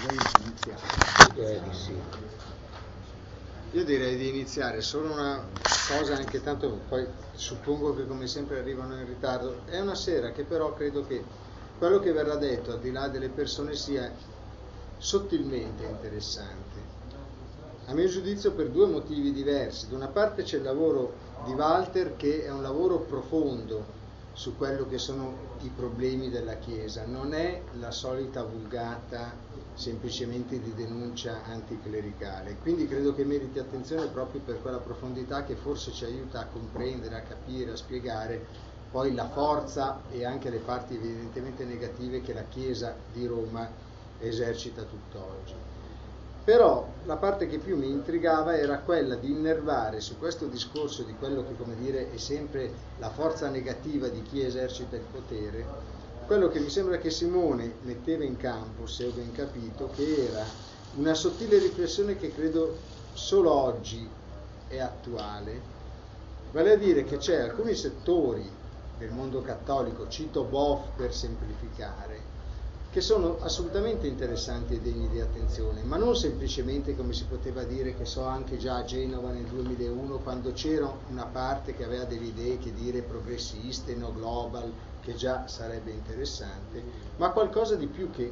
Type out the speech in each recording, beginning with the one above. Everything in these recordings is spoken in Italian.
di iniziare. Direi di sì. Io direi di iniziare solo una cosa, anche tanto poi suppongo che come sempre arrivano in ritardo. È una sera che però credo che quello che verrà detto al di là delle persone sia sottilmente interessante. A mio giudizio per due motivi diversi. Da una parte c'è il lavoro di Walter, che è un lavoro profondo su quello che sono i problemi della Chiesa, non è la solita vulgata semplicemente di denuncia anticlericale, quindi credo che meriti attenzione proprio per quella profondità che forse ci aiuta a comprendere, a capire, a spiegare poi la forza e anche le parti evidentemente negative che la Chiesa di Roma esercita tutt'oggi. Però la parte che più mi intrigava era quella di innervare su questo discorso di quello che, come dire, è sempre la forza negativa di chi esercita il potere, quello che mi sembra che Simone metteva in campo, se ho ben capito, che era una sottile riflessione che credo solo oggi è attuale, vale a dire che c'è alcuni settori del mondo cattolico, cito Boff per semplificare, che sono assolutamente interessanti e degni di attenzione, ma non semplicemente, come si poteva dire, che so, anche già a Genova nel 2001, quando c'era una parte che aveva delle idee, che dire, progressiste, no global, che già sarebbe interessante, ma qualcosa di più che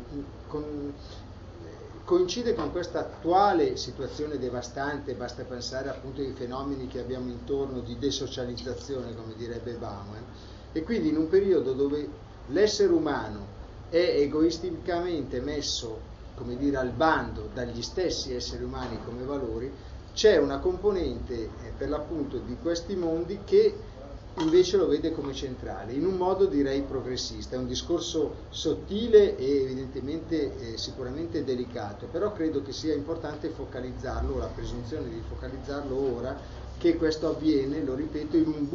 coincide con questa attuale situazione devastante. Basta pensare appunto ai fenomeni che abbiamo intorno di desocializzazione, come direbbe Bauman, e quindi in un periodo dove l'essere umano è egoisticamente messo, come dire, al bando dagli stessi esseri umani come valori, c'è una componente per l'appunto di questi mondi che invece lo vede come centrale, in un modo direi progressista. È un discorso sottile e evidentemente sicuramente delicato, però credo che sia importante focalizzarlo, ho la presunzione di focalizzarlo ora, che questo avviene, lo ripeto, in un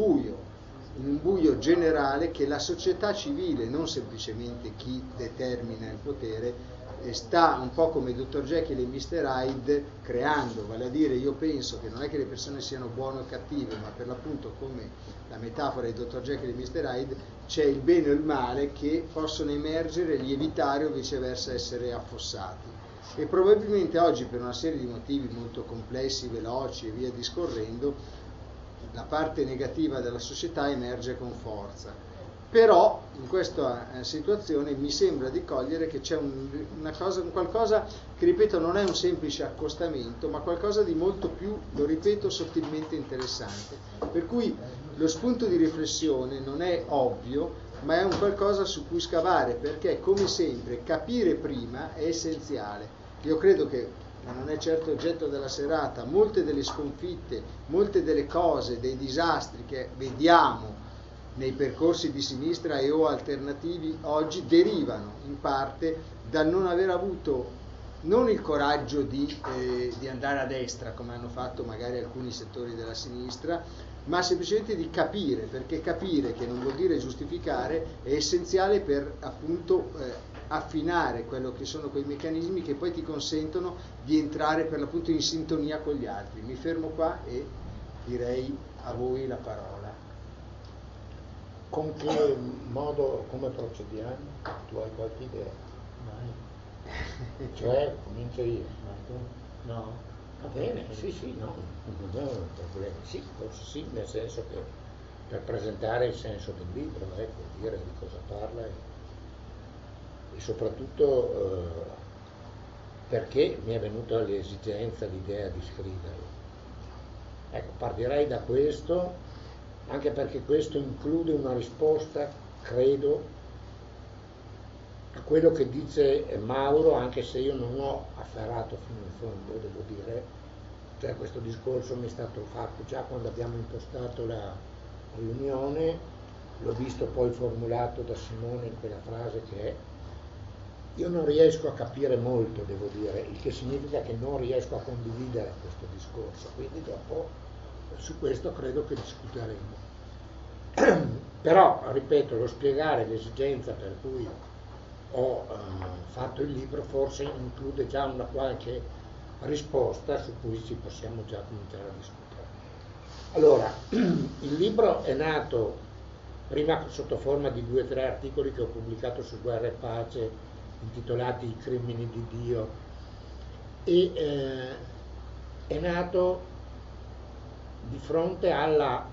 buio generale che la società civile, non semplicemente chi determina il potere, sta un po' come Dr. Jekyll e Mr. Hyde creando, vale a dire, io penso che non è che le persone siano buone o cattive, ma per l'appunto, come la metafora di Dr. Jekyll e Mr. Hyde, c'è il bene e il male che possono emergere, lievitare o viceversa essere affossati. E probabilmente oggi, per una serie di motivi molto complessi, veloci e via discorrendo, la parte negativa della società emerge con forza. Però in questa situazione mi sembra di cogliere che c'è qualcosa che, ripeto, non è un semplice accostamento, ma qualcosa di molto più, lo ripeto, sottilmente interessante. Per cui lo spunto di riflessione non è ovvio, ma è un qualcosa su cui scavare, perché come sempre capire prima è essenziale. Io credo che, ma non è certo oggetto della serata, molte delle sconfitte, molte delle cose, dei disastri che vediamo nei percorsi di sinistra e o alternativi oggi derivano in parte dal non aver avuto non il coraggio di andare a destra come hanno fatto magari alcuni settori della sinistra, ma semplicemente di capire, perché capire, che non vuol dire giustificare, è essenziale per appunto affinare quello che sono quei meccanismi che poi ti consentono di entrare per l'appunto in sintonia con gli altri. Mi fermo qua e direi a voi la parola. Con che modo, come procediamo? Tu hai qualche idea? Cioè, comincio io. No. Va bene, sì, no, non è un problema. Sì, forse sì, nel senso che per presentare il senso del libro, ecco, dire di cosa parla e soprattutto perché mi è venuta l'esigenza, l'idea di scriverlo. Ecco, partirei da questo, anche perché questo include una risposta, credo, a quello che dice Mauro, anche se io non ho afferrato fino in fondo, devo dire, cioè questo discorso mi è stato fatto già quando abbiamo impostato la riunione, l'ho visto poi formulato da Simone in quella frase che è: io non riesco a capire molto, devo dire, il che significa che non riesco a condividere questo discorso, quindi dopo su questo credo che discuteremo. Però, ripeto, lo spiegare l'esigenza per cui ho fatto il libro forse include già una qualche risposta su cui ci possiamo già cominciare a discutere. Allora, il libro è nato prima sotto forma di 2 o 3 articoli che ho pubblicato su Guerra e Pace intitolati I crimini di Dio e è nato di fronte alla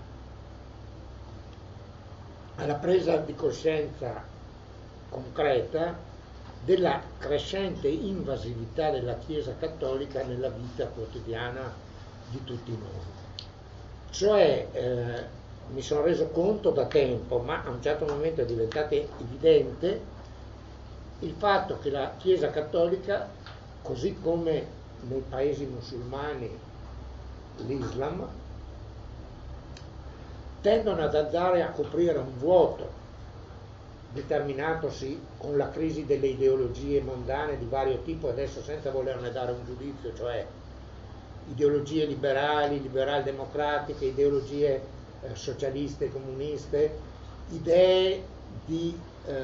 presa di coscienza concreta della crescente invasività della Chiesa cattolica nella vita quotidiana di tutti noi. Cioè, mi sono reso conto da tempo, ma a un certo momento è diventato evidente il fatto che la Chiesa cattolica, così come nei paesi musulmani l'Islam, tendono ad andare a coprire un vuoto determinatosi con la crisi delle ideologie mondane di vario tipo, adesso senza volerne dare un giudizio, cioè ideologie liberali, liberal-democratiche, ideologie socialiste, comuniste, idee di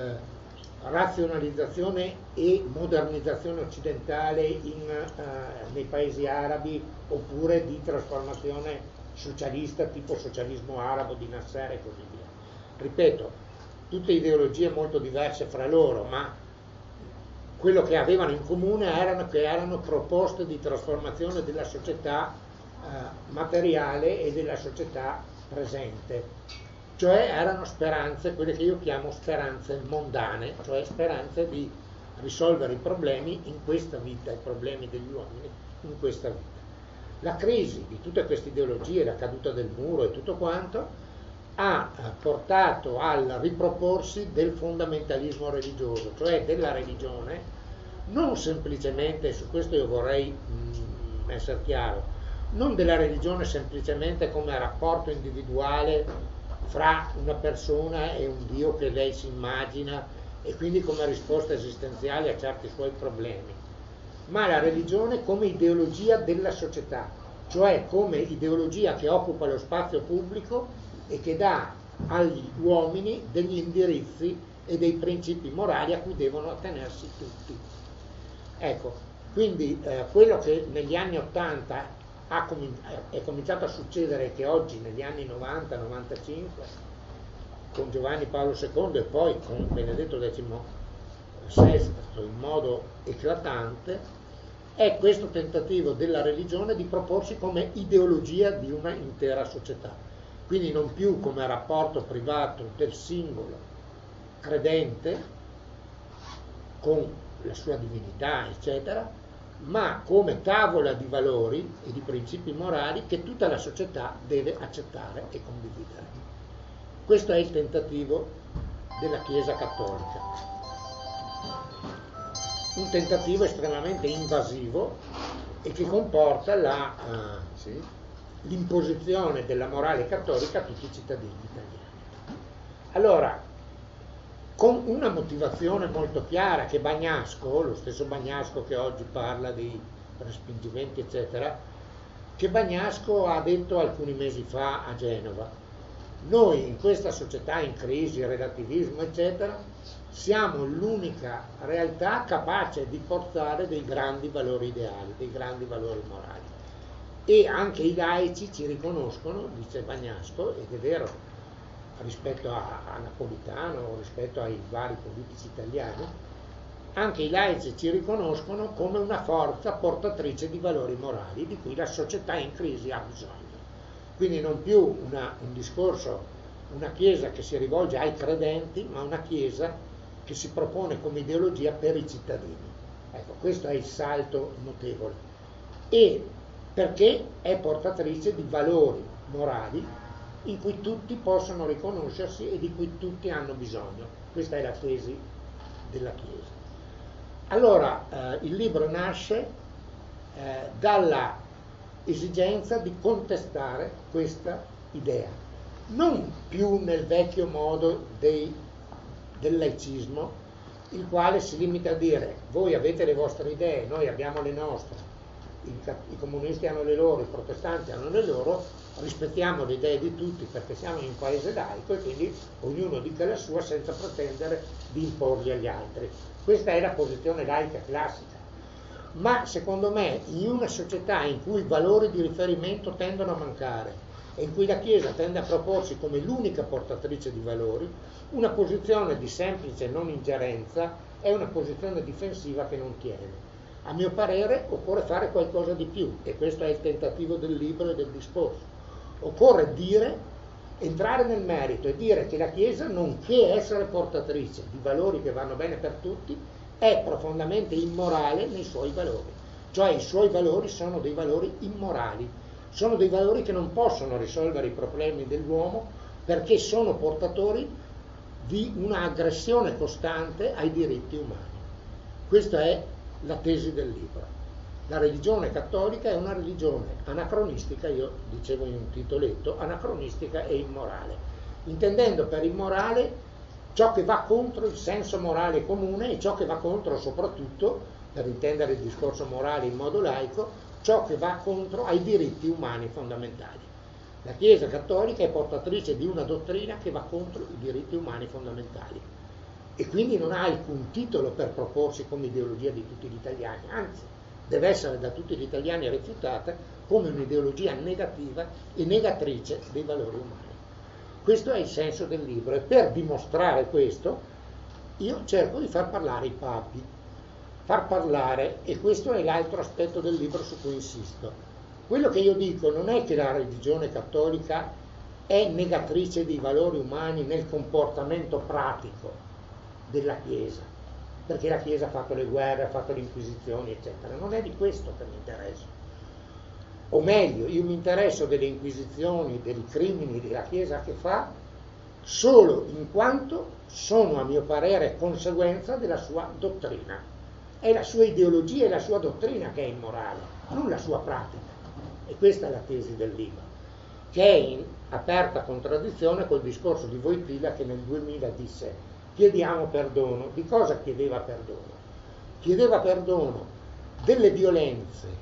razionalizzazione e modernizzazione occidentale nei paesi arabi, oppure di trasformazione socialista tipo socialismo arabo di Nasser e così via. Ripeto, tutte ideologie molto diverse fra loro, ma quello che avevano in comune erano proposte di trasformazione della società materiale e della società presente, cioè erano speranze, quelle che io chiamo speranze mondane, cioè speranze di risolvere i problemi in questa vita, i problemi degli uomini in questa vita. La crisi di tutte queste ideologie, la caduta del muro e tutto quanto, ha portato al riproporsi del fondamentalismo religioso, cioè della religione, non semplicemente, su questo io vorrei essere chiaro, non della religione semplicemente come rapporto individuale fra una persona e un Dio che lei si immagina e quindi come risposta esistenziale a certi suoi problemi, ma la religione come ideologia della società, cioè come ideologia che occupa lo spazio pubblico e che dà agli uomini degli indirizzi e dei principi morali a cui devono attenersi tutti. Ecco, quindi quello che negli anni 80 è cominciato a succedere, che oggi negli anni 90-95 con Giovanni Paolo II e poi con Benedetto XVI in modo eclatante, è questo tentativo della religione di proporsi come ideologia di una intera società, quindi non più come rapporto privato del singolo credente con la sua divinità, eccetera, ma come tavola di valori e di principi morali che tutta la società deve accettare e condividere. Questo è il tentativo della Chiesa cattolica. Un tentativo estremamente invasivo e che comporta l'imposizione della morale cattolica a tutti i cittadini italiani. Allora, con una motivazione molto chiara che Bagnasco, lo stesso Bagnasco che oggi parla di respingimenti eccetera, che Bagnasco ha detto alcuni mesi fa a Genova: noi in questa società in crisi, relativismo eccetera, siamo l'unica realtà capace di portare dei grandi valori ideali, dei grandi valori morali. E anche i laici ci riconoscono, dice Bagnasco, ed è vero, rispetto a Napolitano, rispetto ai vari politici italiani, anche i laici ci riconoscono come una forza portatrice di valori morali di cui la società in crisi ha bisogno. Quindi non più un discorso, una Chiesa che si rivolge ai credenti, ma una Chiesa che si propone come ideologia per i cittadini. Ecco, questo è il salto notevole. E perché è portatrice di valori morali in cui tutti possono riconoscersi e di cui tutti hanno bisogno. Questa è la tesi della Chiesa. Allora, il libro nasce dalla esigenza di contestare questa idea, non più nel vecchio modo del laicismo, il quale si limita a dire: voi avete le vostre idee, noi abbiamo le nostre, i comunisti hanno le loro, i protestanti hanno le loro, rispettiamo le idee di tutti perché siamo in un paese laico e quindi ognuno dica la sua senza pretendere di imporli agli altri. Questa è la posizione laica classica. Ma secondo me in una società in cui i valori di riferimento tendono a mancare e in cui la Chiesa tende a proporsi come l'unica portatrice di valori, una posizione di semplice non ingerenza è una posizione difensiva che non tiene. A mio parere occorre fare qualcosa di più, e questo è il tentativo del libro e del discorso. Occorre entrare nel merito e dire che la Chiesa, nonché essere portatrice di valori che vanno bene per tutti, è profondamente immorale nei suoi valori. Cioè i suoi valori sono dei valori immorali, sono dei valori che non possono risolvere i problemi dell'uomo perché sono portatori di un'aggressione costante ai diritti umani. Questa è la tesi del libro. La religione cattolica è una religione anacronistica, io dicevo in un titoletto, anacronistica e immorale, intendendo per immorale ciò che va contro il senso morale comune e ciò che va contro soprattutto, per intendere il discorso morale in modo laico, ciò che va contro ai diritti umani fondamentali. La Chiesa cattolica è portatrice di una dottrina che va contro i diritti umani fondamentali e quindi non ha alcun titolo per proporsi come ideologia di tutti gli italiani, anzi deve essere da tutti gli italiani rifiutata come un'ideologia negativa e negatrice dei valori umani. Questo è il senso del libro e per dimostrare questo io cerco di far parlare i papi, far parlare, e questo è l'altro aspetto del libro su cui insisto. Quello che io dico non è che la religione cattolica è negatrice dei valori umani nel comportamento pratico della Chiesa, perché la Chiesa ha fatto le guerre, ha fatto le inquisizioni, eccetera. Non è di questo che mi interessa. O meglio, io mi interesso delle inquisizioni, dei crimini della Chiesa che fa, solo in quanto sono, a mio parere, conseguenza della sua dottrina. È la sua ideologia e la sua dottrina che è immorale, non la sua pratica. E questa è la tesi del libro, che è in aperta contraddizione col discorso di Wojtyla che nel 2000 disse: chiediamo perdono. Di cosa chiedeva perdono? Chiedeva perdono delle violenze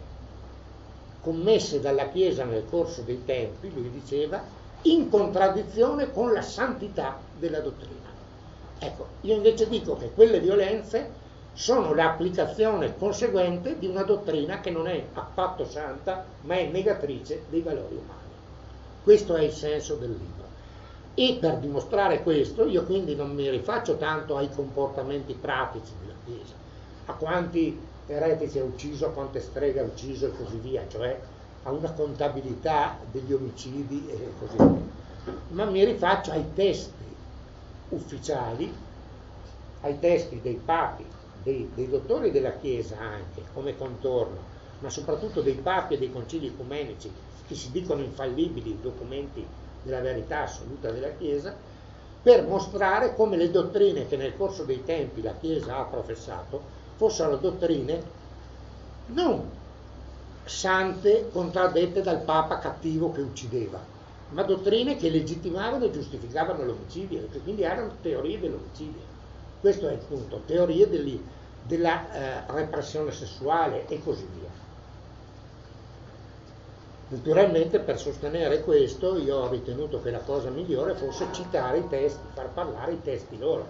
commesse dalla Chiesa nel corso dei tempi, lui diceva, in contraddizione con la santità della dottrina. Ecco, io invece dico che quelle violenze sono l'applicazione conseguente di una dottrina che non è affatto santa, ma è negatrice dei valori umani. Questo è il senso del libro. E per dimostrare questo io quindi non mi rifaccio tanto ai comportamenti pratici della Chiesa, a quanti eretici ha ucciso, a quante streghe ha ucciso e così via, cioè a una contabilità degli omicidi e così via, ma mi rifaccio ai testi ufficiali, ai testi dei papi, dei dottori della Chiesa anche come contorno, ma soprattutto dei papi e dei concili ecumenici che si dicono infallibili, documenti della verità assoluta della Chiesa, per mostrare come le dottrine che nel corso dei tempi la Chiesa ha professato fossero dottrine non sante contraddette dal Papa cattivo che uccideva, ma dottrine che legittimavano e giustificavano l'omicidio, e che quindi erano teorie dell'omicidio. Questo è il punto, teorie della repressione sessuale e così via. Naturalmente per sostenere questo io ho ritenuto che la cosa migliore fosse citare i testi, far parlare i testi loro.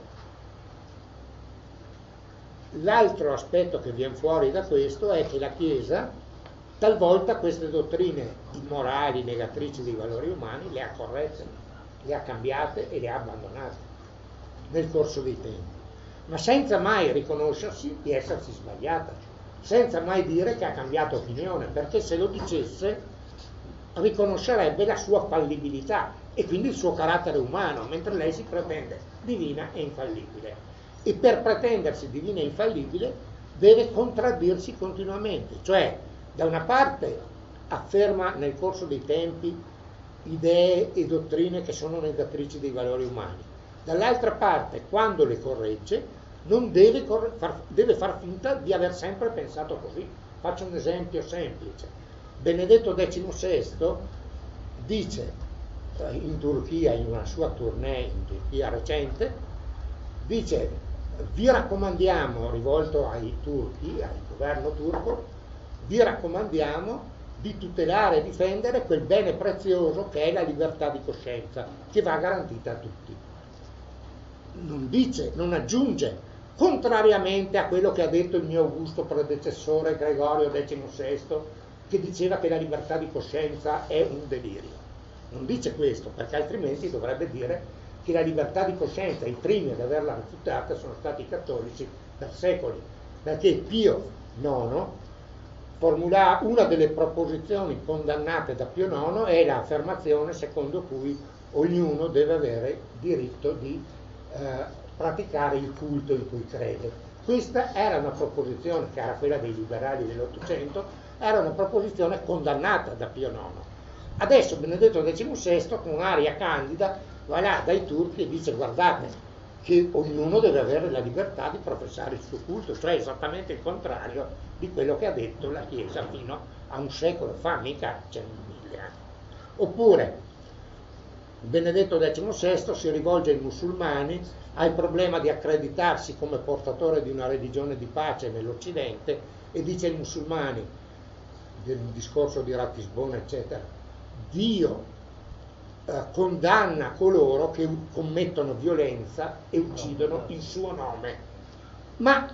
L'altro aspetto che viene fuori da questo è che la Chiesa talvolta queste dottrine immorali, negatrici dei valori umani, le ha corrette, le ha cambiate e le ha abbandonate nel corso dei tempi, ma senza mai riconoscersi di essersi sbagliata, senza mai dire che ha cambiato opinione, perché se lo dicesse riconoscerebbe la sua fallibilità e quindi il suo carattere umano, mentre lei si pretende divina e infallibile. E per pretendersi divina e infallibile deve contraddirsi continuamente, cioè da una parte afferma nel corso dei tempi idee e dottrine che sono negatrici dei valori umani, dall'altra parte quando le corregge non deve far finta di aver sempre pensato così. Faccio un esempio semplice. Benedetto XVI dice in Turchia, in una sua tournée in Turchia recente, dice: vi raccomandiamo, rivolto ai turchi, al governo turco, vi raccomandiamo di tutelare e difendere quel bene prezioso che è la libertà di coscienza, che va garantita a tutti. Non dice, non aggiunge, contrariamente a quello che ha detto il mio augusto predecessore Gregorio XVI, che diceva che la libertà di coscienza è un delirio. Non dice questo, perché altrimenti dovrebbe dire che la libertà di coscienza, i primi ad averla rifiutata sono stati i cattolici per secoli, perché Pio IX, formula una delle proposizioni condannate da Pio IX è l'affermazione secondo cui ognuno deve avere diritto di praticare il culto in cui crede. Questa era una proposizione, che era quella dei liberali dell'Ottocento, era una proposizione condannata da Pio IX. Adesso Benedetto XVI, con aria candida, va là dai turchi e dice: guardate che ognuno deve avere la libertà di professare il suo culto, cioè esattamente il contrario di quello che ha detto la Chiesa fino a un secolo fa, mica 1000 anni. Oppure Benedetto XVI si rivolge ai musulmani, ha il problema di accreditarsi come portatore di una religione di pace nell'Occidente e dice ai musulmani, del discorso di Ratisbona eccetera, Dio condanna coloro che commettono violenza e uccidono in suo nome. Ma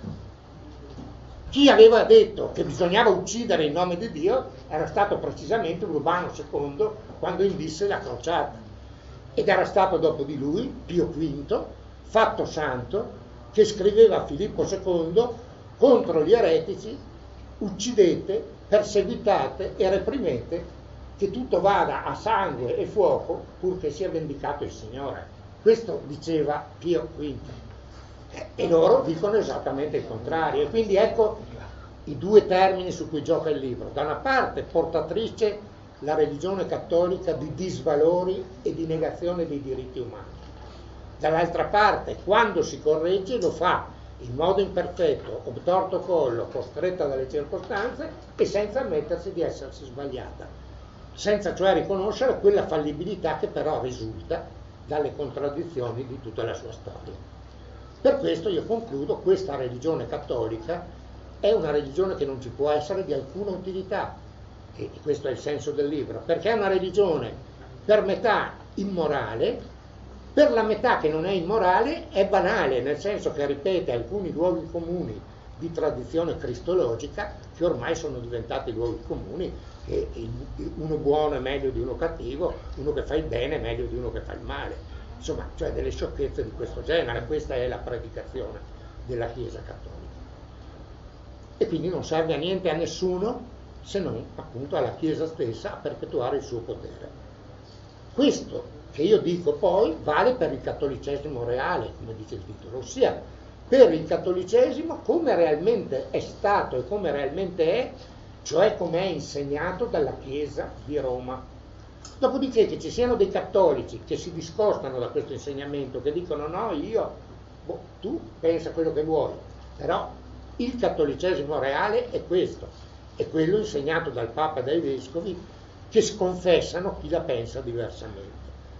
chi aveva detto che bisognava uccidere in nome di Dio era stato precisamente Urbano II quando indisse la crociata, ed era stato dopo di lui Pio V, fatto santo, che scriveva a Filippo II: contro gli eretici uccidete, perseguitate e reprimete, che tutto vada a sangue e fuoco purché sia vendicato il Signore. Questo diceva Pio V. E loro dicono esattamente il contrario. E quindi ecco i due termini su cui gioca il libro. Da una parte portatrice la religione cattolica di disvalori e di negazione dei diritti umani. Dall'altra parte, quando si corregge, lo fa in modo imperfetto, obtorto collo, costretta dalle circostanze e senza ammettersi di essersi sbagliata, senza cioè riconoscere quella fallibilità che però risulta dalle contraddizioni di tutta la sua storia. Per questo io concludo: questa religione cattolica è una religione che non ci può essere di alcuna utilità, e questo è il senso del libro, perché è una religione per metà immorale, per la metà che non è immorale è banale, nel senso che ripete alcuni luoghi comuni di tradizione cristologica che ormai sono diventati luoghi comuni, che uno buono è meglio di uno cattivo, uno che fa il bene è meglio di uno che fa il male, insomma, cioè delle sciocchezze di questo genere. Questa è la predicazione della Chiesa cattolica, e quindi non serve a niente a nessuno se non appunto alla Chiesa stessa a perpetuare il suo potere. Questo che io dico poi vale per il cattolicesimo reale, come dice il titolo, ossia per il cattolicesimo come realmente è stato e come realmente è, cioè come è insegnato dalla Chiesa di Roma. Dopodiché che ci siano dei cattolici che si discostano da questo insegnamento, che dicono no, tu pensa quello che vuoi, però il cattolicesimo reale è questo, è quello insegnato dal Papa e dai Vescovi, che sconfessano chi la pensa diversamente.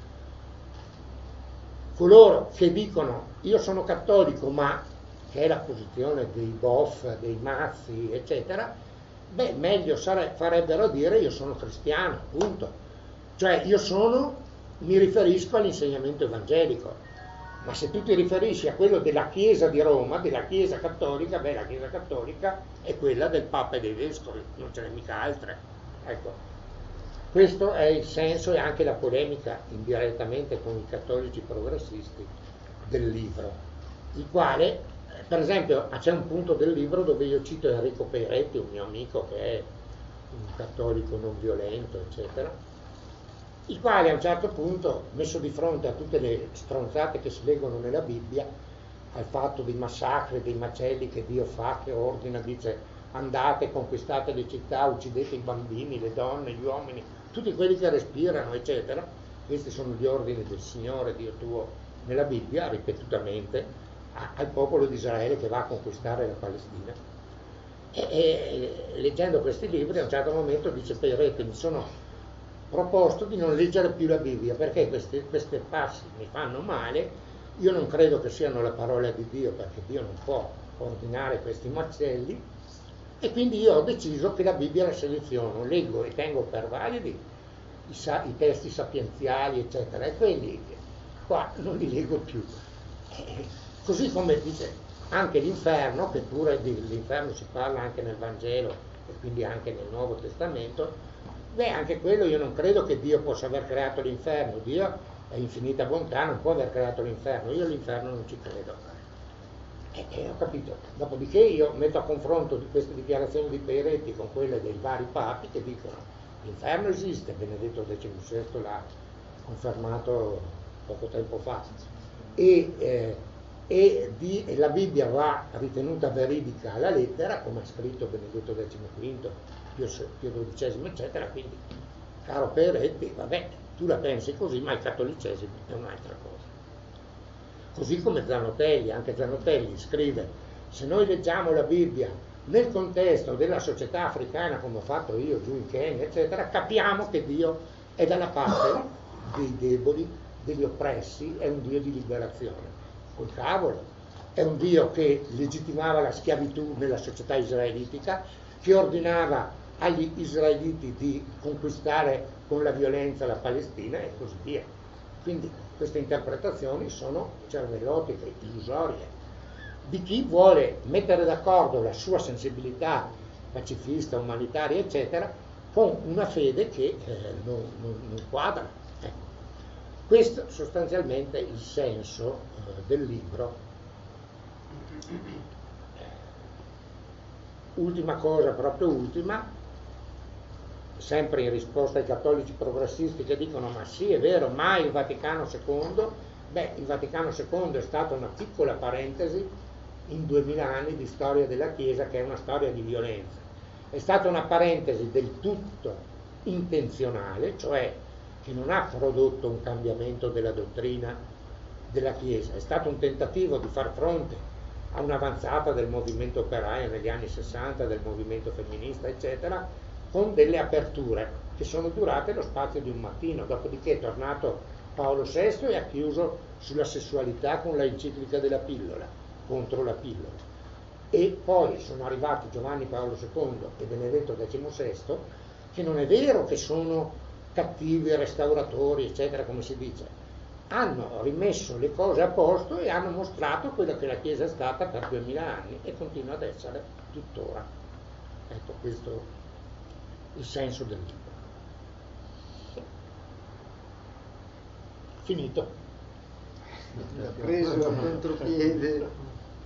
Coloro che dicono io sono cattolico, ma che è la posizione dei boff, dei mazzi, eccetera, meglio farebbero dire io sono cristiano, punto. Cioè mi riferisco all'insegnamento evangelico. Ma se tu ti riferisci a quello della Chiesa di Roma, della Chiesa cattolica, la Chiesa cattolica è quella del Papa e dei Vescovi, non ce n'è mica altre. Ecco. Questo è il senso e anche la polemica indirettamente con i cattolici progressisti del libro, il quale, per esempio, c'è un punto del libro dove io cito Enrico Peiretti, un mio amico che è un cattolico non violento, eccetera, il quale a un certo punto, messo di fronte a tutte le stronzate che si leggono nella Bibbia, al fatto dei massacri, dei macelli che Dio fa, che ordina, dice andate, conquistate le città, uccidete i bambini, le donne, gli uomini, tutti quelli che respirano, eccetera. Questi sono gli ordini del Signore Dio tuo nella Bibbia, ripetutamente, al popolo di Israele che va a conquistare la Palestina. E leggendo questi libri, a un certo momento dice Peiretti: mi sono proposto di non leggere più la Bibbia, perché questi passi mi fanno male, io non credo che siano la parola di Dio, perché Dio non può ordinare questi macelli, e quindi io ho deciso che la Bibbia la seleziono, leggo e tengo per validi i testi sapienziali, eccetera, e quelli qua non li leggo più. Così come dice anche l'inferno, che pure dell'inferno si parla anche nel Vangelo e quindi anche nel Nuovo Testamento, anche quello io non credo che Dio possa aver creato l'inferno. Dio è infinita bontà, non può aver creato l'inferno, io all'inferno non ci credo. Ho capito. Dopodiché io metto a confronto di queste dichiarazioni di Peretti con quelle dei vari papi che dicono l'inferno esiste, Benedetto XVI l'ha confermato poco tempo fa, e la Bibbia va ritenuta veridica alla lettera, come ha scritto Benedetto XV, Pio XII, eccetera. Quindi, caro Peretti, vabbè, tu la pensi così, ma il cattolicesimo è un'altra cosa. Così come Zanotelli, anche Zanotelli scrive: se noi leggiamo la Bibbia nel contesto della società africana, come ho fatto io giù in Kenya, eccetera, capiamo che Dio è dalla parte dei deboli, degli oppressi, è un Dio di liberazione. Col cavolo, è un Dio che legittimava la schiavitù nella società israelitica, che ordinava agli israeliti di conquistare con la violenza la Palestina e così via. Quindi queste interpretazioni sono cervellotiche, illusorie, di chi vuole mettere d'accordo la sua sensibilità pacifista, umanitaria, eccetera, con una fede che non quadra. Ecco. Questo sostanzialmente è il senso del libro. Ultima cosa, proprio ultima, sempre in risposta ai cattolici progressisti che dicono ma sì, è vero, mai il Vaticano II. Il Vaticano II è stata una piccola parentesi in 2000 anni di storia della Chiesa, che è una storia di violenza. È stata una parentesi del tutto intenzionale, cioè che non ha prodotto un cambiamento della dottrina della Chiesa, è stato un tentativo di far fronte a un'avanzata del movimento operaio negli anni 60, del movimento femminista, eccetera, con delle aperture che sono durate lo spazio di un mattino. Dopodiché è tornato Paolo VI e ha chiuso sulla sessualità con la enciclica della pillola, contro la pillola. E poi sono arrivati Giovanni Paolo II e Benedetto XVI, che non è vero che sono cattivi restauratori, eccetera, come si dice. Hanno rimesso le cose a posto e hanno mostrato quello che la Chiesa è stata per 2000 anni e continua ad essere tuttora. Ecco, questo è il senso del libro. Finito. Ha preso a contropiede.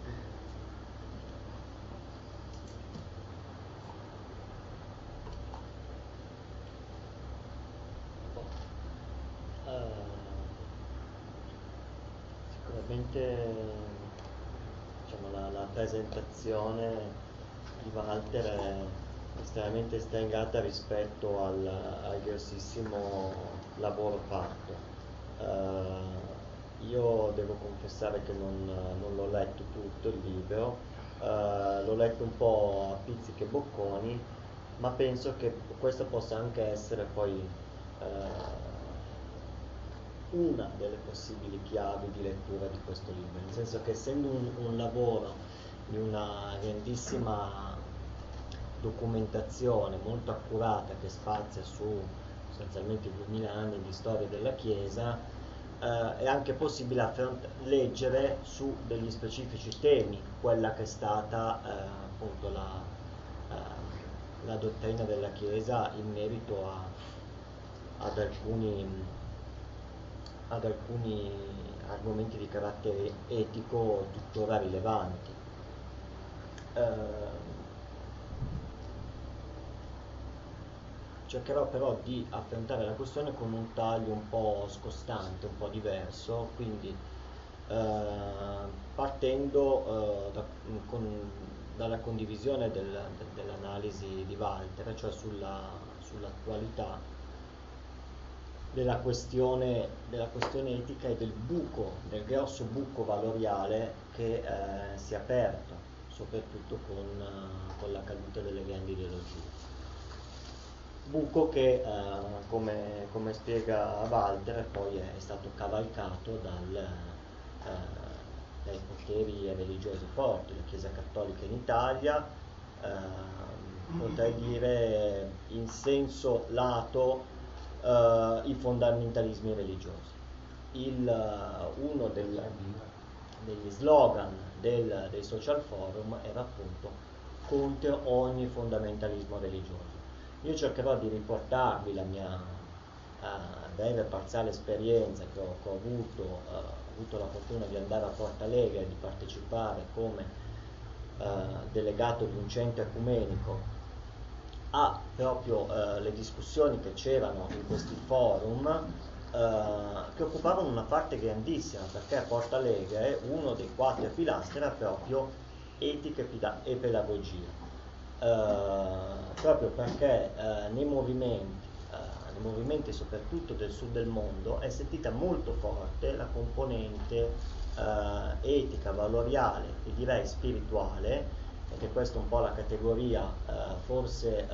Sicuramente diciamo, la presentazione di Walter è estremamente stringata rispetto al grossissimo lavoro fatto. Io devo confessare che non l'ho letto tutto il libro, l'ho letto un po' a pizzichi e bocconi, ma penso che questa possa anche essere poi una delle possibili chiavi di lettura di questo libro, nel senso che essendo un lavoro di una grandissima documentazione molto accurata che spazia su sostanzialmente 2000 anni di storia della Chiesa, è anche possibile leggere su degli specifici temi quella che è stata appunto la dottrina della Chiesa in merito ad alcuni argomenti di carattere etico tuttora rilevanti. Cercherò però di affrontare la questione con un taglio un po' scostante, un po' diverso, quindi partendo dalla condivisione dell'analisi di Walter, cioè sull'attualità della questione etica e del grosso buco valoriale che si è aperto, soprattutto con la caduta delle grandi ideologie. Buco che, come spiega Walter, poi è stato cavalcato dai poteri religiosi forti, la Chiesa Cattolica in Italia, potrei dire in senso lato i fondamentalismi religiosi. Uno degli slogan dei social forum era appunto contro ogni fondamentalismo religioso. Io cercherò di riportarvi la mia breve parziale esperienza che ho avuto avuto la fortuna di andare a Porta Lega e di partecipare come delegato di un centro ecumenico a proprio le discussioni che c'erano in questi forum, che occupavano una parte grandissima, perché Porta Alegre, uno dei 4 pilastri era proprio etica e pedagogia, proprio perché nei movimenti soprattutto del sud del mondo è sentita molto forte la componente etica, valoriale e direi spirituale, perché questa è un po' la categoria forse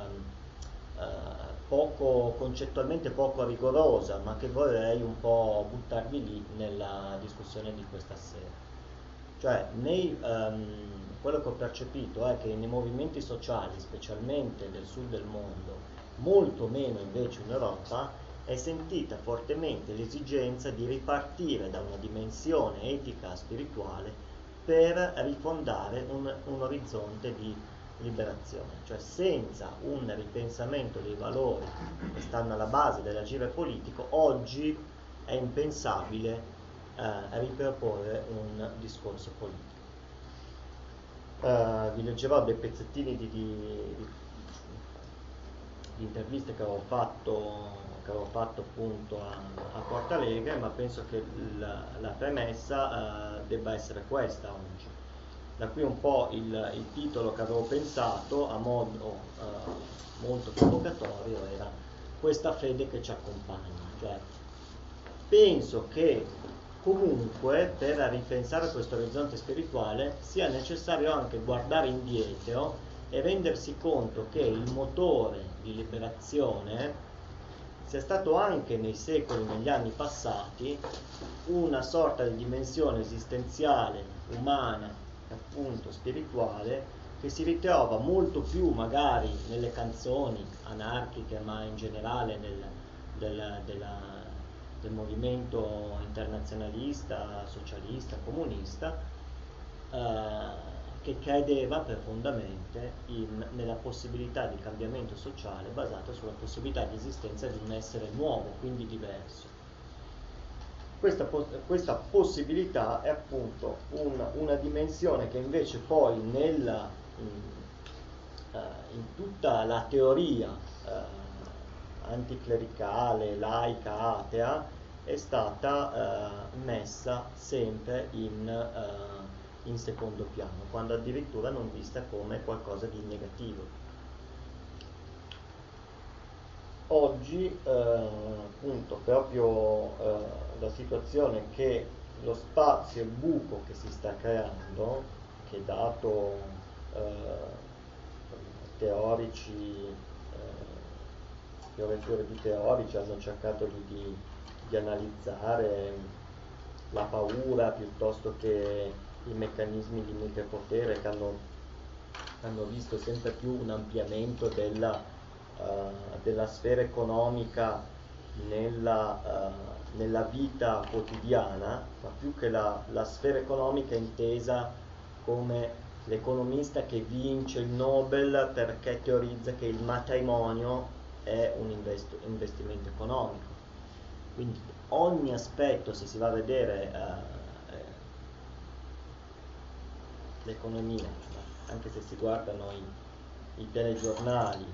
concettualmente poco rigorosa, ma che vorrei un po' buttarvi lì nella discussione di questa sera. Cioè, quello che ho percepito è che nei movimenti sociali, specialmente del sud del mondo, molto meno invece in Europa, è sentita fortemente l'esigenza di ripartire da una dimensione etica e spirituale per rifondare un orizzonte di liberazione, cioè senza un ripensamento dei valori che stanno alla base dell'agire politico, oggi è impensabile riproporre un discorso politico. Vi leggerò dei pezzettini di interviste che avevo fatto appunto a Porta Alegre, ma penso che la premessa debba essere questa oggi. Da qui un po' il titolo che avevo pensato a modo molto provocatorio era "Questa fede che ci accompagna", cioè penso che comunque per ripensare questo orizzonte spirituale sia necessario anche guardare indietro e rendersi conto che il motore di liberazione sia stato anche nei secoli, negli anni passati, una sorta di dimensione esistenziale, umana, appunto spirituale, che si ritrova molto più magari nelle canzoni anarchiche, ma in generale del movimento internazionalista, socialista, comunista, che credeva profondamente nella possibilità di cambiamento sociale basata sulla possibilità di esistenza di un essere nuovo, quindi diverso. Questa possibilità è appunto una dimensione che invece poi in tutta la teoria anticlericale, laica, atea, è stata messa sempre in secondo piano, quando addirittura non vista come qualcosa di negativo. Oggi appunto proprio la situazione che lo spazio, il buco che si sta creando, che dato teorici, fior di teorici hanno cercato di analizzare la paura piuttosto che i meccanismi di micropotere, che hanno visto sempre più un ampliamento della sfera economica nella vita quotidiana, ma più che la sfera economica intesa come l'economista che vince il Nobel perché teorizza che il matrimonio è un investimento economico. Quindi ogni aspetto, se si va a vedere l'economia, anche se si guardano i telegiornali,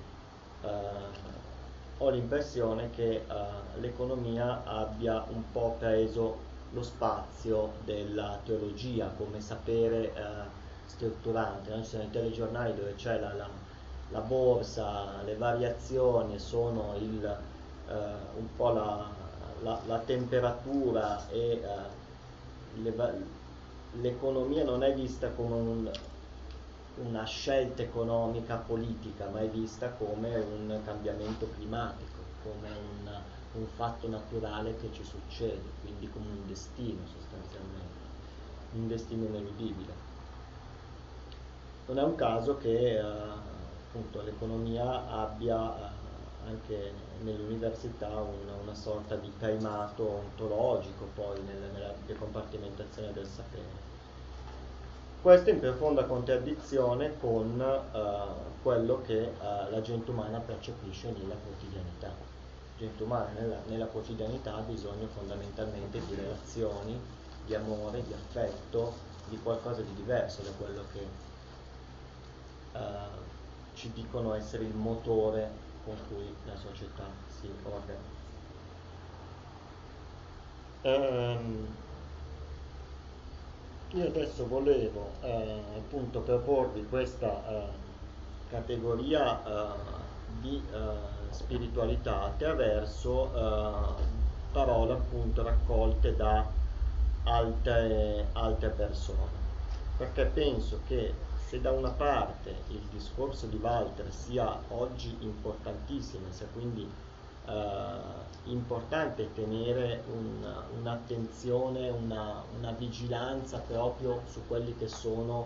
ho l'impressione che l'economia abbia un po' preso lo spazio della teologia come sapere strutturante. Ci sono i telegiornali dove c'è la borsa, le variazioni sono un po' la temperatura e l'economia non è vista come una scelta economica politica, ma è vista come un cambiamento climatico, come un fatto naturale che ci succede, quindi come un destino sostanzialmente, un destino ineludibile. Non è un caso che appunto l'economia abbia anche nell'università una sorta di primato ontologico poi nella decompartimentazione del sapere. Questo in profonda contraddizione con quello che la gente umana percepisce nella quotidianità. La gente umana nella quotidianità ha bisogno fondamentalmente di relazioni, di amore, di affetto, di qualcosa di diverso da quello che ci dicono essere il motore con cui la società si organizza. Io adesso volevo appunto proporvi questa categoria di spiritualità attraverso parole appunto raccolte da altre persone, perché penso che se da una parte il discorso di Walter sia oggi importantissimo, sia quindi importante tenere un'attenzione, una vigilanza proprio su quelli che sono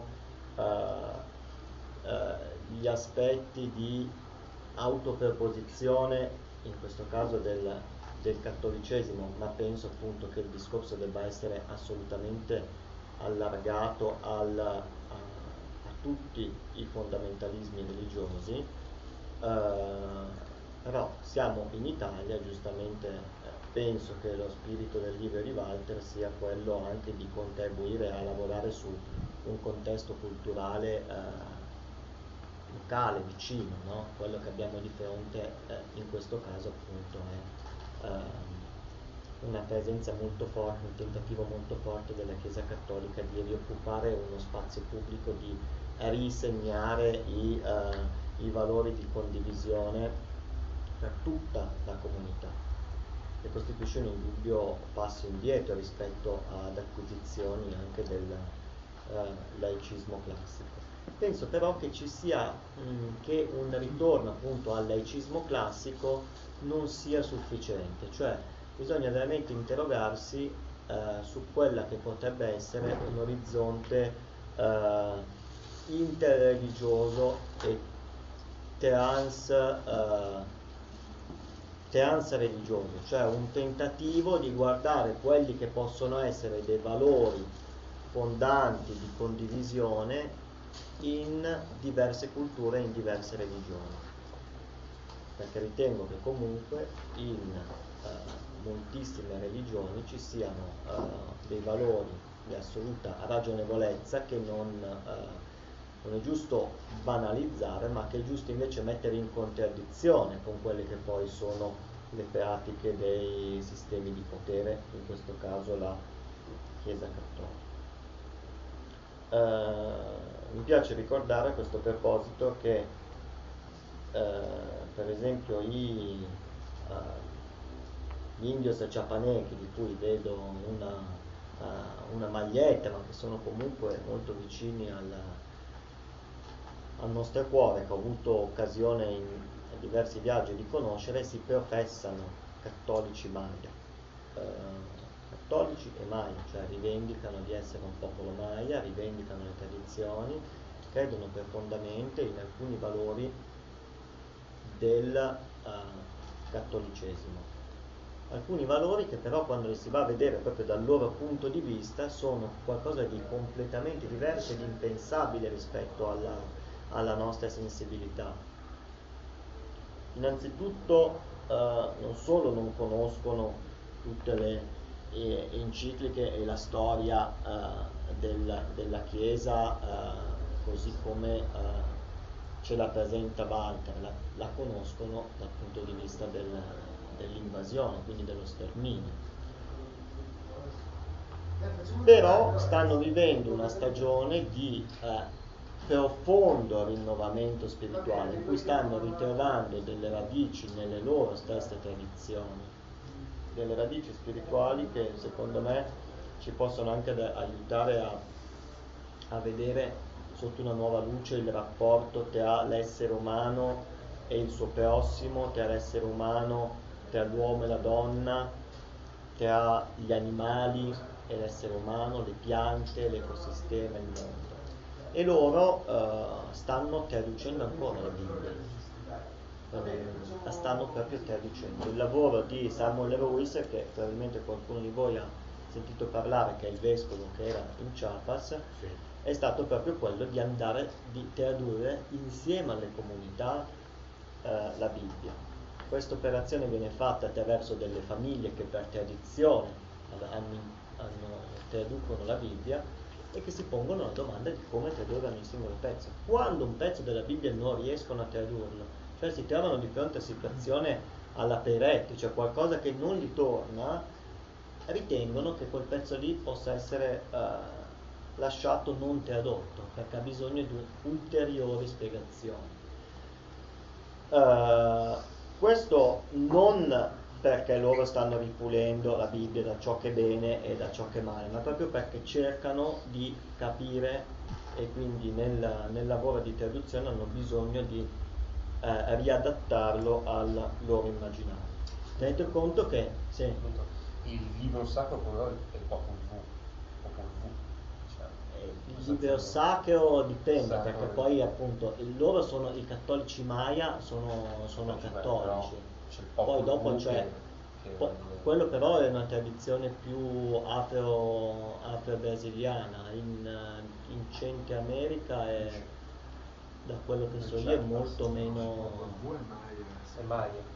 gli aspetti di autoproposizione, in questo caso del cattolicesimo, ma penso appunto che il discorso debba essere assolutamente allargato a tutti i fondamentalismi religiosi. Però siamo in Italia, giustamente penso che lo spirito del libro di Walter sia quello anche di contribuire a lavorare su un contesto culturale locale, vicino, no? Quello che abbiamo di fronte in questo caso appunto è una presenza molto forte, un tentativo molto forte della Chiesa Cattolica di rioccupare uno spazio pubblico, di risegnare i valori di condivisione per tutta la comunità, che costituisce un indubbio passo indietro rispetto ad acquisizioni anche del laicismo classico. Penso però che ci sia che un ritorno appunto al laicismo classico non sia sufficiente, cioè bisogna veramente interrogarsi su quella che potrebbe essere un orizzonte interreligioso e transreligioso, cioè un tentativo di guardare quelli che possono essere dei valori fondanti di condivisione in diverse culture e in diverse religioni, perché ritengo che comunque in moltissime religioni ci siano dei valori di assoluta ragionevolezza che non è giusto banalizzare, ma che è giusto invece mettere in contraddizione con quelle che poi sono le pratiche dei sistemi di potere, in questo caso la Chiesa Cattolica. Mi piace ricordare a questo proposito che per esempio gli indios ciapanechi, di cui vedo una maglietta, ma che sono comunque molto vicini al nostro cuore, che ho avuto occasione in diversi viaggi di conoscere, si professano cattolici Maya, cattolici e Maya, cioè rivendicano di essere un popolo Maya, rivendicano le tradizioni, credono profondamente in alcuni valori del cattolicesimo. Alcuni valori che però quando li si va a vedere proprio dal loro punto di vista sono qualcosa di completamente diverso ed impensabile rispetto alla nostra sensibilità. Innanzitutto non solo non conoscono tutte le encicliche e la storia della Chiesa così come ce la presenta Walter, la conoscono dal punto di vista dell'invasione, quindi dello sterminio. Però stanno vivendo una stagione di profondo rinnovamento spirituale, in cui stanno ritrovando delle radici nelle loro stesse tradizioni, delle radici spirituali che secondo me ci possono anche aiutare a vedere sotto una nuova luce il rapporto tra l'essere umano e il suo prossimo, tra l'essere umano, tra l'uomo e la donna, tra gli animali e l'essere umano, le piante, l'ecosistema, il mondo. E loro stanno traducendo ancora la Bibbia, la stanno proprio traducendo. Il lavoro di Samuel Lewis, che probabilmente qualcuno di voi ha sentito parlare, che è il vescovo che era in Chiapas, sì, è stato proprio quello di andare di tradurre insieme alle comunità la Bibbia. Questa operazione viene fatta attraverso delle famiglie che per tradizione hanno traducono la Bibbia e che si pongono la domanda di come tradurre ogni singolo pezzo. Quando un pezzo della Bibbia non riescono a tradurlo, cioè si trovano di fronte a situazione alla Peretti, cioè qualcosa che non gli torna, ritengono che quel pezzo lì possa essere lasciato non tradotto, perché ha bisogno di ulteriori spiegazioni. Questo non perché loro stanno ripulendo la Bibbia da ciò che è bene e da ciò che è male, ma proprio perché cercano di capire e quindi nel lavoro di traduzione hanno bisogno di riadattarlo al loro immaginario. Tenete conto che il libro sacro però è Popol Vuh. Popol Vuh, diciamo. il libro sacro dipende, Sacro perché è- poi appunto loro sono i cattolici Maya, sono Beh, cattolici. però c'è il Poi Popol dopo Vuh c'è che- quello però è una tradizione più afro-brasiliana. In Centro America è, da quello che so io, è molto meno. è Maya.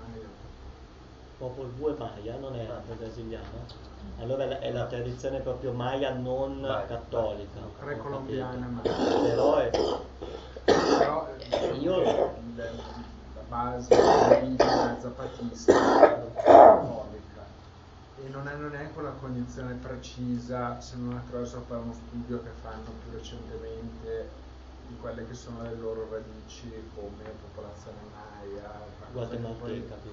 Popol Vuh è Maya, non è afro-brasiliano? Allora è la tradizione proprio Maya non Maya, cattolica. ho Precolombiana, capito. Maya. Però Però Io- la base dell'origine zapatista cattolica, e non hanno neanche una cognizione precisa, se non attraverso poi uno studio che fanno più recentemente di quelle che sono le loro radici come popolazione Maya, cosa che poi- guatemalteca più?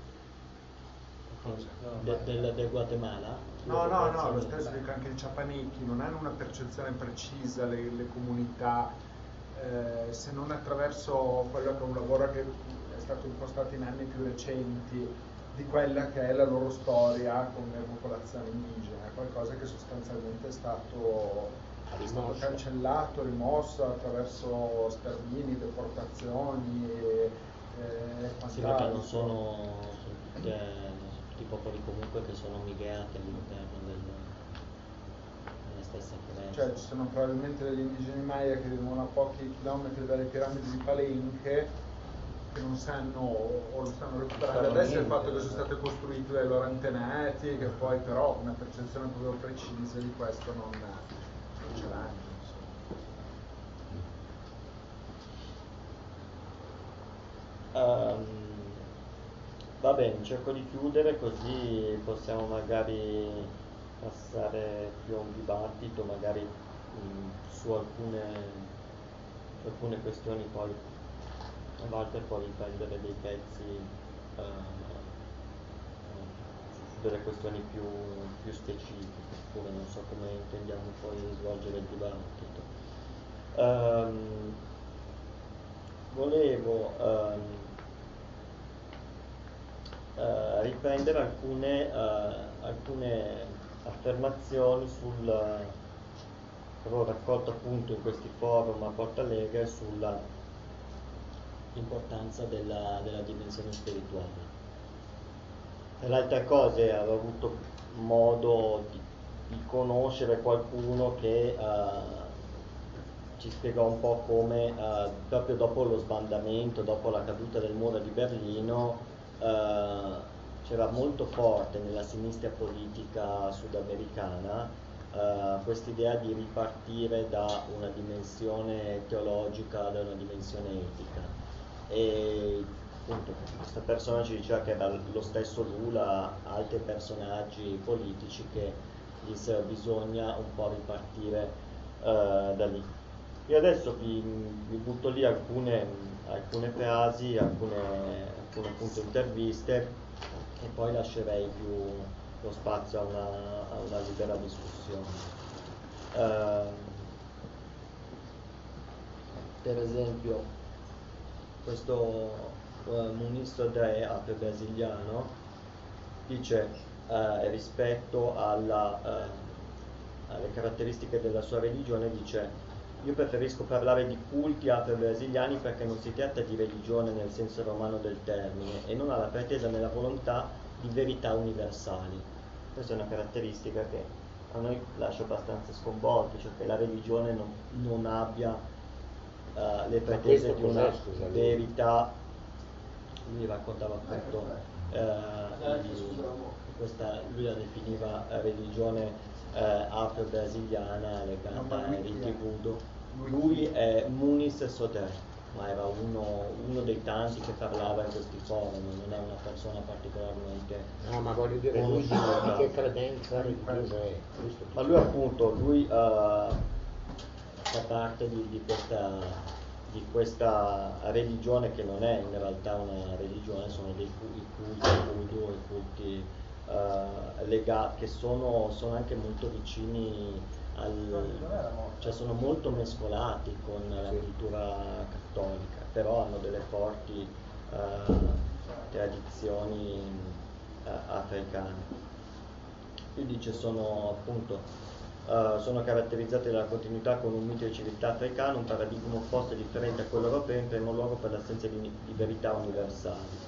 Cosa? Del Guatemala? No, lo stesso dico anche i ciapanechi, non hanno una percezione precisa le comunità, se non attraverso quello che è un lavoro che è stato impostato in anni più recenti, di quella che è la loro storia con le popolazioni indigene, qualcosa che sostanzialmente è stato cancellato, rimosso attraverso stermini, deportazioni e Sì, perché quant'altro. non sono tutti i popoli comunque che sono migrati all'interno della stessa foresta. Cioè ci sono probabilmente degli indigeni Maya che vivono a pochi chilometri dalle piramidi di Palenque, che non sanno o lo stanno recuperando adesso, il fatto che sono state costruite dai loro antenati, che poi però una percezione proprio precisa di questo non ce l'hanno. Va bene, cerco di chiudere così possiamo magari passare più a un dibattito, magari su alcune questioni, poi Walter può riprendere dei pezzi su delle questioni più specifiche, oppure non so come intendiamo poi svolgere il dibattito. Volevo riprendere alcune affermazioni che avevo raccolto appunto in questi forum a Porto Alegre sulla importanza della dimensione spirituale. Tra le altre cose avevo avuto modo di conoscere qualcuno che ci spiegò un po' come proprio dopo lo sbandamento, dopo la caduta del muro di Berlino, c'era molto forte nella sinistra politica sudamericana quest'idea di ripartire da una dimensione teologica, da una dimensione etica. E appunto questa persona ci diceva che era lo stesso Lula, altri personaggi politici, che dissero bisogna un po' ripartire da lì. Io adesso vi butto lì alcune frasi, alcune appunto interviste, e poi lascerei più lo spazio a una libera discussione. Per esempio questo Muniz Sodré, afro-brasiliano, dice rispetto alle caratteristiche della sua religione, dice: io preferisco parlare di culti afro-brasiliani perché non si tratta di religione nel senso romano del termine e non ha la pretesa nella volontà di verità universali. Questa è una caratteristica che a noi lascia abbastanza sconvolti, cioè che la religione non abbia le pretese di una verità. Lui raccontava appunto lui la definiva religione afro-brasiliana legata ai riti voodoo. Lui è Muniz Sodré, ma era uno dei tanti che parlava in questi forum, non è una persona particolarmente No, ma voglio dire, lui di che credenza religiosa è? Ma lui appunto, fa parte di questa religione che non è in realtà una religione, sono dei culti voodoo e culti legati, che sono anche molto vicini cioè sono molto mescolati con la cultura cattolica, però hanno delle forti tradizioni africane. Lui dice sono caratterizzati dalla continuità con un mito di civiltà africano, un paradigma opposto e differente a quello europeo, in primo luogo per l'assenza di verità universali.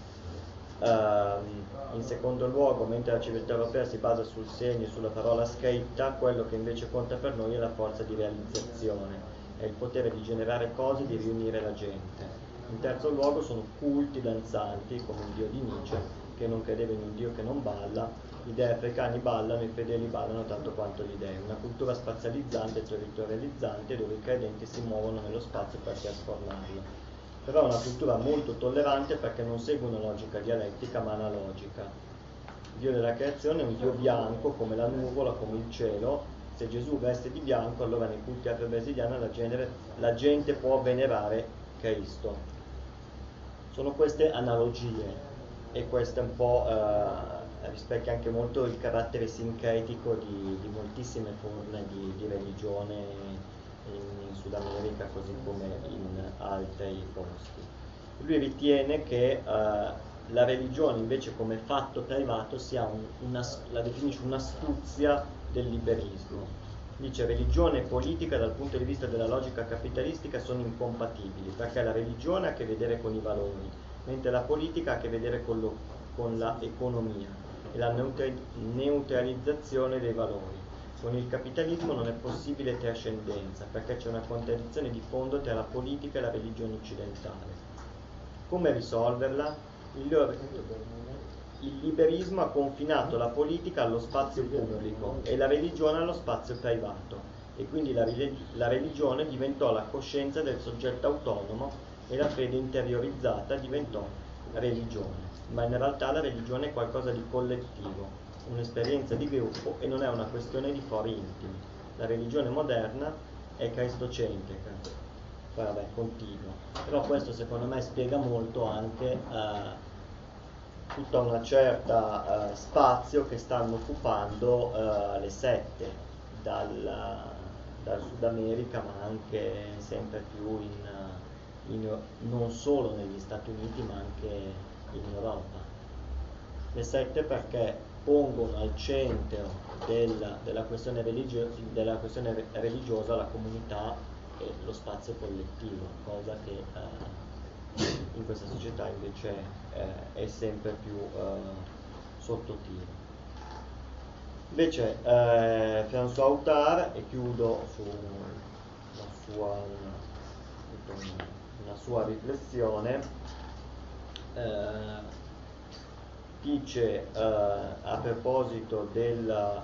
In secondo luogo, mentre la civiltà europea si basa sul segno e sulla parola scritta, quello che invece conta per noi è la forza di realizzazione, è il potere di generare cose e di riunire la gente. In terzo luogo sono culti danzanti, come il dio di Nietzsche, che non credeva in un dio che non balla. Gli dei africani ballano, i fedeli ballano tanto quanto gli dei. Una cultura spazializzante e territorializzante dove i credenti si muovono nello spazio per trasformarlo. Però è una cultura molto tollerante perché non segue una logica dialettica ma analogica. Il dio della creazione è un dio bianco come la nuvola, come il cielo. Se Gesù veste di bianco, allora nei culti afro-brasiliani la gente può venerare Cristo. Sono queste analogie e questo un po' rispecchia anche molto il carattere sincretico di moltissime forme di religione in Sud America così come in altri posti. Lui ritiene che la religione invece come fatto privato sia la definisce un'astuzia del liberismo. Dice religione e politica dal punto di vista della logica capitalistica sono incompatibili perché la religione ha a che vedere con i valori, mentre la politica ha a che vedere con la economia e la neutralizzazione dei valori. Con il capitalismo non è possibile trascendenza, perché c'è una contraddizione di fondo tra la politica e la religione occidentale. Come risolverla? Il liberismo ha confinato la politica allo spazio pubblico e la religione allo spazio privato, e quindi la religione diventò la coscienza del soggetto autonomo e la fede interiorizzata diventò religione. Ma in realtà la religione è qualcosa di collettivo, un'esperienza di gruppo e non è una questione di fori intimi. La religione moderna è cristocentrica, poi vabbè, continuo. Però questo secondo me spiega molto anche tutta una certa spazio che stanno occupando le sette dal Sud America, ma anche sempre più non solo negli Stati Uniti ma anche in Europa. Le sette perché pongono al centro della questione religiosa la comunità e lo spazio collettivo, cosa che in questa società invece è sempre più sotto tiro. Invece François Autard, e chiudo su una sua riflessione, dice a proposito della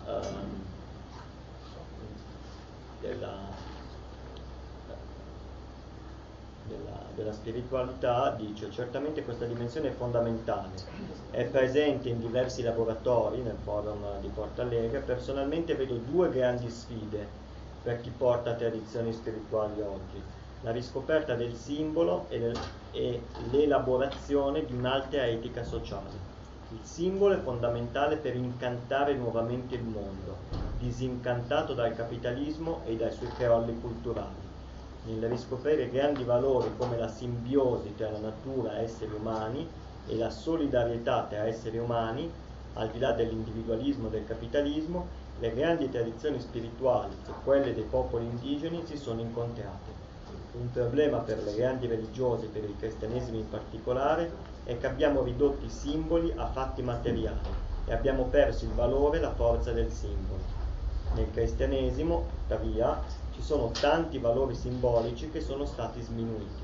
spiritualità, dice certamente questa dimensione è fondamentale, è presente in diversi laboratori nel forum di Porto Alegre. Personalmente vedo due grandi sfide per chi porta tradizioni spirituali oggi: la riscoperta del simbolo e l'elaborazione di un'altra etica sociale. Il simbolo è fondamentale per incantare nuovamente il mondo, disincantato dal capitalismo e dai suoi crolli culturali. Nel riscoprire grandi valori come la simbiosi tra la natura e esseri umani e la solidarietà tra esseri umani, al di là dell'individualismo e del capitalismo, le grandi tradizioni spirituali e quelle dei popoli indigeni si sono incontrate. Un problema per le grandi religiose e per il cristianesimo in particolare è che abbiamo ridotto i simboli a fatti materiali e abbiamo perso il valore e la forza del simbolo. Nel cristianesimo, tuttavia, ci sono tanti valori simbolici che sono stati sminuiti.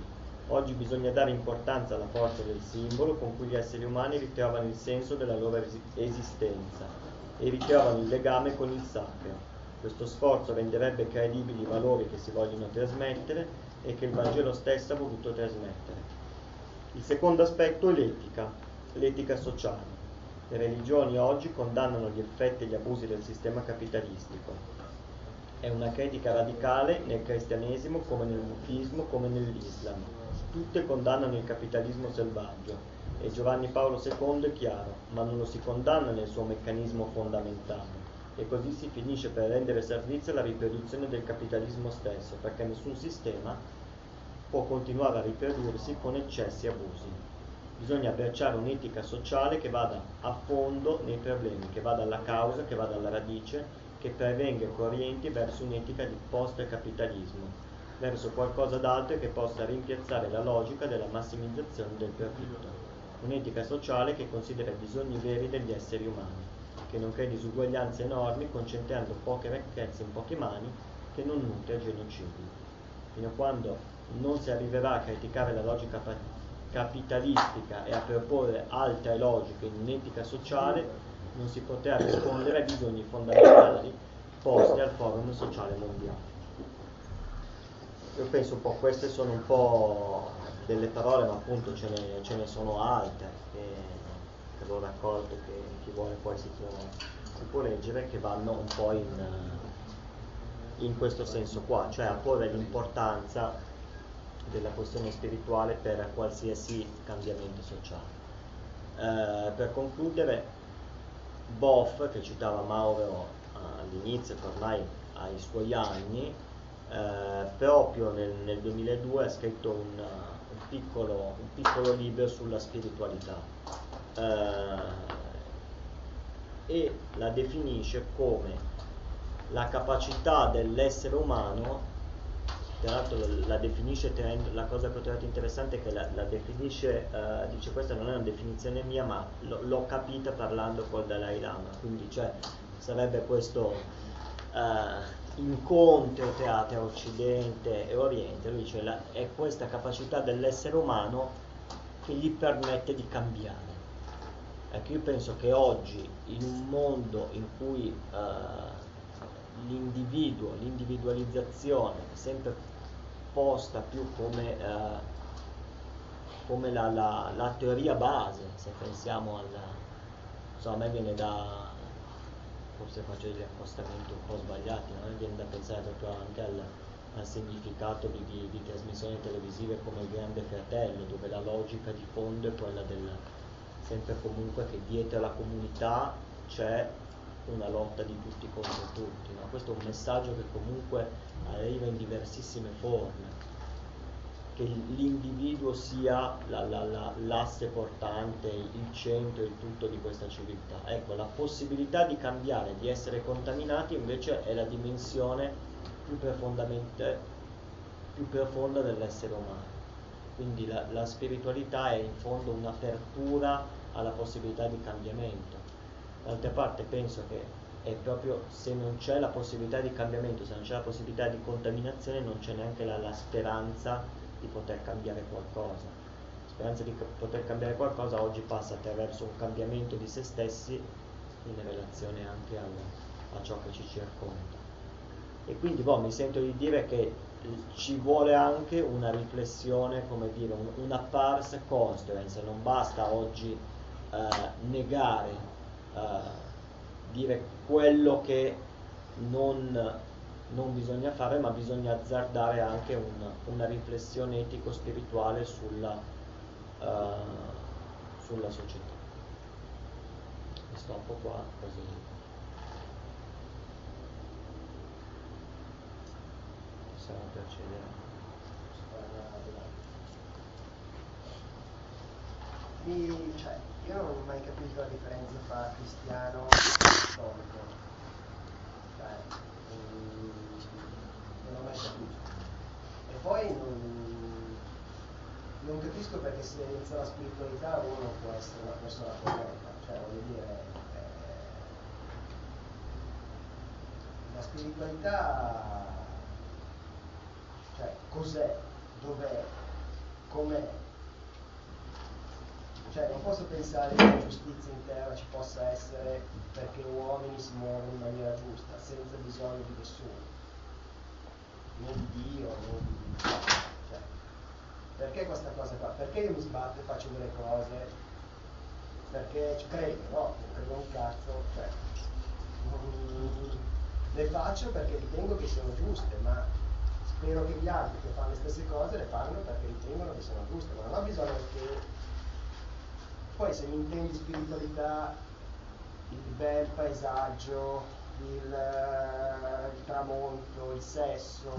Oggi bisogna dare importanza alla forza del simbolo con cui gli esseri umani ritrovano il senso della loro esistenza e ritrovano il legame con il sacro. Questo sforzo renderebbe credibili i valori che si vogliono trasmettere e che il Vangelo stesso ha voluto trasmettere. Il secondo aspetto è l'etica sociale. Le religioni oggi condannano gli effetti e gli abusi del sistema capitalistico. È una critica radicale nel cristianesimo come nel buddismo come nell'Islam. Tutte condannano il capitalismo selvaggio e Giovanni Paolo II è chiaro, ma non lo si condanna nel suo meccanismo fondamentale. E così si finisce per rendere servizio alla riproduzione del capitalismo stesso, perché nessun sistema può continuare a riprodursi con eccessi e abusi. Bisogna abbracciare un'etica sociale che vada a fondo nei problemi, che vada alla causa, che vada alla radice, che prevenga e orienti verso un'etica di post-capitalismo, verso qualcosa d'altro che possa rimpiazzare la logica della massimizzazione del profitto. Un'etica sociale che considera i bisogni veri degli esseri umani, che non crei disuguaglianze enormi concentrando poche ricchezze in poche mani, che non nutre genocidi. Fino a quando non si arriverà a criticare la logica capitalistica e a proporre altre logiche in un'etica sociale, non si potrà rispondere ai bisogni fondamentali posti al Forum Sociale Mondiale. Io penso un po', queste sono un po' delle parole, ma appunto ce ne sono altre che l'ho raccolto, che chi vuole poi si può leggere, che vanno un po' in questo senso qua, cioè a porre l'importanza della questione spirituale per qualsiasi cambiamento sociale. Per concludere, Boff, che citava Mauro all'inizio, che ormai ha i suoi anni, proprio nel 2002 ha scritto un piccolo libro sulla spiritualità e la definisce come la capacità dell'essere umano. Tra l'altro la definisce, la cosa che ho trovato interessante è che la definisce, dice questa non è una definizione mia, ma l'ho capita parlando col Dalai Lama, quindi cioè sarebbe questo incontro tra Occidente e Oriente. Lui dice è questa capacità dell'essere umano che gli permette di cambiare. Ecco, io penso che oggi in un mondo in cui l'individualizzazione è sempre posta più come la teoria base, se pensiamo a me viene forse faccio degli accostamenti un po' sbagliati, ma viene da pensare proprio anche al significato di trasmissioni televisive come Il Grande Fratello, dove la logica di fondo è quella sempre comunque che dietro la comunità c'è una lotta di tutti contro tutti, no? Questo è un messaggio che comunque arriva in diversissime forme, che l'individuo sia l'asse portante, il centro, il tutto di questa civiltà. Ecco, la possibilità di cambiare, di essere contaminati invece è la dimensione più profonda dell'essere umano. Quindi la spiritualità è in fondo un'apertura alla possibilità di cambiamento. D'altra parte penso che è proprio, se non c'è la possibilità di cambiamento, se non c'è la possibilità di contaminazione, non c'è neanche la speranza di poter cambiare qualcosa. La speranza di poter cambiare qualcosa oggi passa attraverso un cambiamento di se stessi in relazione anche a ciò che ci circonda. E quindi mi sento di dire che ci vuole anche una riflessione, come dire, una pars construens. Non basta oggi negare, dire quello che non bisogna fare, ma bisogna azzardare anche una riflessione etico-spirituale sulla società. E sto un po' qua così. Possiamo procedere. Io non ho mai capito la differenza tra cristiano e cattolico. Non l'ho mai capito. E poi non capisco perché se inizia la spiritualità uno può essere una persona corretta. Voglio dire, la spiritualità, cos'è? Dov'è? com'è. Cioè non posso pensare che la giustizia in terra ci possa essere perché uomini si muovono in maniera giusta, senza bisogno di nessuno, né di Dio, né di... Cioè, perché questa cosa qua? Perché io mi sbatto e faccio delle cose? Perché ci credo, no? Non credo un cazzo, cioè, le faccio perché ritengo che siano giuste, ma spero che gli altri che fanno le stesse cose le fanno perché ritengono che siano giuste, ma non ho bisogno che... Poi se mi intendi spiritualità, il bel paesaggio, il tramonto, il sesso,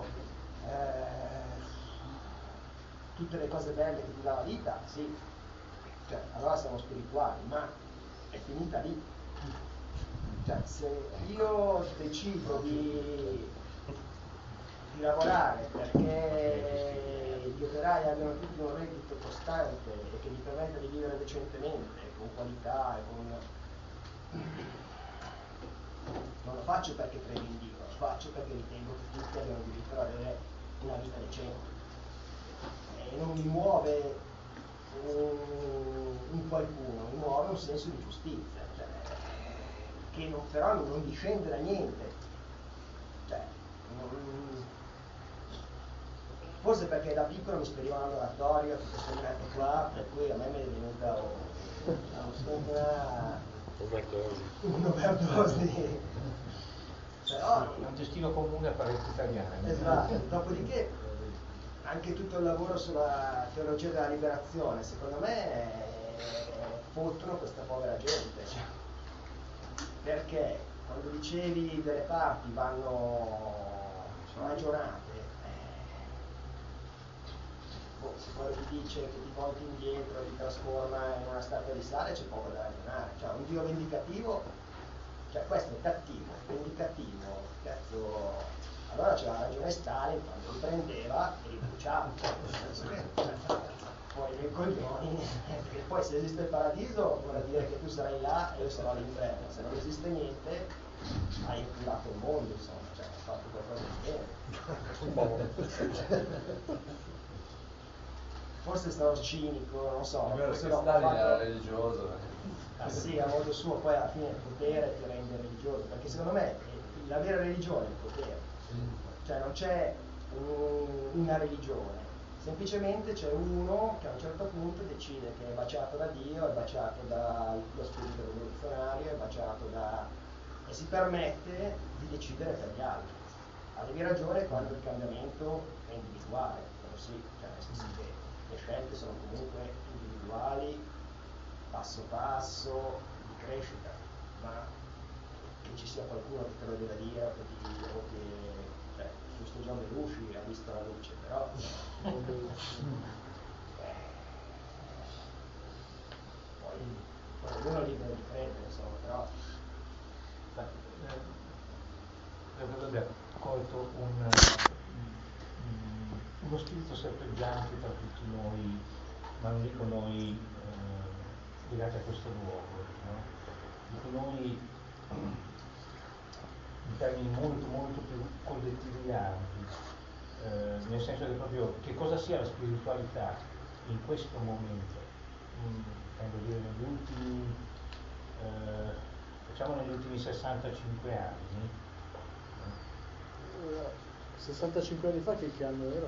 tutte le cose belle che ti dà la vita, sì, cioè, allora siamo spirituali, ma è finita lì. Cioè, se io decido di lavorare perché gli operai abbiano tutti un reddito costante e che gli permetta di vivere decentemente, con qualità e con... non lo faccio perché credo in Dio, lo faccio perché ritengo che tutti abbiano diritto ad avere una vita decente. E non mi muove un qualcuno, mi muove un senso di giustizia, cioè, che non, però non difende da niente. Cioè, forse perché da piccolo mi iscrivano all'oratorio, tutto sommato qua, per cui a me mi è venuta un'overdose. Però è un destino comune a parecchi italiani. esatto, dopodiché anche tutto il lavoro sulla teologia della liberazione, secondo me fottono questa povera gente, cioè, perché quando dicevi delle parti vanno ragionate, se poi ti dice che ti volti indietro e ti trasforma in una statua di sale, c'è poco da ragionare. Cioè, un Dio vendicativo, cioè questo è cattivo, vendicativo, cazzo. Allora c'era ragione Stalin quando li prendeva e li bruciava. Poi dei coglioni, perché poi se esiste il paradiso vuol dire che tu sarai là e io sarò all'inferno, se non esiste niente hai curato il mondo, insomma, cioè hai fatto qualcosa di bene. Forse sarò cinico, non so. Forse Stalin era religioso. Sì, a modo suo, poi alla fine il potere ti rende religioso, perché secondo me la vera religione è il potere. Cioè non c'è una religione, semplicemente c'è uno che a un certo punto decide che è baciato da Dio, è baciato dallo spirito rivoluzionario, è baciato da... e si permette di decidere per gli altri. Avevi ragione quando il cambiamento è individuale, però sì, cioè nel senso che le scelte sono comunque individuali, passo passo, di crescita, ma che ci sia qualcuno che te lo deve dire o che cioè, giusto John Belushi ha visto la luce, però poi ognuno è libero di credere, insomma, però Credo abbia colto uno spirito serpeggiante tra tutti noi, ma non dico noi legati a questo luogo, no? Dico noi in termini molto molto più collettivi e ampi, nel senso che proprio che cosa sia la spiritualità in questo momento, intendo dire negli ultimi, facciamo negli ultimi 65 anni. 65 anni fa che anno era?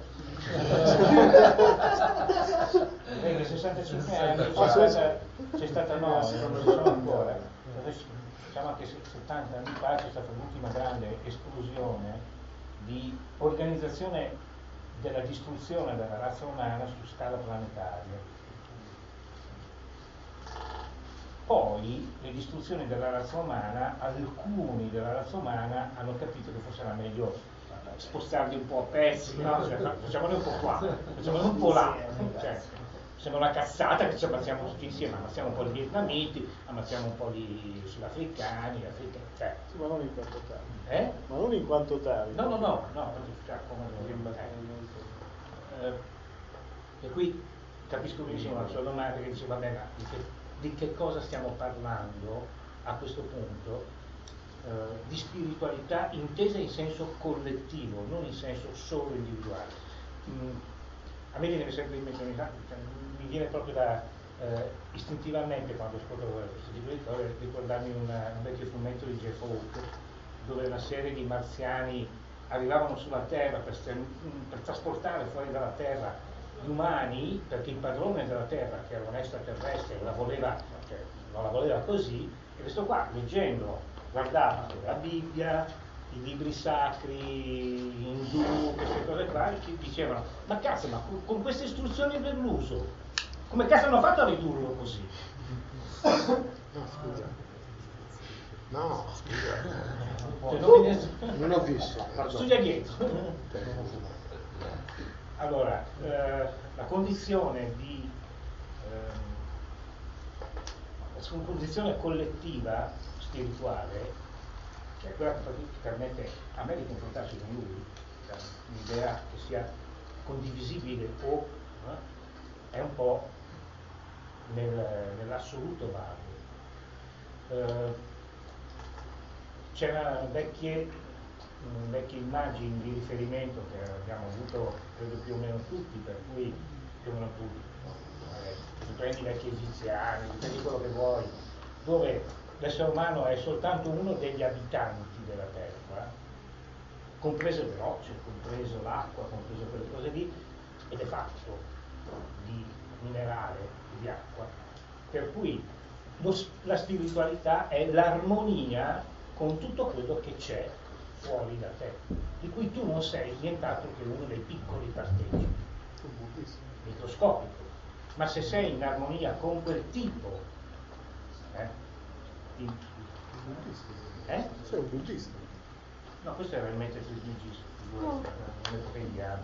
65 anni c'è stata no, non sono ancora. Diciamo che 70 anni fa c'è stata l'ultima grande esplosione di organizzazione della distruzione della razza umana su scala planetaria. Poi le distruzioni della razza umana, alcuni della razza umana hanno capito che forse era meglio spostarli un po' a pezzi, no? Cioè, facciamoli un po' qua, facciamoli un po' là, cioè, sembra una cazzata che ci ammazziamo tutti insieme, ammazziamo un po' di vietnamiti, ammazziamo un po' di sudafricani, cioè. Sì, ma non in quanto tali. Ma non in quanto tali. No, cioè, come e qui capisco benissimo la sua domanda che dice, vabbè, ma di che cosa stiamo parlando a questo punto? Di spiritualità intesa in senso collettivo, non in senso solo individuale. A me viene sempre in mente, cioè, mi viene proprio da istintivamente quando ascolto questo tipo di cose ricordarmi un vecchio fumetto di Jeff Hawke, dove una serie di marziani arrivavano sulla Terra per trasportare fuori dalla Terra gli umani, perché il padrone della Terra, che era un extraterrestre, la voleva, cioè, non la voleva così, e questo qua, leggendo, guardava la Bibbia, i libri sacri indù, queste cose qua, ci dicevano: ma cazzo, ma con queste istruzioni dell'uso, come cazzo hanno fatto a ridurlo così? No, scusa. No, scusa. Cioè, Non ho visto. studia dietro. Allora, la condizione di la condizione collettiva spirituale, che è quella che permette a me di confrontarsi con lui, un'idea che sia condivisibile o è un po' nell'assoluto vago. C'erano vecchie immagini di riferimento che abbiamo avuto, credo più o meno tutti, per cui più o meno tutti, tu prendi i vecchi egiziani, prendi quello che vuoi, dove l'essere umano è soltanto uno degli abitanti della Terra, comprese le rocce, compreso l'acqua, compreso quelle cose lì, ed è fatto di minerale, di acqua, per cui la spiritualità è l'armonia con tutto quello che c'è fuori da te, di cui tu non sei nient'altro che uno dei piccoli partecipi, microscopico, ma se sei in armonia con quel tipo Sei un buddista. no, questo era il metodo buddista, nell'epoca indiana.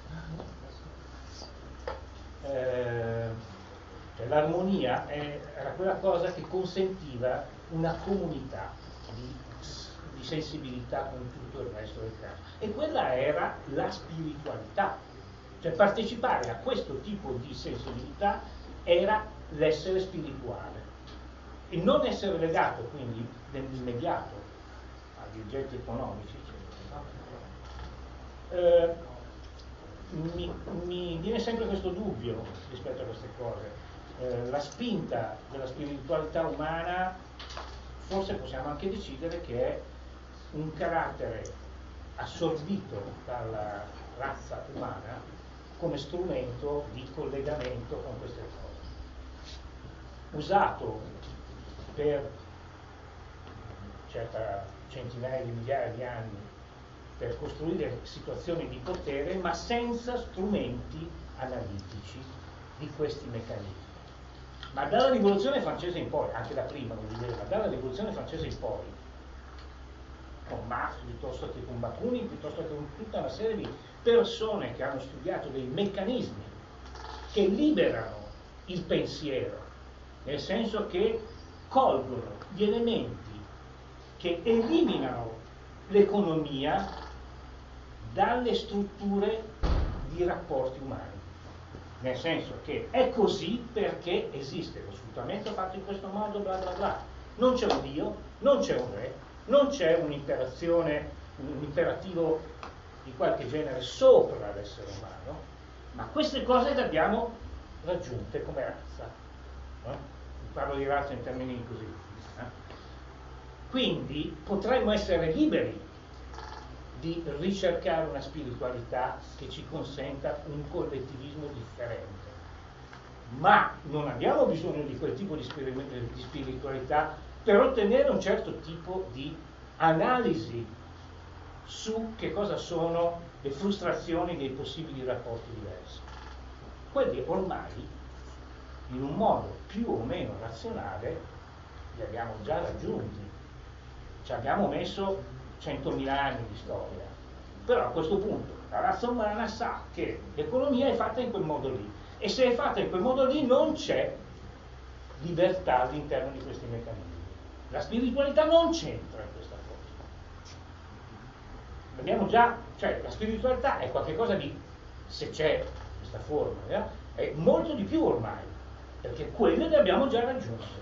Cioè, l'armonia era quella cosa che consentiva una comunità di sensibilità con tutto il resto del caso, e quella era la spiritualità, cioè partecipare a questo tipo di sensibilità era l'essere spirituale, e non essere legato quindi nell'immediato agli oggetti economici, eccetera. Mi viene sempre questo dubbio rispetto a queste cose. La spinta della spiritualità umana forse possiamo anche decidere che è un carattere assorbito dalla razza umana come strumento di collegamento con queste cose, usato per circa centinaia di migliaia di anni per costruire situazioni di potere, ma senza strumenti analitici di questi meccanismi. Ma dalla rivoluzione francese in poi, anche da prima voglio dire, ma dalla rivoluzione francese in poi, con Marx piuttosto che con Bakunin, piuttosto che con tutta una serie di persone che hanno studiato dei meccanismi che liberano il pensiero, nel senso che colgono gli elementi che eliminano l'economia dalle strutture di rapporti umani, nel senso che è così perché esiste lo sfruttamento fatto in questo modo, bla bla bla. Non c'è un Dio, non c'è un re, non c'è un'interazione, un imperativo di qualche genere sopra l'essere umano, ma queste cose le abbiamo raggiunte come razza. Parlo di razza in termini così. Quindi potremmo essere liberi di ricercare una spiritualità che ci consenta un collettivismo differente, ma non abbiamo bisogno di quel tipo di spiritualità per ottenere un certo tipo di analisi su che cosa sono le frustrazioni dei possibili rapporti diversi. Quelli ormai, in un modo più o meno razionale, li abbiamo già raggiunti. Ci abbiamo messo 100.000 anni di storia, però a questo punto la razza umana sa che l'economia è fatta in quel modo lì, e se è fatta in quel modo lì non c'è libertà all'interno di questi meccanismi. La spiritualità non c'entra in questa cosa. Abbiamo già, cioè la spiritualità è qualcosa di, se c'è questa forma, è molto di più ormai, perché quelle le abbiamo già raggiunte.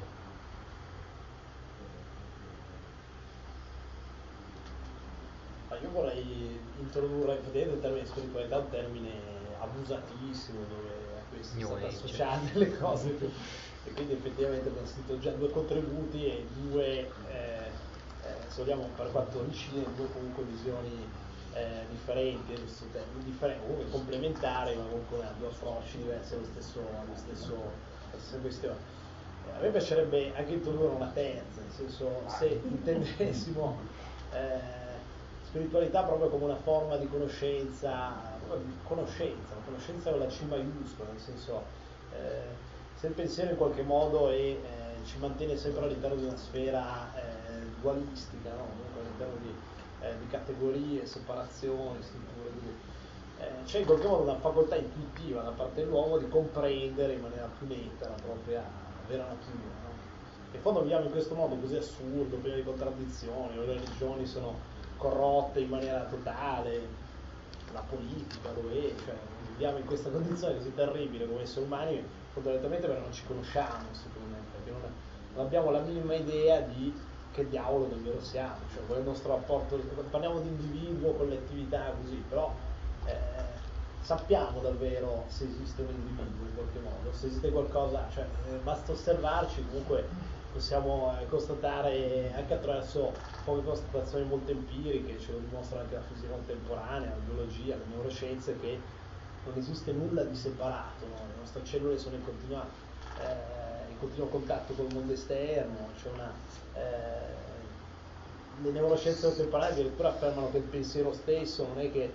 Io vorrei introdurre, vedere il termine spiritualità un termine abusatissimo, dove a questo New sono Age. associate le cose e quindi effettivamente abbiamo sentito già 2 contributi e 2 se vogliamo per quanto vicine, 2 comunque visioni differenti, comunque complementari, ma comunque hanno 2 approcci diversi alla stessa questione. A me piacerebbe anche introdurre una terza, nel senso, se intendessimo spiritualità proprio come una forma di conoscenza con la C maiuscola, nel senso, se il pensiero in qualche modo ci mantiene sempre all'interno di una sfera dualistica, no? Comunque all'interno di categorie, separazioni, strutture, c'è in qualche modo una facoltà intuitiva da parte dell'uomo di comprendere in maniera più netta la propria vera natura, no? In fondo viviamo in questo mondo così assurdo, pieno di contraddizioni, le religioni sono corrotte in maniera totale, la politica lo è, cioè viviamo in questa condizione così terribile come esseri umani, fondamentalmente perché non ci conosciamo, secondo me, perché non abbiamo la minima idea di che diavolo davvero siamo, cioè qual è il nostro rapporto, parliamo di individuo, collettività, così, però sappiamo davvero se esiste un individuo in qualche modo, se esiste qualcosa, cioè basta osservarci, comunque possiamo constatare anche attraverso poche constatazioni molto empiriche, ce lo dimostra anche la fisica contemporanea, la biologia, le neuroscienze, che non esiste nulla di separato, no? Le nostre cellule sono in continuo contatto col mondo esterno, c'è le neuroscienze contemporanee addirittura affermano che il pensiero stesso non è che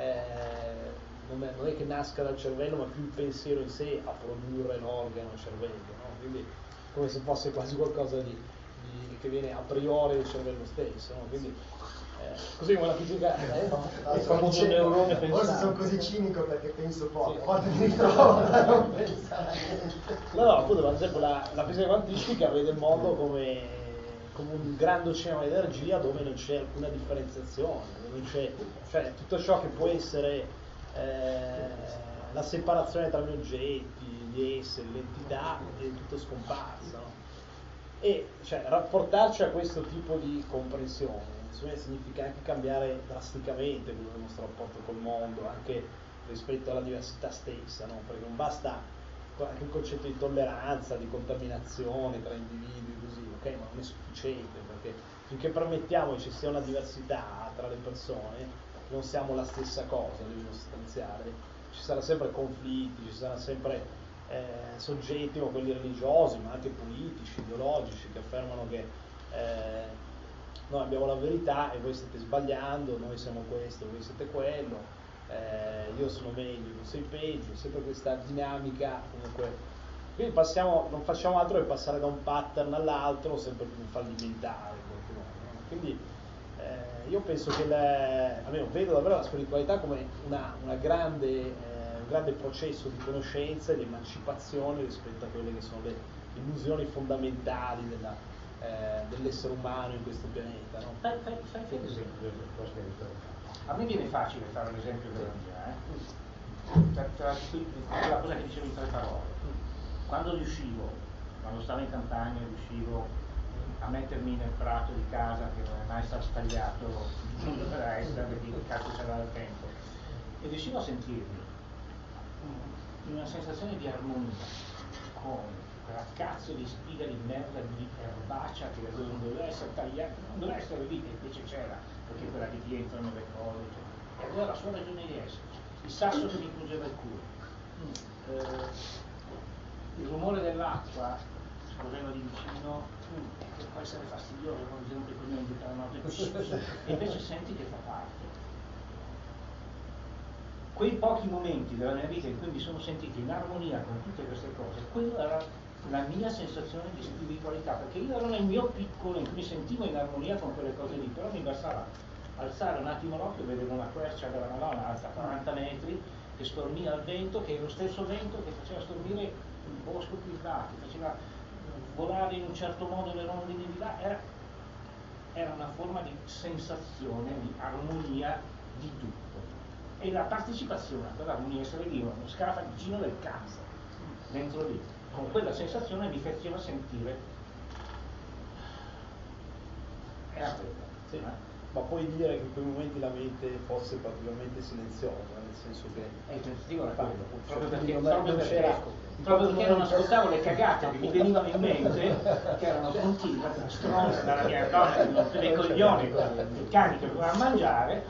nasca dal cervello, ma più il pensiero in sé a produrre l'organo cervello, no? Quindi come se fosse quasi qualcosa che viene a priori dal cervello stesso, no? Quindi così come la fisica il famoso neurone pensante. Forse sono così cinico perché penso poco, Sì. a volte mi ritrovo a non pensare. No, appunto, per esempio la fisica quantistica vede il mondo come un grande oceano di energia dove non c'è alcuna differenziazione, dove non c'è, cioè tutto ciò che può essere la separazione tra gli oggetti, gli esseri, l'entità è tutto scomparsa, no? E cioè rapportarci a questo tipo di comprensione significa anche cambiare drasticamente quello del nostro rapporto col mondo, anche rispetto alla diversità stessa, no? Perché non basta anche il concetto di tolleranza, di contaminazione tra individui, così, ok, ma non è sufficiente, perché finché permettiamo che ci sia una diversità tra le persone, non siamo la stessa cosa a livello sostanziale, ci saranno sempre conflitti, ci saranno sempre soggetti, come quelli religiosi, ma anche politici, ideologici, che affermano che noi abbiamo la verità e voi state sbagliando, noi siamo questo, voi siete quello, io sono meglio, tu sei peggio, sempre questa dinamica comunque. Quindi non facciamo altro che passare da un pattern all'altro sempre più fallimentare in qualche modo, no? Quindi io penso che almeno vedo davvero la spiritualità come un grande processo di conoscenza e di emancipazione rispetto a quelle che sono le illusioni fondamentali dell'essere umano in questo pianeta, no? Fai che esempio delle cose che ricordo. A me viene facile fare l'esempio della mia, la cosa che dicevo in 3 parole. Quando stavo in campagna, riuscivo a mettermi nel prato di casa che non è mai stato tagliato per essere, perché che cazzo c'era il tempo, e riuscivo a sentirmi in una sensazione di armonia con quella cazzo di spiga di merda di erbaccia che non doveva essere tagliata, non doveva essere lì, e invece c'era, perché quella che ti entrano le cose, e aveva la sua ragione di essere. Il sasso che mi pungeva il culo, il rumore dell'acqua scorrendo di vicino, che può essere fastidioso quando si rompe il coglione tutta la notte, e invece senti che fa parte. Quei pochi momenti della mia vita in cui mi sono sentito in armonia con tutte queste cose, quella era la mia sensazione di spiritualità, perché io ero nel mio piccolo in cui mi sentivo in armonia con quelle cose lì, però mi bastava alzare un attimo l'occhio e vedere una quercia della Madonna alta 40 metri che stormia al vento, che è lo stesso vento che faceva stormire il bosco più in là, che faceva volare in un certo modo le rondini di là, era una forma di sensazione, di armonia di tutto. E la partecipazione a quell'armonia, essere lì uno scarafaggino del cazzo dentro lì, con quella sensazione mi faceva sentire, era quella, sì. ma puoi dire che in quei momenti la mente fosse particolarmente silenziosa, nel senso che il tentativo era quello, proprio quindi perché non ascoltavo le cagate che mi venivano in mente, che erano continue, stronze dalla mia donna, dei coglioni, i cani che dovevano mangiare.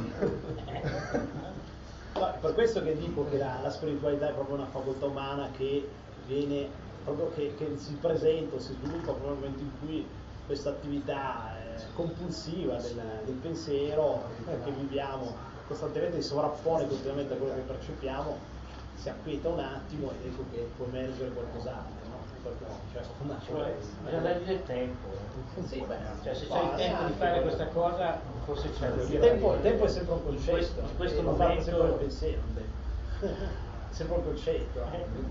No, per questo che dico che la spiritualità è proprio una facoltà umana che viene proprio che si presenta o si sviluppa proprio nel momento in cui questa attività compulsiva del pensiero che viviamo costantemente, si sovrappone continuamente a quello che percepiamo, si acquieta un attimo ed ecco che può emergere qualcos'altro, no? Bisogna dargli del tempo. Cioè, se c'è il tempo di fare questa cosa, forse c'è il tempo è sempre un concetto, in questo non momento sempre il pensiero, sempre un concetto.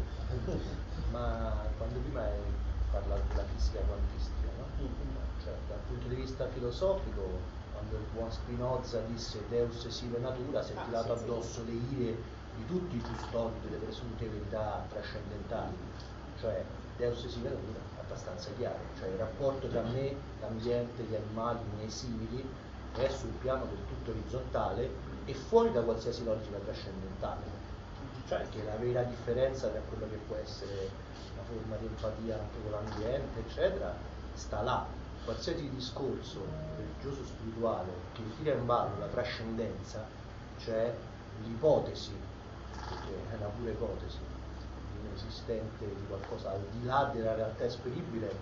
Ma quando prima hai parlato della fisica quantistica, no? Cioè, dal punto di vista filosofico, quando il buon Spinoza disse Deus sive natura, si è tirato addosso le ire di tutti i custodi delle presunte verità trascendentali. Cioè, Deus sive natura è abbastanza chiaro, cioè il rapporto tra me, l'ambiente, gli animali, i miei simili è sul piano del tutto orizzontale e fuori da qualsiasi logica trascendentale. Cioè che la vera differenza tra quello che può essere una forma di empatia anche con l'ambiente, eccetera, sta là. Qualsiasi discorso religioso spirituale che tira in ballo la trascendenza, cioè l'ipotesi, perché è una pura ipotesi, di un esistente di qualcosa al di là della realtà esperibile,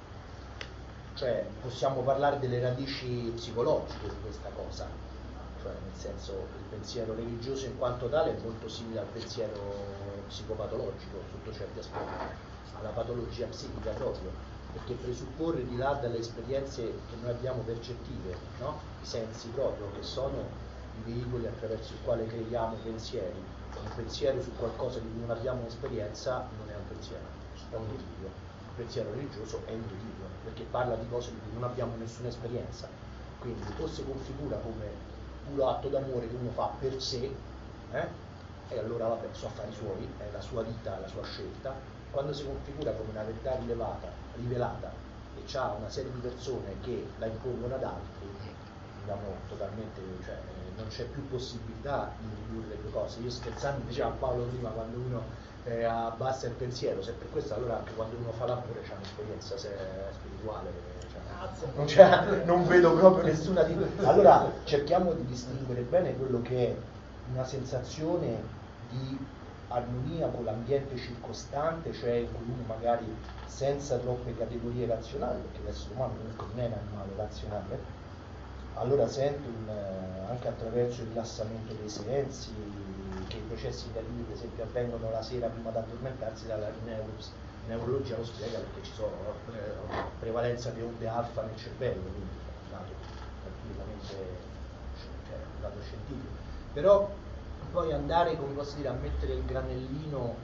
cioè possiamo parlare delle radici psicologiche di questa cosa. Cioè, nel senso, il pensiero religioso in quanto tale è molto simile al pensiero psicopatologico sotto certi aspetti, alla patologia psichica proprio, perché presupporre di là dalle esperienze che noi abbiamo percettive, no? I sensi proprio, che sono i veicoli attraverso il quale creiamo pensieri. Un pensiero su qualcosa di cui non abbiamo esperienza non è un pensiero, è un delirio. Il pensiero religioso è un delirio, perché parla di cose di cui non abbiamo nessuna esperienza, quindi o si configura come puro atto d'amore che uno fa per sé, e allora vabbè, sono affari suoi, è la sua vita, la sua scelta. Quando si configura come una verità rivelata e c'ha una serie di persone che la impongono ad altri, diciamo totalmente, cioè, non c'è più possibilità di ridurre le due cose. Io scherzando dicevo a Paolo prima, quando uno abbassa il pensiero, se per questo allora anche quando uno fa l'amore c'è un'esperienza spirituale. Non vedo proprio nessuna di... Allora cerchiamo di distinguere bene quello che è una sensazione di armonia con l'ambiente circostante, cioè in cui uno magari senza troppe categorie razionali, perché l'essere umano comunque non è un animale razionale, allora sente anche attraverso il rilassamento dei sensi, che i processi creativi per esempio avvengono la sera prima di addormentarsi, dalla neurologia lo spiega, perché ci sono prevalenza di onde alfa nel cervello, quindi è un dato completamente, cioè, un dato scientifico. Però poi andare, come posso dire, a mettere il granellino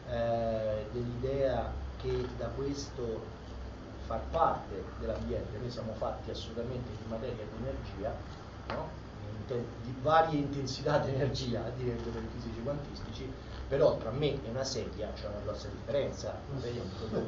dell'idea che da questo far parte dell'ambiente, noi siamo fatti assolutamente di materia e di energia, no? Di varie intensità di energia, direbbero per i fisici quantistici, però tra me e una sedia c'è una grossa differenza. Vedi, è un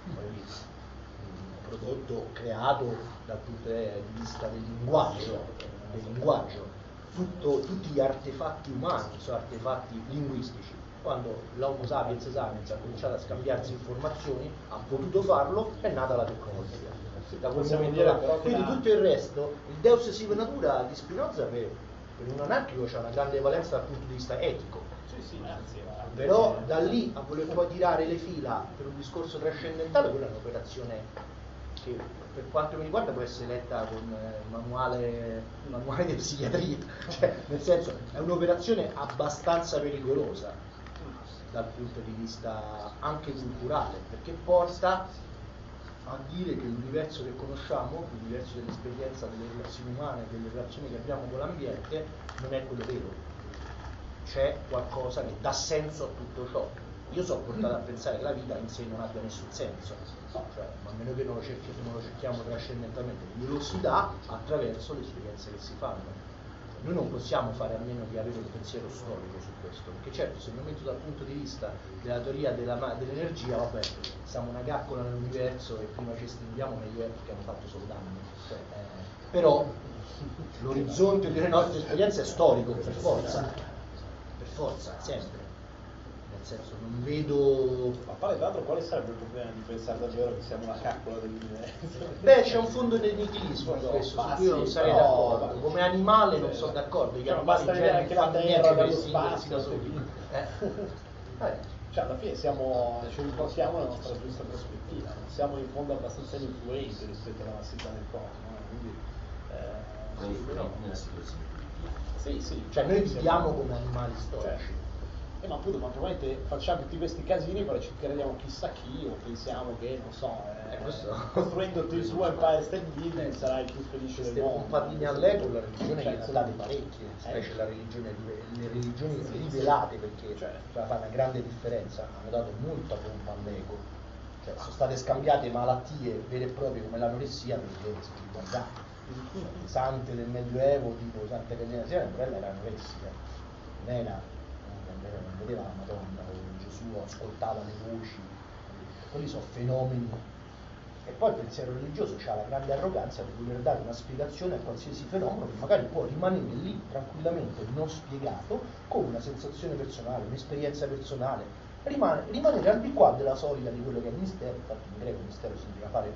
prodotto creato dal punto di vista del linguaggio. Tutti gli artefatti umani sono artefatti linguistici. Quando l'Homo sapiens sapiens ha cominciato a scambiarsi informazioni, ha potuto farlo, è nata la tecnologia. Da quel momento là. Quindi tutto il resto, il Deus sive natura di Spinoza per un anarchico c'è una grande valenza dal punto di vista etico. Però da lì a voler poi tirare le fila per un discorso trascendentale, quella è un'operazione che per quanto mi riguarda può essere letta con manuale di psichiatria, cioè, nel senso è un'operazione abbastanza pericolosa dal punto di vista anche culturale, perché porta a dire che l'universo che conosciamo, l'universo dell'esperienza delle relazioni umane, delle relazioni che abbiamo con l'ambiente, non è quello vero. C'è qualcosa che dà senso a tutto ciò. Io sono portato a pensare che la vita in sé non abbia nessun senso, cioè, a meno che non lo cerchiamo trascendentalmente, glielo si dà attraverso le esperienze che si fanno. Noi non possiamo fare a meno di avere un pensiero storico su questo, perché certo se mi metto dal punto di vista della teoria dell'energia, vabbè, siamo una caccola nell'universo e prima ci estinguiamo meglio è, perché hanno fatto solo danni, cioè, però l'orizzonte delle nostre esperienze è storico, per forza, sempre. Nel senso, non vedo... Ma pare tra l'altro quale sarebbe il problema di pensare davvero che siamo una caccola dell'universo? Beh, c'è un fondo di nichilismo in questo, su cui io non sarei d'accordo. Come animale non sono d'accordo, gli animali basta vedere anche la Terra dallo spazio. Cioè alla fine ci riportiamo la nostra giusta prospettiva, non siamo in fondo abbastanza influenti rispetto alla vastità del cosmo, quindi nella situazione. sì, Cioè noi viviamo come animali storici. ma appunto, ma probabilmente facciamo tutti questi casini, però ci crediamo chissà chi, o pensiamo che, non so, costruendo il suo Empire State Building sarai il più felice del mondo. Queste pompatine all'ego la religione gliene ha date parecchie, specie le religioni rivelate, perché fa una grande differenza, hanno dato molta pompa all'ego, cioè sono state scambiate malattie vere e proprie come l'anoressia per le spiritualità. Le sante del Medioevo, tipo Santa Caterina di Siena, quella era anoressica, non era, non vedeva la Madonna o Gesù, ascoltava le voci, quelli sono fenomeni. E poi il pensiero religioso ha la grande arroganza di voler dare una spiegazione a qualsiasi fenomeno che magari può rimanere lì tranquillamente non spiegato, con una sensazione personale, un'esperienza personale, rimanere al di qua della soglia di quello che è il mistero. Infatti in greco mistero significa fare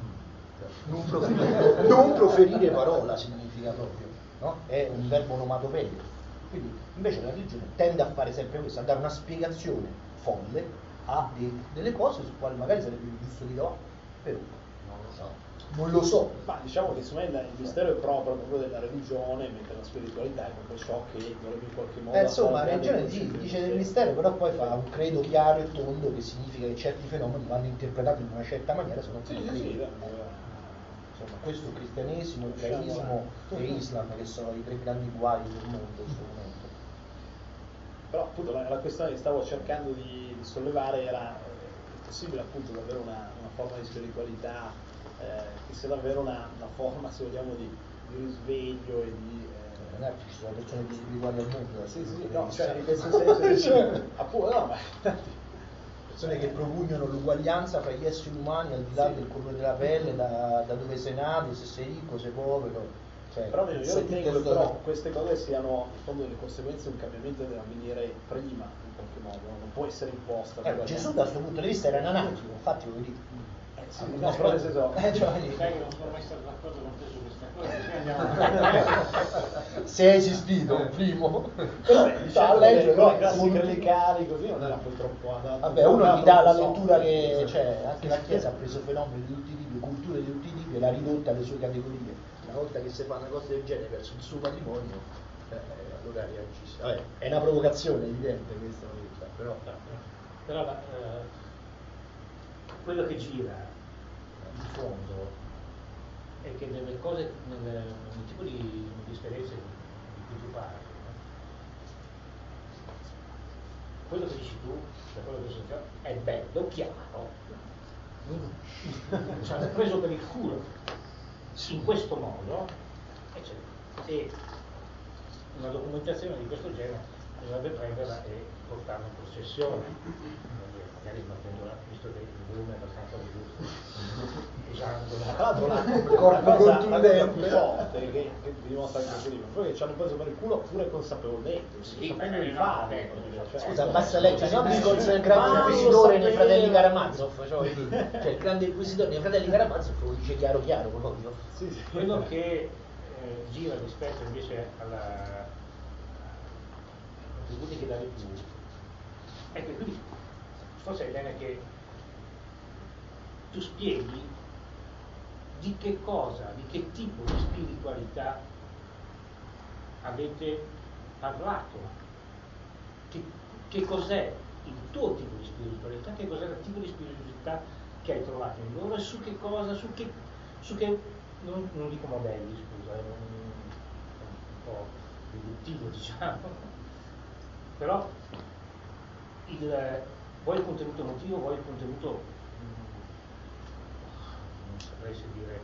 non proferire parola, significa proprio, no? È un verbo onomatopeico. Quindi invece la religione tende a fare sempre questo, a dare una spiegazione folle a delle cose su quali magari sarebbe giusto dire però non lo so. Ma diciamo che secondo me il mistero è proprio della religione, mentre la spiritualità è proprio ciò che dovrebbe in qualche modo... insomma, la religione dice del mistero, però poi fa un credo chiaro e tondo che significa che certi fenomeni vanno interpretati in una certa maniera, se no insomma, questo cristianesimo, judaismo e Islam, che sono i tre grandi guai del mondo in questo momento. Però appunto la questione che stavo cercando di sollevare era: è possibile appunto davvero una forma di spiritualità che sia davvero una forma, se vogliamo, di risveglio e di... ci sono persone più spirituali al mondo. In questo senso appunto, no, ma persone che propugnano l'uguaglianza fra gli esseri umani al di là del colore della pelle, da dove sei nato, se sei ricco, se povero. Però io ritengo che però queste cose siano in fondo delle conseguenze di un cambiamento che deve avvenire prima, in qualche modo, non può essere imposta. Gesù da questo punto di vista era nanatico, infatti lo dico. Però nel senso, sai che non sono mai stato d'accordo con te su questa cosa, se è esistito un primo. Diciamo le classiche clericali così non era poi troppo adatto. Vabbè, uno gli dà la lettura che anche la Chiesa ha preso fenomeni di tutti i tipi, culture di tutti i tipi e l'ha ridotta alle sue categorie. Una volta che si fa una cosa del genere verso il suo patrimonio, allora reagisce. Vabbè, è una provocazione evidente questa, però quello che gira di fondo è che nelle cose, nel tipo di esperienze di cui tu parli, quello che dici tu, cioè quello che sono è bello, chiaro, ci hanno preso per il culo in questo modo, e una documentazione di questo genere dovrebbe prenderla e portarla in processione, magari mettendola, visto che il volume è abbastanza usandola. La cosa più forte che dimostra anche questo libro, poi che ci hanno preso per il culo pure consapevolmente, sapendo di farlo. Scusa, basta leggere, no? Il grande inquisitore nei Fratelli Karamazov, cioè il grande inquisitore nei Fratelli Karamazov lo dice chiaro proprio. Quello che gira rispetto invece alla attributi che davi tu è che quindi forse è bene che tu spieghi di che cosa, di che tipo di spiritualità avete parlato, che cos'è il tuo tipo di spiritualità, che cos'è il tipo di spiritualità che hai trovato in loro e su che cosa, su che non dico modelli, scusa, è un po' riduttivo, diciamo, però vuoi il contenuto emotivo, vuoi il contenuto, non saprei se dire,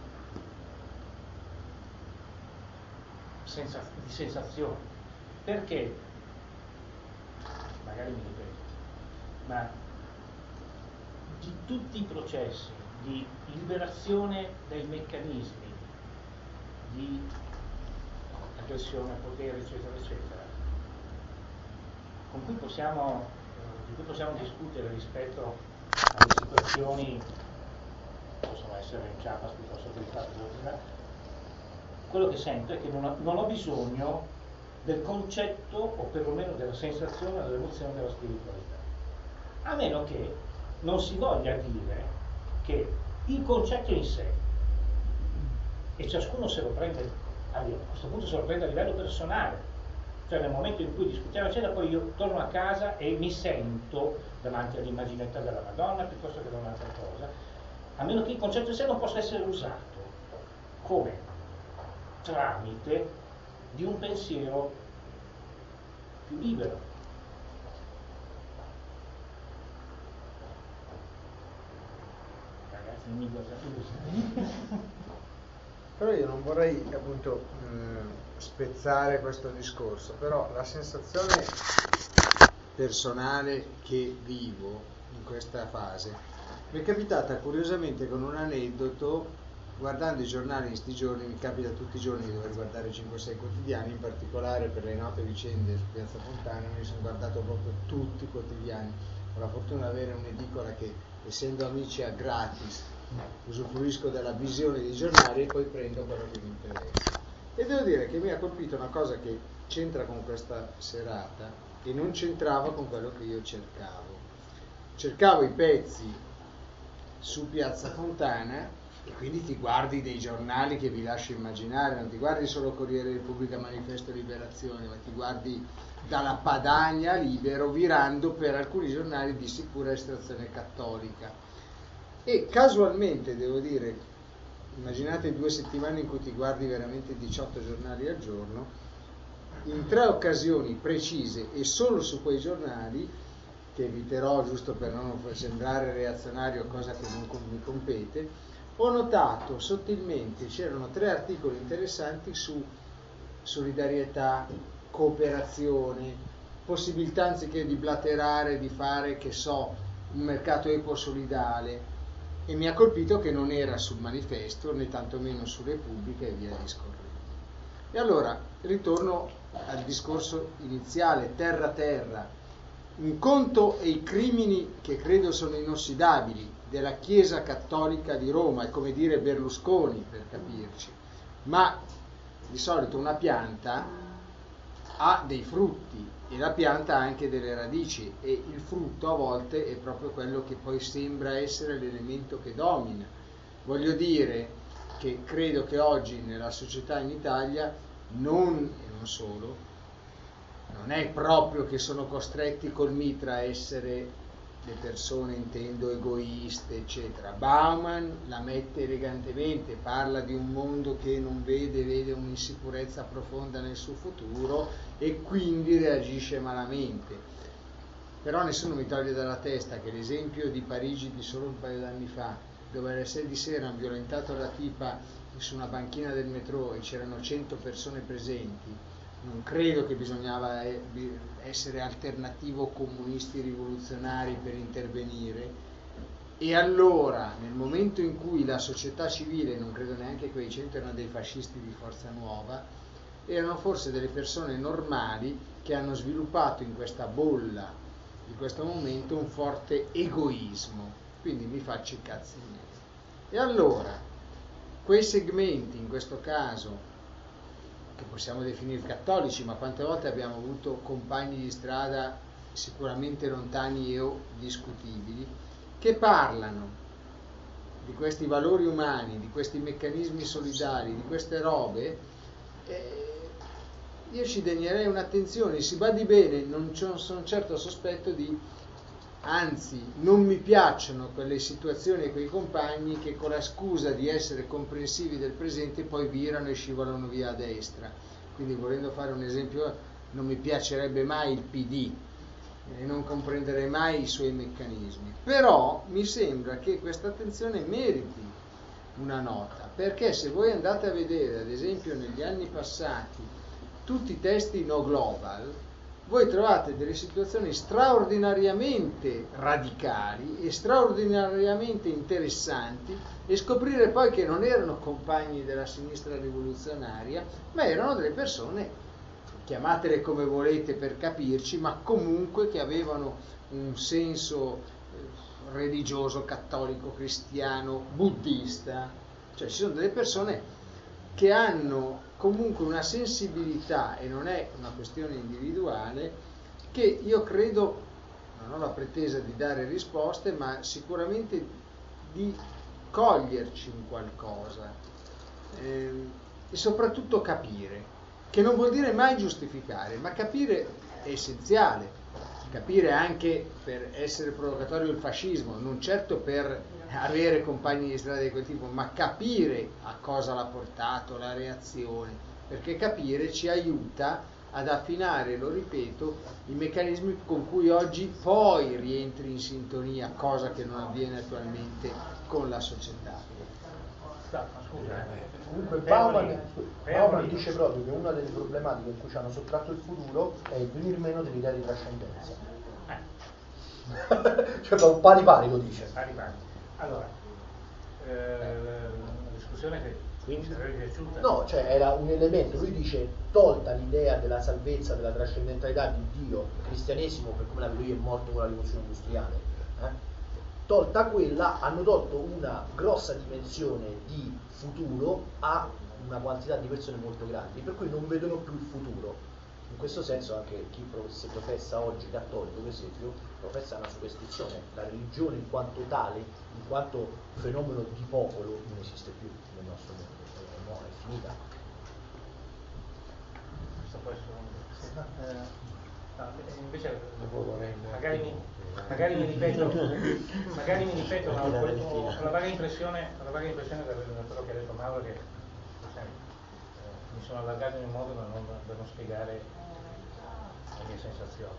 di sensazione, perché, magari mi ripeto, ma di tutti i processi di liberazione dai meccanismi, di pressione, potere, eccetera, eccetera, di cui possiamo discutere rispetto alle situazioni che possono essere in Chiapas piuttosto che in Padre. Quello che sento è che non ho bisogno del concetto, o perlomeno della sensazione, dell'emozione della spiritualità, a meno che non si voglia dire che il concetto in sé, e ciascuno se lo prende, a questo punto se lo prende a livello personale, cioè nel momento in cui discutiamo eccetera, poi io torno a casa e mi sento davanti all'immaginetta della Madonna piuttosto che da un'altra cosa, a meno che il concetto in sé non possa essere usato come tramite di un pensiero più libero. Ragazzi, non mi guardate. Però io non vorrei appunto spezzare questo discorso, però la sensazione personale che vivo in questa fase mi è capitata curiosamente con un aneddoto. Guardando i giornali in sti giorni, mi capita tutti i giorni di dover guardare 5-6 quotidiani, in particolare per le note vicende su Piazza Fontana, mi sono guardato proprio tutti i quotidiani. Ho la fortuna di avere un'edicola che, essendo amici a gratis, usufruisco della visione dei giornali e poi prendo quello che mi interessa. E devo dire che mi ha colpito una cosa che c'entra con questa serata e non c'entrava con quello che io cercavo. Cercavo i pezzi su Piazza Fontana, e quindi ti guardi dei giornali che vi lascio immaginare, non ti guardi solo Corriere Repubblica, Manifesto Liberazione, ma ti guardi dalla Padania Libero, virando per alcuni giornali di sicura estrazione cattolica. E casualmente, devo dire, immaginate 2 settimane in cui ti guardi veramente 18 giornali al giorno, in 3 occasioni precise e solo su quei giornali, che eviterò giusto per non sembrare reazionario, cosa che non mi compete, ho notato sottilmente, c'erano 3 articoli interessanti su solidarietà, cooperazione, possibilità anziché di blaterare, di fare, che so, un mercato equo-solidale, e mi ha colpito che non era sul Manifesto né tantomeno su Repubblica e via discorrendo. E allora ritorno al discorso iniziale, terra. Un conto è i crimini, che credo sono inossidabili, della Chiesa Cattolica di Roma, è come dire Berlusconi, per capirci, ma di solito una pianta ha dei frutti e la pianta ha anche delle radici, e il frutto a volte è proprio quello che poi sembra essere l'elemento che domina. Voglio dire che credo che oggi nella società in Italia non è proprio che sono costretti col mitra a essere le persone, intendo, egoiste, eccetera. Bauman la mette elegantemente, parla di un mondo che non vede un'insicurezza profonda nel suo futuro e quindi reagisce malamente. Però nessuno mi toglie dalla testa che l'esempio di Parigi di solo un paio d'anni fa, dove alle 6 di sera hanno violentato la tipa su una banchina del metro e c'erano 100 persone presenti, non credo che bisognava essere alternativo comunisti rivoluzionari per intervenire. E allora, nel momento in cui la società civile, non credo neanche quei 100 erano dei fascisti di Forza Nuova, erano forse delle persone normali che hanno sviluppato in questa bolla di questo momento un forte egoismo, quindi mi faccio i cazzi miei. E allora quei segmenti, in questo caso che possiamo definire cattolici, ma quante volte abbiamo avuto compagni di strada sicuramente lontani o discutibili, che parlano di questi valori umani, di questi meccanismi solidari, di queste robe, io ci degnerei un'attenzione. Si badi bene, non sono certo sospetto anzi non mi piacciono quelle situazioni e quei compagni che con la scusa di essere comprensivi del presente poi virano e scivolano via a destra. Quindi, volendo fare un esempio, non mi piacerebbe mai il PD e non comprenderei mai i suoi meccanismi, però mi sembra che questa attenzione meriti una nota, perché se voi andate a vedere ad esempio negli anni passati tutti i testi no global, voi trovate delle situazioni straordinariamente radicali e straordinariamente interessanti, e scoprire poi che non erano compagni della sinistra rivoluzionaria, ma erano delle persone, chiamatele come volete per capirci, ma comunque che avevano un senso religioso, cattolico, cristiano, buddista. Cioè ci sono delle persone che hanno comunque una sensibilità, e non è una questione individuale, che io credo, non ho la pretesa di dare risposte, ma sicuramente di coglierci in qualcosa, e soprattutto capire, che non vuol dire mai giustificare, ma capire è essenziale. Capire anche per essere provocatorio il fascismo, non certo per avere compagni di strada di quel tipo, ma capire a cosa l'ha portato, la reazione, perché capire ci aiuta ad affinare, lo ripeto, i meccanismi con cui oggi poi rientri in sintonia, cosa che non avviene attualmente con la società. Comunque Bauman dice proprio che una delle problematiche in cui ci hanno sottratto il futuro è il venir meno dell'idea di trascendenza. Cioè pari pari lo dice. Pari pari. Allora, una discussione che quindi sarebbe piaciuta. No, cioè era un elemento, lui dice, tolta l'idea della salvezza, della trascendentalità di Dio, il cristianesimo, per come la lui è morto con la rivoluzione industriale, tolta quella, hanno tolto una grossa dimensione di futuro a una quantità di persone molto grandi, per cui non vedono più il futuro. In questo senso anche chi si professa oggi cattolico, per esempio, professa una superstizione. La religione in quanto tale, in quanto fenomeno di popolo, non esiste più nel nostro mondo, no, è finita. Questo può essere invece magari mi ripeto ho la vaga impressione da quello che ha detto Mauro, che mi sono allargato in un modo da non spiegare la mia sensazione.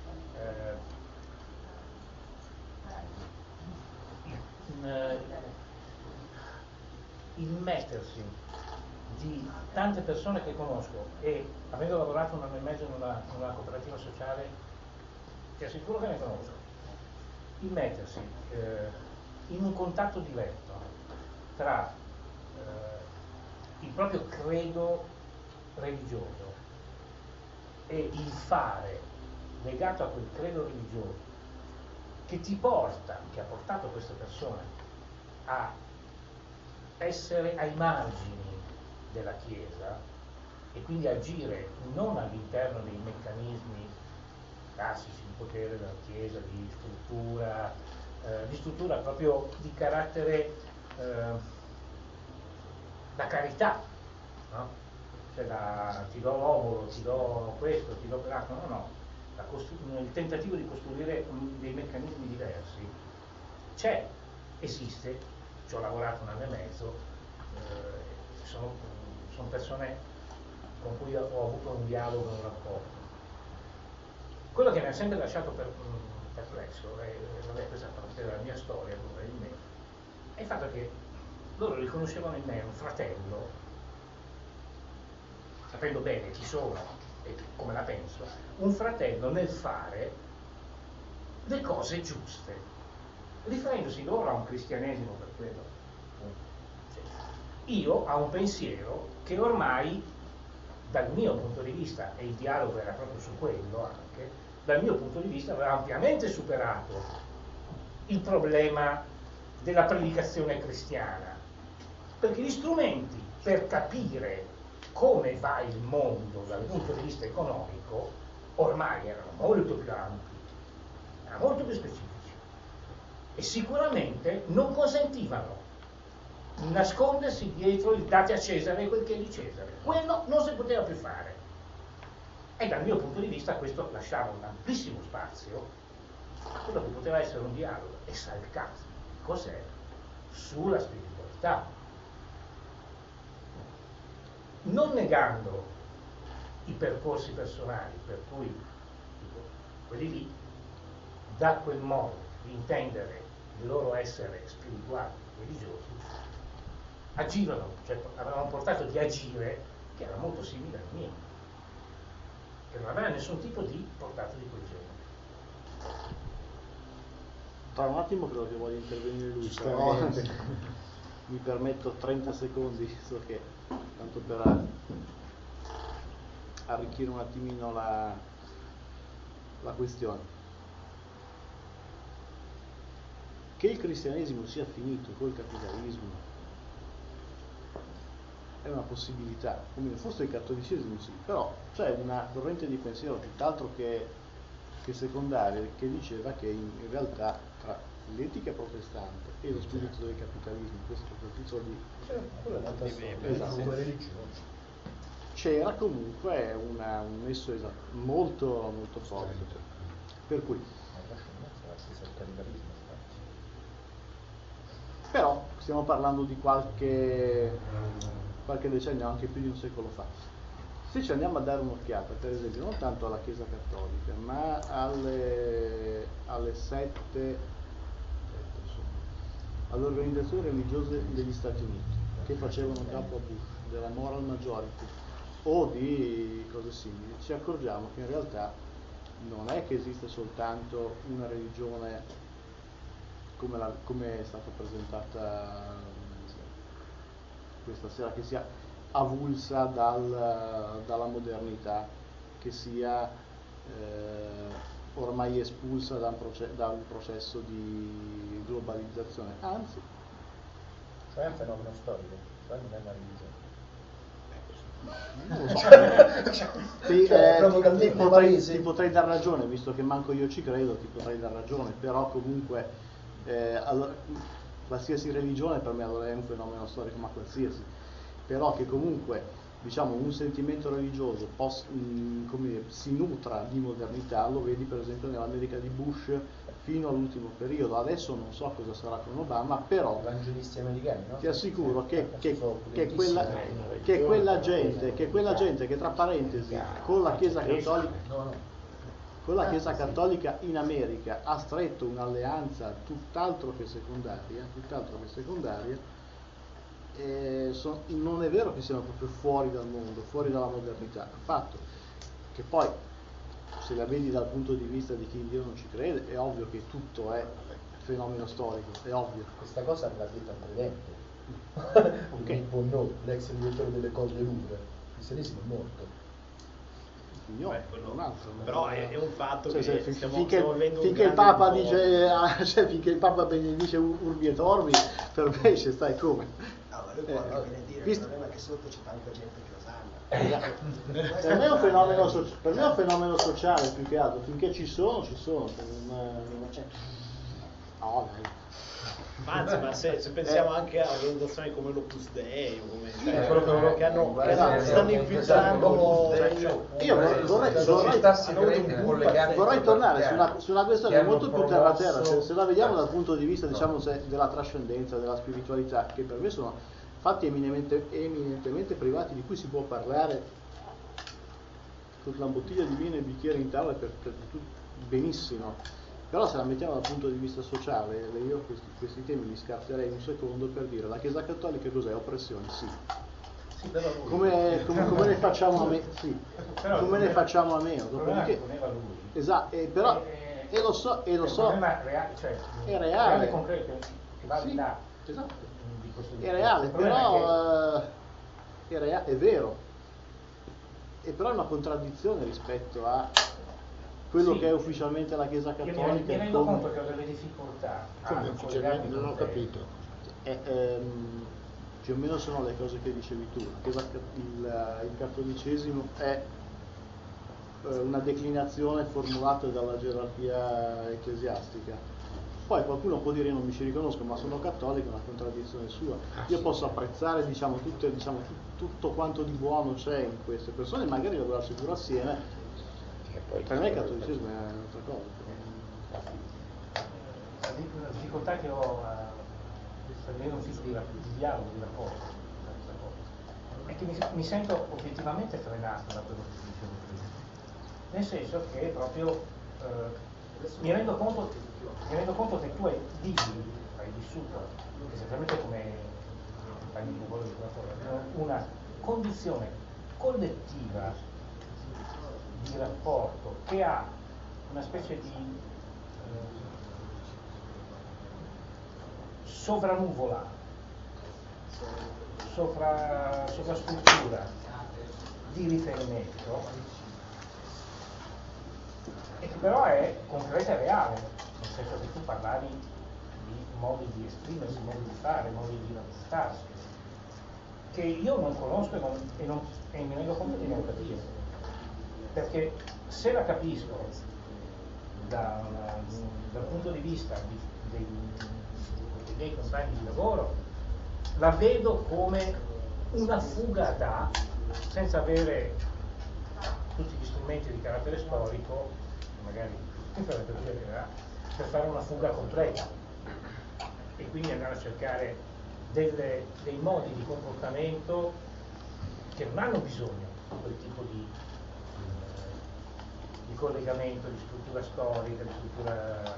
Il mettersi di tante persone che conosco, e avendo lavorato 1 anno e mezzo in una cooperativa sociale, ti assicuro che ne conosco, il mettersi in un contatto diretto tra il proprio credo religioso e il fare legato a quel credo religioso, che ha portato queste persone a essere ai margini della Chiesa e quindi agire non all'interno dei meccanismi classici di potere della Chiesa, di struttura proprio di carattere da carità, no? Cioè ti do l'obolo, ti do questo, ti do quell'altro, no. Il tentativo di costruire dei meccanismi diversi esiste, ci ho lavorato 1 anno e mezzo, sono persone con cui ho avuto un dialogo, un rapporto. Quello che mi ha sempre lasciato perplesso, questa parte della mia storia probabilmente, è il fatto che loro riconoscevano in me un fratello, sapendo bene chi sono e come la penso, un fratello nel fare le cose giuste, riferendosi loro a un cristianesimo per quello. Io a un pensiero che ormai, dal mio punto di vista, e il dialogo era proprio su quello anche, dal mio punto di vista aveva ampiamente superato il problema della predicazione cristiana, perché gli strumenti per capire come va il mondo dal punto di vista economico ormai erano molto più ampi, erano molto più specifici, e sicuramente non consentivano nascondersi dietro il date a Cesare quel che è di Cesare. Quello non si poteva più fare, e dal mio punto di vista questo lasciava un amplissimo spazio a quello che poteva essere un dialogo e sarcasmo, cos'è? Sulla spiritualità, non negando i percorsi personali, per cui dico, quelli lì, da quel modo di intendere il loro essere spirituali, religiosi, agivano, cioè avevano portato di agire che era molto simile al mio. che non aveva nessun tipo di portata di quel genere. Tra un attimo credo che voglia intervenire lui, però mi permetto 30 secondi, so che tanto per arricchire un attimino la questione. Che il cristianesimo sia finito col capitalismo è una possibilità, come forse il cattolicesimo sì, però c'è una corrente di pensiero tutt'altro che secondaria che diceva che in realtà tra l'etica protestante e lo spirito del capitalismo, questo titolo di c'era comunque un nesso molto molto forte, per cui però stiamo parlando di qualche decennio, anche più di un secolo fa. Se ci andiamo a dare un'occhiata, per esempio, non tanto alla Chiesa Cattolica, ma alle organizzazioni religiose degli Stati Uniti, che facevano capo a Bush, della moral majority, o di cose simili, ci accorgiamo che in realtà non è che esiste soltanto una religione come è stata presentata questa sera, che sia avulsa dalla modernità, che sia ormai espulsa da un processo di globalizzazione, anzi. Cioè è un fenomeno storico, cioè non è una religione. Non lo so. Ti potrei dar ragione, visto che manco io ci credo, ti potrei dar ragione, però comunque allora, qualsiasi religione per me allora è un fenomeno storico, ma qualsiasi, però che comunque diciamo un sentimento religioso si nutra di modernità, lo vedi per esempio nell'America di Bush fino all'ultimo periodo. Adesso non so cosa sarà con Obama, però evangelisti americani, no? ti assicuro che quella gente che tra parentesi con la Chiesa Cattolica in America ha stretto un'alleanza tutt'altro che secondaria, non è vero che siano proprio fuori dal mondo, fuori dalla modernità. Il fatto che poi, se la vedi dal punto di vista di chi in Dio non ci crede, è ovvio che tutto è fenomeno storico, è ovvio. Questa cosa me l'ha detta un credente, Okay. Bonneau, l'ex direttore delle cose Louvre, il cristianesimo è morto. Però è un fatto cioè, che finché il Papa benedice Urbi et Orbi, per me ci stai come. No, ma lui può anche benedire, il problema è che sotto c'è tanta gente che osanna. Per me è un fenomeno sociale più che altro, finché ci sono. Non c'è. No, dai. Anzi, ma se pensiamo anche a organizzazioni come l'Opus Dei, che stanno infiltrando. Io vorrei tornare su una questione molto più terra-terra, se la vediamo dal punto di vista diciamo della trascendenza, della spiritualità, che per me sono fatti eminentemente privati, di cui si può parlare con una bottiglia di vino e il bicchiere in tavola benissimo. Però se la mettiamo dal punto di vista sociale, io questi temi li scarterei un secondo per dire: la Chiesa Cattolica cos'è? Oppressione? Sì. Come ne facciamo a meno? Sì. Come ne facciamo a meno? Dopodiché, esatto, però lo so, è reale. È concreto, che va di là. Esatto. È reale, però è vero. E però è una contraddizione rispetto a quello che è ufficialmente la Chiesa Cattolica. Io mi rendo conto che ho delle difficoltà. Non ho capito. Più o meno sono le cose che dicevi tu. Il cattolicesimo è una declinazione formulata dalla gerarchia ecclesiastica. Poi qualcuno può dire: non mi ci riconosco, ma sono cattolico, è una contraddizione sua. Io posso apprezzare tutto quanto di buono c'è in queste persone, magari lavorarci pure assieme. Per me il cattolicesimo è un'altra cosa. La difficoltà che ho a stabilire un tipo di dialogo, di rapporto, è che mi sento obiettivamente frenato da quello che ti dicevo prima. Nel senso che proprio mi rendo conto che tu hai vissuto esattamente come una condizione collettiva di rapporto che ha una specie di sovranuvola, sovrastruttura di riferimento, e che però è concreta e reale, nel senso che tu parlavi di modi di esprimersi, modi di fare, modi di rapportarsi, che io non conosco e mi rendo conto di non capire, perché se la capisco dal punto di vista dei miei compagni di lavoro, la vedo come una fuga da, senza avere tutti gli strumenti di carattere storico, magari per fare una fuga completa e quindi andare a cercare dei modi di comportamento che non hanno bisogno di quel tipo di collegamento, di struttura storica, di struttura,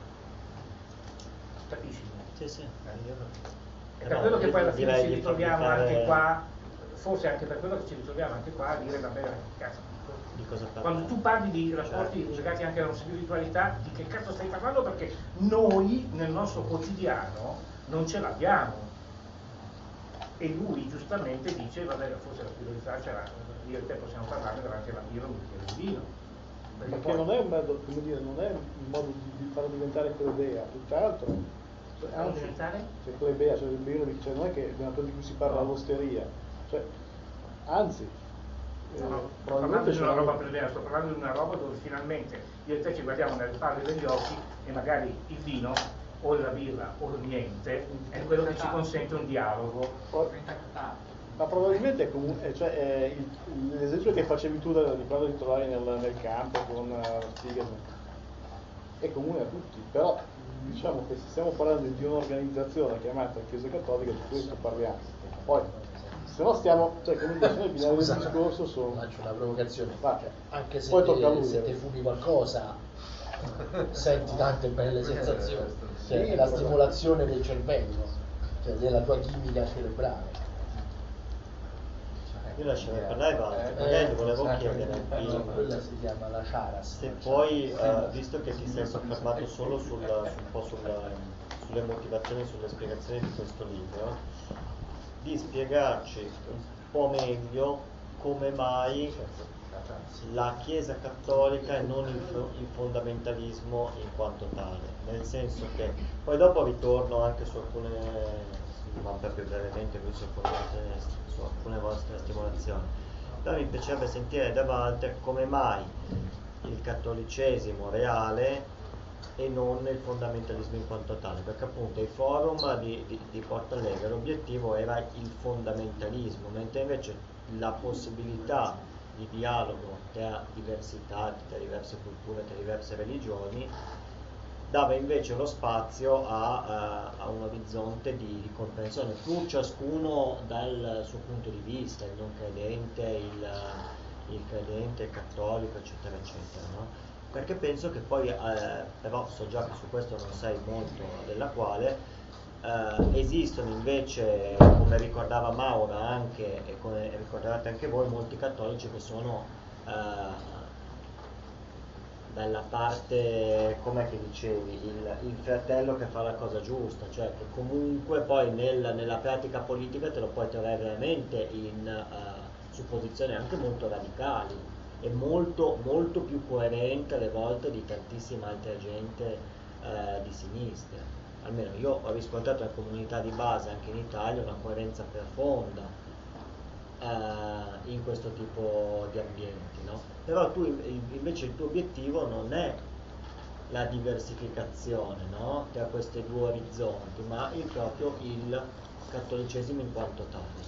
capisci? Sì. È per quello che poi alla fine ci ritroviamo anche qua, forse anche per quello che ci ritroviamo anche qua a dire vabbè, che cazzo. Di cosa quando tu parli di rapporti legati anche alla spiritualità, di che cazzo stai parlando? Perché noi nel nostro quotidiano non ce l'abbiamo. E lui giustamente dice, vabbè, forse la spiritualità ce l'ha, io e te possiamo parlare davanti alla birra un bicchiere di vino. Perché non è un modo, come dire, non è un modo di farlo diventare plebea, tutt'altro. Farlo diventare? Cioè plebea, cioè non è che è una cosa di cui si parla all'osteria. Cioè, anzi, sto parlando di una roba plebea, sto parlando di una roba dove finalmente io e te ci guardiamo nelle palle degli occhi e magari il vino o la birra o il niente è quello che ci consente un dialogo. Ma probabilmente è comune, cioè l'esempio che facevi tu di quando ti trovavi nel campo con Stiglitz è comune a tutti, però diciamo che se stiamo parlando di un'organizzazione chiamata Chiesa Cattolica, di questo parliamo. Poi, se no stiamo, cioè come dice, noi finale del discorso sono... Faccio una provocazione, anche se poi tocca a lui, se ti fumi qualcosa senti tante belle sensazioni, cioè, è la stimolazione del cervello, cioè della tua chimica cerebrale. Io lascerei parlare Walter, magari volevo chiedere quella si chiama la charas. se poi, visto che ti sei soffermato solo sulle motivazioni, sulle spiegazioni di questo libro, di spiegarci un po' meglio come mai la Chiesa Cattolica e non il fondamentalismo in quanto tale, nel senso che poi dopo ritorno anche su alcune, ma proprio brevemente qui su alcune vostre stimolazioni, però mi piacerebbe sentire da Walter come mai il cattolicesimo reale e non il fondamentalismo in quanto tale, perché appunto il forum di Porto Alegre l'obiettivo era il fondamentalismo, mentre invece la possibilità di dialogo tra diversità, tra diverse culture, tra diverse religioni dava invece lo spazio a un orizzonte di comprensione, più ciascuno dal suo punto di vista, il non credente, il credente, il cattolico, eccetera, eccetera, no? Perché penso che poi, però so già che su questo non sai molto della quale, esistono invece, come ricordava Maura anche, e come ricordavate anche voi, molti cattolici che sono dalla parte, com'è che dicevi, il fratello che fa la cosa giusta, cioè che comunque poi nella pratica politica te lo puoi trovare veramente su posizioni anche molto radicali e molto, molto più coerente alle volte di tantissima altra gente di sinistra. Almeno io ho riscontrato nella comunità di base anche in Italia una coerenza profonda in questo tipo di ambienti, no? Però tu invece il tuo obiettivo non è la diversificazione, no? Tra questi due orizzonti, ma proprio il cattolicesimo in quanto tale.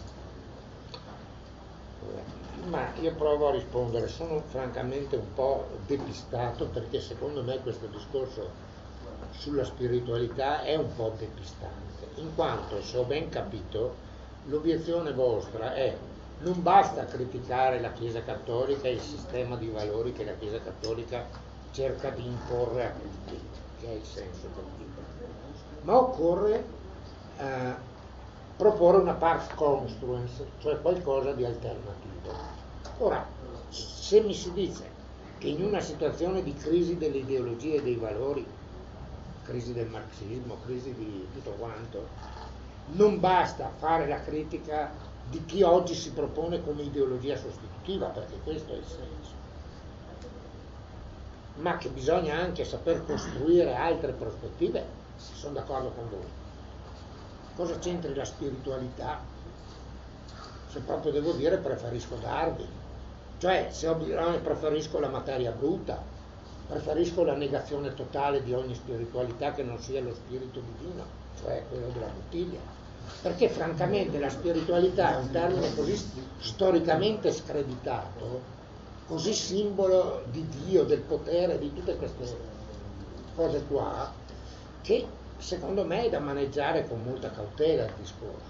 Ma io provo a rispondere, sono francamente un po' depistato, perché secondo me questo discorso sulla spiritualità è un po' depistante, in quanto, se ho ben capito, l'obiezione vostra è: non basta criticare la Chiesa Cattolica e il sistema di valori che la Chiesa Cattolica cerca di imporre a tutti, che è il senso del libro, ma occorre proporre una pars construens, cioè qualcosa di alternativo. Ora, se mi si dice che in una situazione di crisi delle ideologie e dei valori, crisi del marxismo, crisi di tutto quanto, non basta fare la critica di chi oggi si propone come ideologia sostitutiva, perché questo è il senso, ma che bisogna anche saper costruire altre prospettive. Sono d'accordo con voi. Cosa c'entri la spiritualità? Se proprio devo dire, preferisco Darwin. Cioè, se ho bisogno, preferisco la materia bruta, preferisco la negazione totale di ogni spiritualità che non sia lo spirito divino, cioè quello della bottiglia. Perché francamente la spiritualità è un termine così storicamente screditato, così simbolo di Dio, del potere, di tutte queste cose qua, che secondo me è da maneggiare con molta cautela il discorso.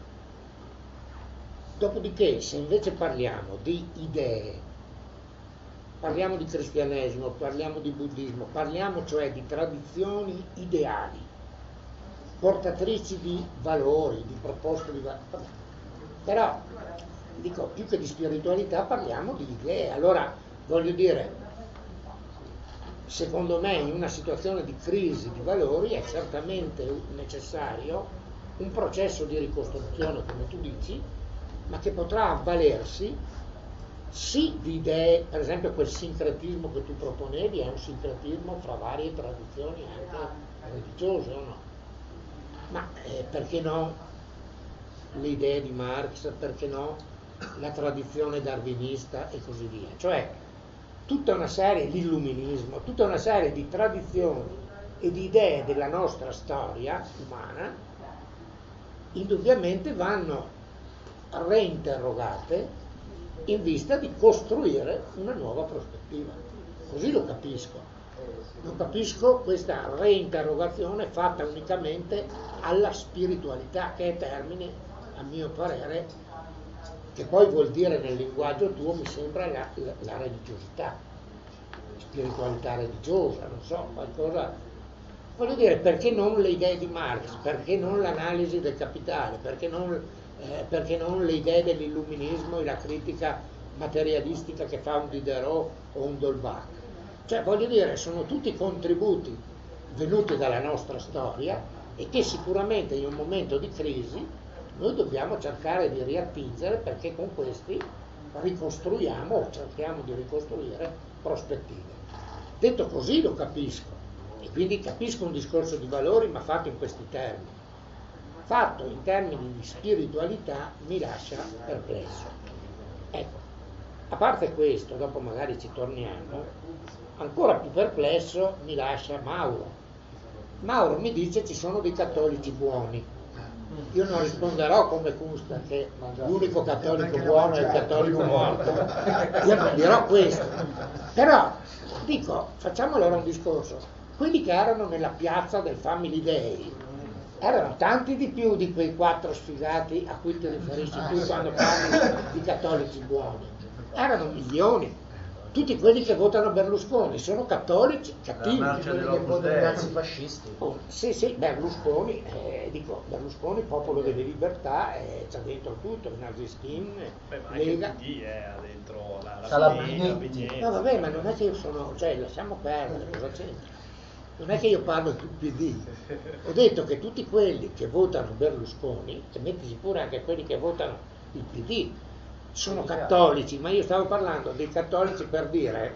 Dopodiché, se invece parliamo di idee, parliamo di cristianesimo, parliamo di buddismo, parliamo cioè di tradizioni ideali, portatrici di valori, di proposte di valori, però dico, più che di spiritualità parliamo di idee. Allora, voglio dire, secondo me in una situazione di crisi di valori è certamente necessario un processo di ricostruzione, come tu dici, ma che potrà avvalersi sì di idee. Per esempio quel sincretismo che tu proponevi è un sincretismo fra varie tradizioni anche religiose, o no? Ma perché no le idee di Marx, perché no la tradizione darwinista e così via? Cioè tutta una serie, l'illuminismo, tutta una serie di tradizioni e di idee della nostra storia umana indubbiamente vanno reinterrogate in vista di costruire una nuova prospettiva. Così lo capisco. Non capisco questa reinterrogazione fatta unicamente alla spiritualità, che è termine, a mio parere, che poi vuol dire nel linguaggio tuo, mi sembra, la religiosità, spiritualità religiosa, non so, qualcosa. Voglio dire, perché non le idee di Marx, perché non l'analisi del capitale, perché non le idee dell'illuminismo e la critica materialistica che fa un Diderot o un D'Holbach? Cioè, voglio dire, sono tutti contributi venuti dalla nostra storia e che sicuramente in un momento di crisi noi dobbiamo cercare di riattingere, perché con questi ricostruiamo o cerchiamo di ricostruire prospettive. Detto così lo capisco, e quindi capisco un discorso di valori, ma fatto in questi termini. Fatto in termini di spiritualità mi lascia perplesso. Ecco, a parte questo, dopo magari ci torniamo, ancora più perplesso mi lascia Mauro. Mauro mi dice ci sono dei cattolici buoni. Io non risponderò come Custa che l'unico cattolico buono è il cattolico morto. Io non dirò questo. Però dico, facciamo allora un discorso. Quelli che erano nella piazza del Family Day erano tanti di più di quei 4 sfigati a cui ti riferisci tu quando parli di cattolici buoni. Erano milioni. Tutti quelli che votano Berlusconi sono cattolici cattivi. La marcia Quelli che votano i dell'Opus nazifascisti. Oh, sì, Berlusconi, Berlusconi, popolo delle libertà, c'ha dentro tutto, il Nazischin, ma anche Lega. il PD ha dentro la Salabini. No vabbè, ma non è che io sono, cioè lasciamo perdere, cosa c'entra? Non è che io parlo del PD, ho detto che tutti quelli che votano Berlusconi, e mettisi pure anche quelli che votano il PD, sono cattolici, ma io stavo parlando dei cattolici per dire,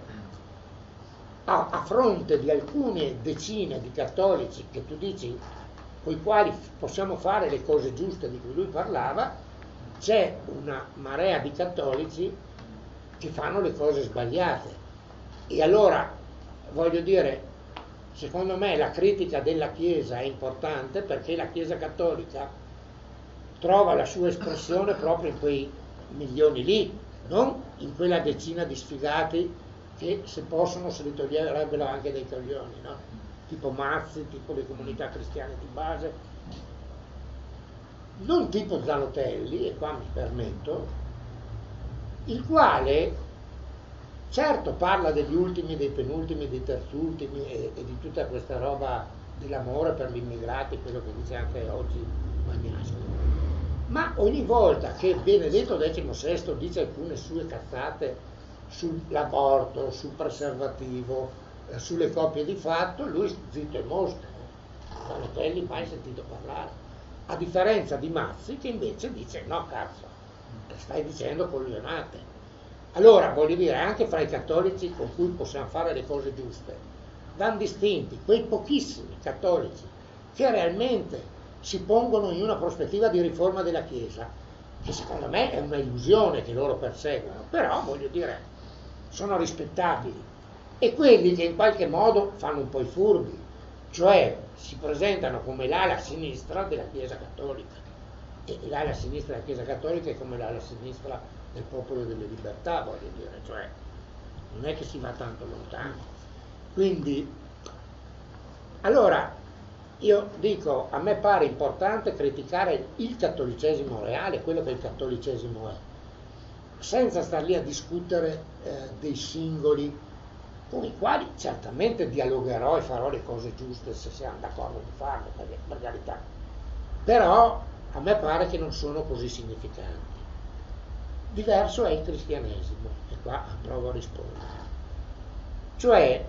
a fronte di alcune decine di cattolici che tu dici, con i quali possiamo fare le cose giuste di cui lui parlava, c'è una marea di cattolici che fanno le cose sbagliate. E allora, voglio dire, secondo me la critica della Chiesa è importante, perché la Chiesa cattolica trova la sua espressione proprio in quei milioni lì, non in quella decina di sfigati che se possono se li toglierebbero anche dei coglioni, no? Tipo Mazzi, tipo le comunità cristiane di base, non tipo Zanotelli, e qua mi permetto, il quale certo parla degli ultimi, dei penultimi, dei terzultimi e di tutta questa roba dell'amore per gli immigrati, quello che dice anche oggi Bagnasco. Ma ogni volta che Benedetto XVI dice alcune sue cazzate sull'aborto, sul preservativo, sulle coppie di fatto, lui zitto e mosca, Donatelli mai sentito parlare, a differenza di Mazzi che invece dice no cazzo, stai dicendo coglionate. Allora voglio dire, anche fra i cattolici con cui possiamo fare le cose giuste vanno distinti quei pochissimi cattolici che realmente si pongono in una prospettiva di riforma della Chiesa, che secondo me è una illusione che loro perseguono, però voglio dire sono rispettabili, e quelli che in qualche modo fanno un po' i furbi, cioè si presentano come l'ala sinistra della Chiesa Cattolica, e l'ala sinistra della Chiesa Cattolica è come l'ala sinistra del Popolo delle Libertà, voglio dire, cioè non è che si va tanto lontano. Quindi allora io dico, a me pare importante criticare il cattolicesimo reale, quello che il cattolicesimo è, senza star lì a discutere dei singoli con i quali certamente dialogherò e farò le cose giuste se siamo d'accordo di farlo, per carità, però a me pare che non sono così significanti. Diverso è il cristianesimo, e qua provo a rispondere. Cioè,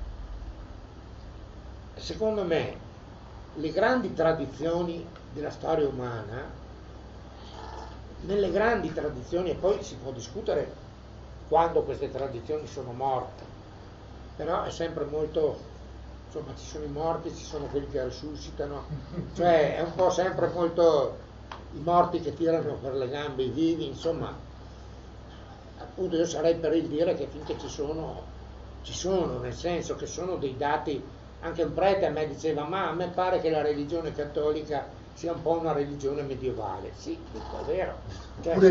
secondo me, le grandi tradizioni della storia umana, nelle grandi tradizioni, e poi si può discutere quando queste tradizioni sono morte, però è sempre molto, insomma, ci sono i morti, ci sono quelli che risuscitano, cioè è un po' sempre molto i morti che tirano per le gambe i vivi, insomma, appunto io sarei per il dire che finché ci sono, nel senso che sono dei dati. Anche un prete a me diceva, ma a me pare che la religione cattolica sia un po' una religione medievale. Sì, dico, è vero. Cioè, pure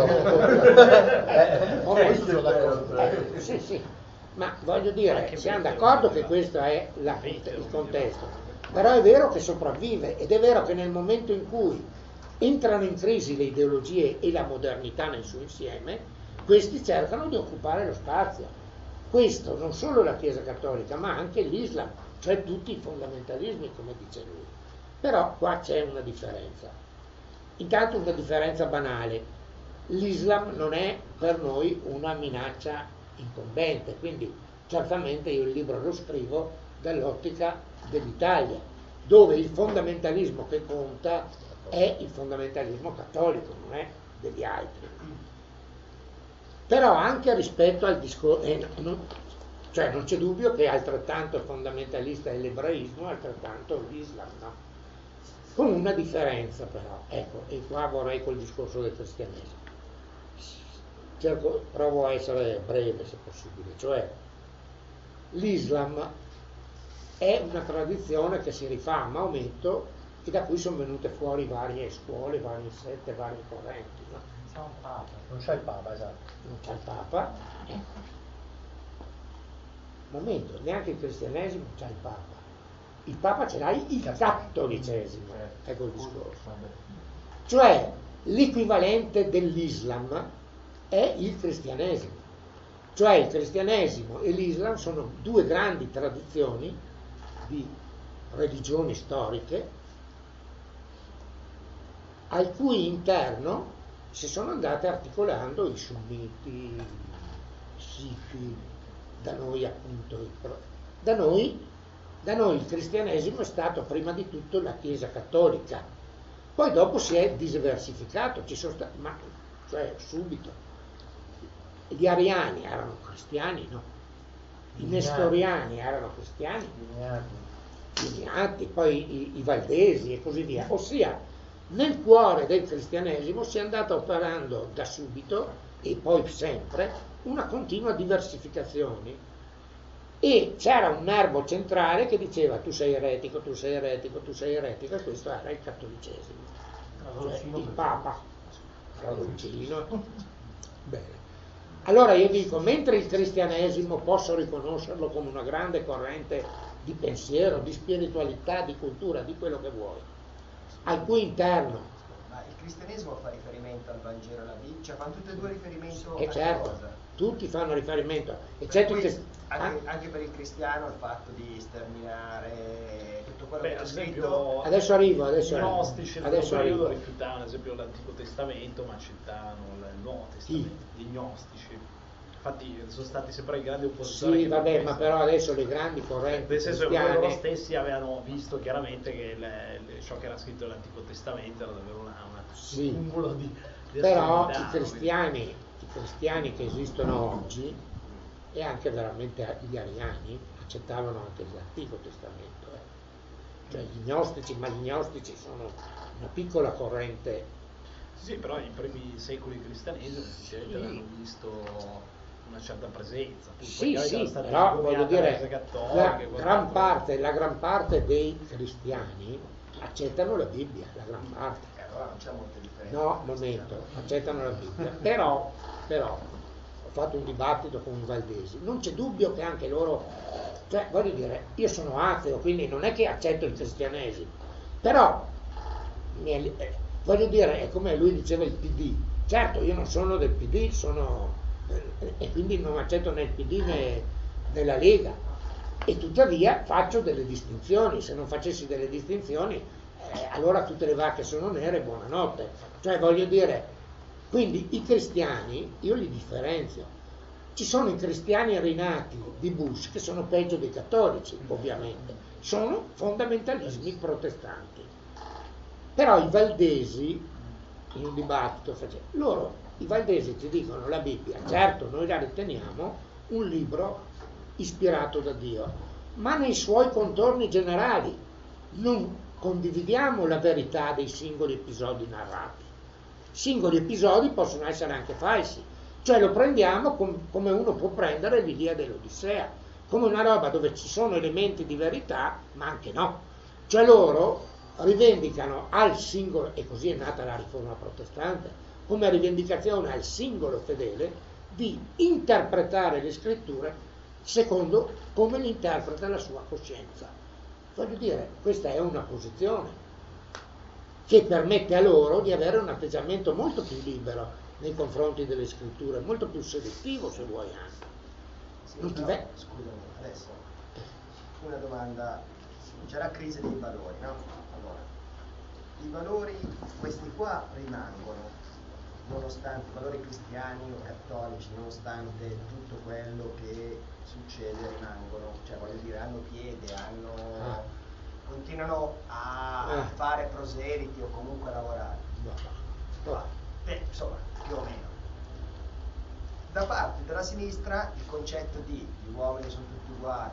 sì, ma voglio dire, siamo d'accordo che questo è il contesto, però è vero che sopravvive, ed è vero che nel momento in cui entrano in crisi le ideologie e la modernità nel suo insieme, questi cercano di occupare lo spazio. Questo non solo la Chiesa Cattolica, ma anche l'Islam, cioè tutti i fondamentalismi, come dice lui. Però qua c'è una differenza. Intanto una differenza banale. L'Islam non è per noi una minaccia incombente, quindi certamente io il libro lo scrivo dall'ottica dell'Italia, dove il fondamentalismo che conta è il fondamentalismo cattolico, non è degli altri. Però anche rispetto al discorso, cioè non c'è dubbio che altrettanto fondamentalista è l'ebraismo, altrettanto l'Islam, no? Con una differenza però, ecco, e qua vorrei col discorso del cristianesimo. Provo a essere breve se possibile, cioè l'Islam è una tradizione che si rifà a Maometto e da cui sono venute fuori varie scuole, varie sette, varie correnti, no? Non c'è il Papa, esatto. Non c'è il Papa. Momento, neanche il cristianesimo c'è il Papa. Il Papa ce l'ha il cattolicesimo, ecco il discorso. Cioè l'equivalente dell'Islam è il cristianesimo. Cioè il cristianesimo e l'Islam sono due grandi tradizioni di religioni storiche al cui interno si sono andate articolando i sunniti, i sikhi, da noi appunto, da noi il cristianesimo è stato prima di tutto la Chiesa cattolica, poi dopo si è diversificato, ci sono stati, ma cioè subito, gli ariani erano cristiani, no? I nestoriani erano cristiani, gli ignati, poi i valdesi e così via, ossia nel cuore del cristianesimo si è andata operando da subito e poi sempre una continua diversificazione, e c'era un nervo centrale che diceva tu sei eretico, tu sei eretico, tu sei eretico, e questo era il cattolicesimo, cioè il Papa Radoncino. Bene, allora io dico, mentre il cristianesimo posso riconoscerlo come una grande corrente di pensiero, di spiritualità, di cultura, di quello che vuoi, al cui interno. Ma il cristianesimo fa riferimento al Vangelo e alla Bibbia, cioè fanno tutte e due riferimento a certo, cosa? Tutti fanno riferimento, eccetto che anche per il cristiano il fatto di sterminare tutto quello che è scritto. Adesso arrivo. I gnostici nel periodo rifiutavano ad esempio l'Antico Testamento, ma accettavano il Nuovo Testamento. Gli gnostici infatti sono stati sempre i grandi oppositori. Sì, vabbè, ma però adesso le grandi correnti nel senso che poi loro cristiane, stessi avevano visto chiaramente che ciò che era scritto nell'Antico Testamento era davvero sì, un cumulo di però assurdità, i cristiani che esistono oggi e anche veramente gli ariani accettavano anche l'Antico Testamento, cioè gli gnostici, ma gli gnostici sono una piccola corrente. Sì, però nei primi secoli del cristianesimo effettivamente avevano visto una certa presenza. Sì, Poi sì, erano state però impugnate voglio dalle dire, Chiese cattoliche, la gran parte dei cristiani accettano la Bibbia, la gran parte. Allora non c'è molta differenza. No, momento, accettano la Bibbia. Però, ho fatto un dibattito con i valdesi, non c'è dubbio che anche loro, cioè voglio dire, io sono ateo, quindi non è che accetto il cristianesimo, però voglio dire, è come lui diceva il PD, certo io non sono del PD, e quindi non accetto né il PD né la Lega, e tuttavia faccio delle distinzioni. Se non facessi delle distinzioni allora tutte le vacche sono nere, buonanotte. Cioè voglio dire, quindi i cristiani io li differenzio. Ci sono i cristiani rinati di Bush che sono peggio dei cattolici, ovviamente, sono fondamentalismi protestanti. Però i valdesi, in un dibattito, i valdesi ti dicono la Bibbia, certo noi la riteniamo un libro ispirato da Dio, ma nei suoi contorni generali non condividiamo la verità dei singoli episodi narrati. Singoli episodi possono essere anche falsi, cioè lo prendiamo come uno può prendere l'Ilia dell'Odissea, come una roba dove ci sono elementi di verità, ma anche no. Cioè loro rivendicano al singolo, e così è nata la riforma protestante, come rivendicazione al singolo fedele di interpretare le scritture secondo come li interpreta la sua coscienza. Voglio dire, questa è una posizione che permette a loro di avere un atteggiamento molto più libero nei confronti delle scritture, molto più selettivo se vuoi anche. Sì, scusami, adesso una domanda, c'è la crisi dei valori, no? Allora, i valori, questi qua rimangono, nonostante i valori cristiani o cattolici, nonostante tutto quello che succede, rimangono, cioè voglio dire, hanno piede, continuano a fare proseliti o comunque a lavorare. Insomma, più o meno. Da parte della sinistra il concetto di gli uomini sono tutti uguali,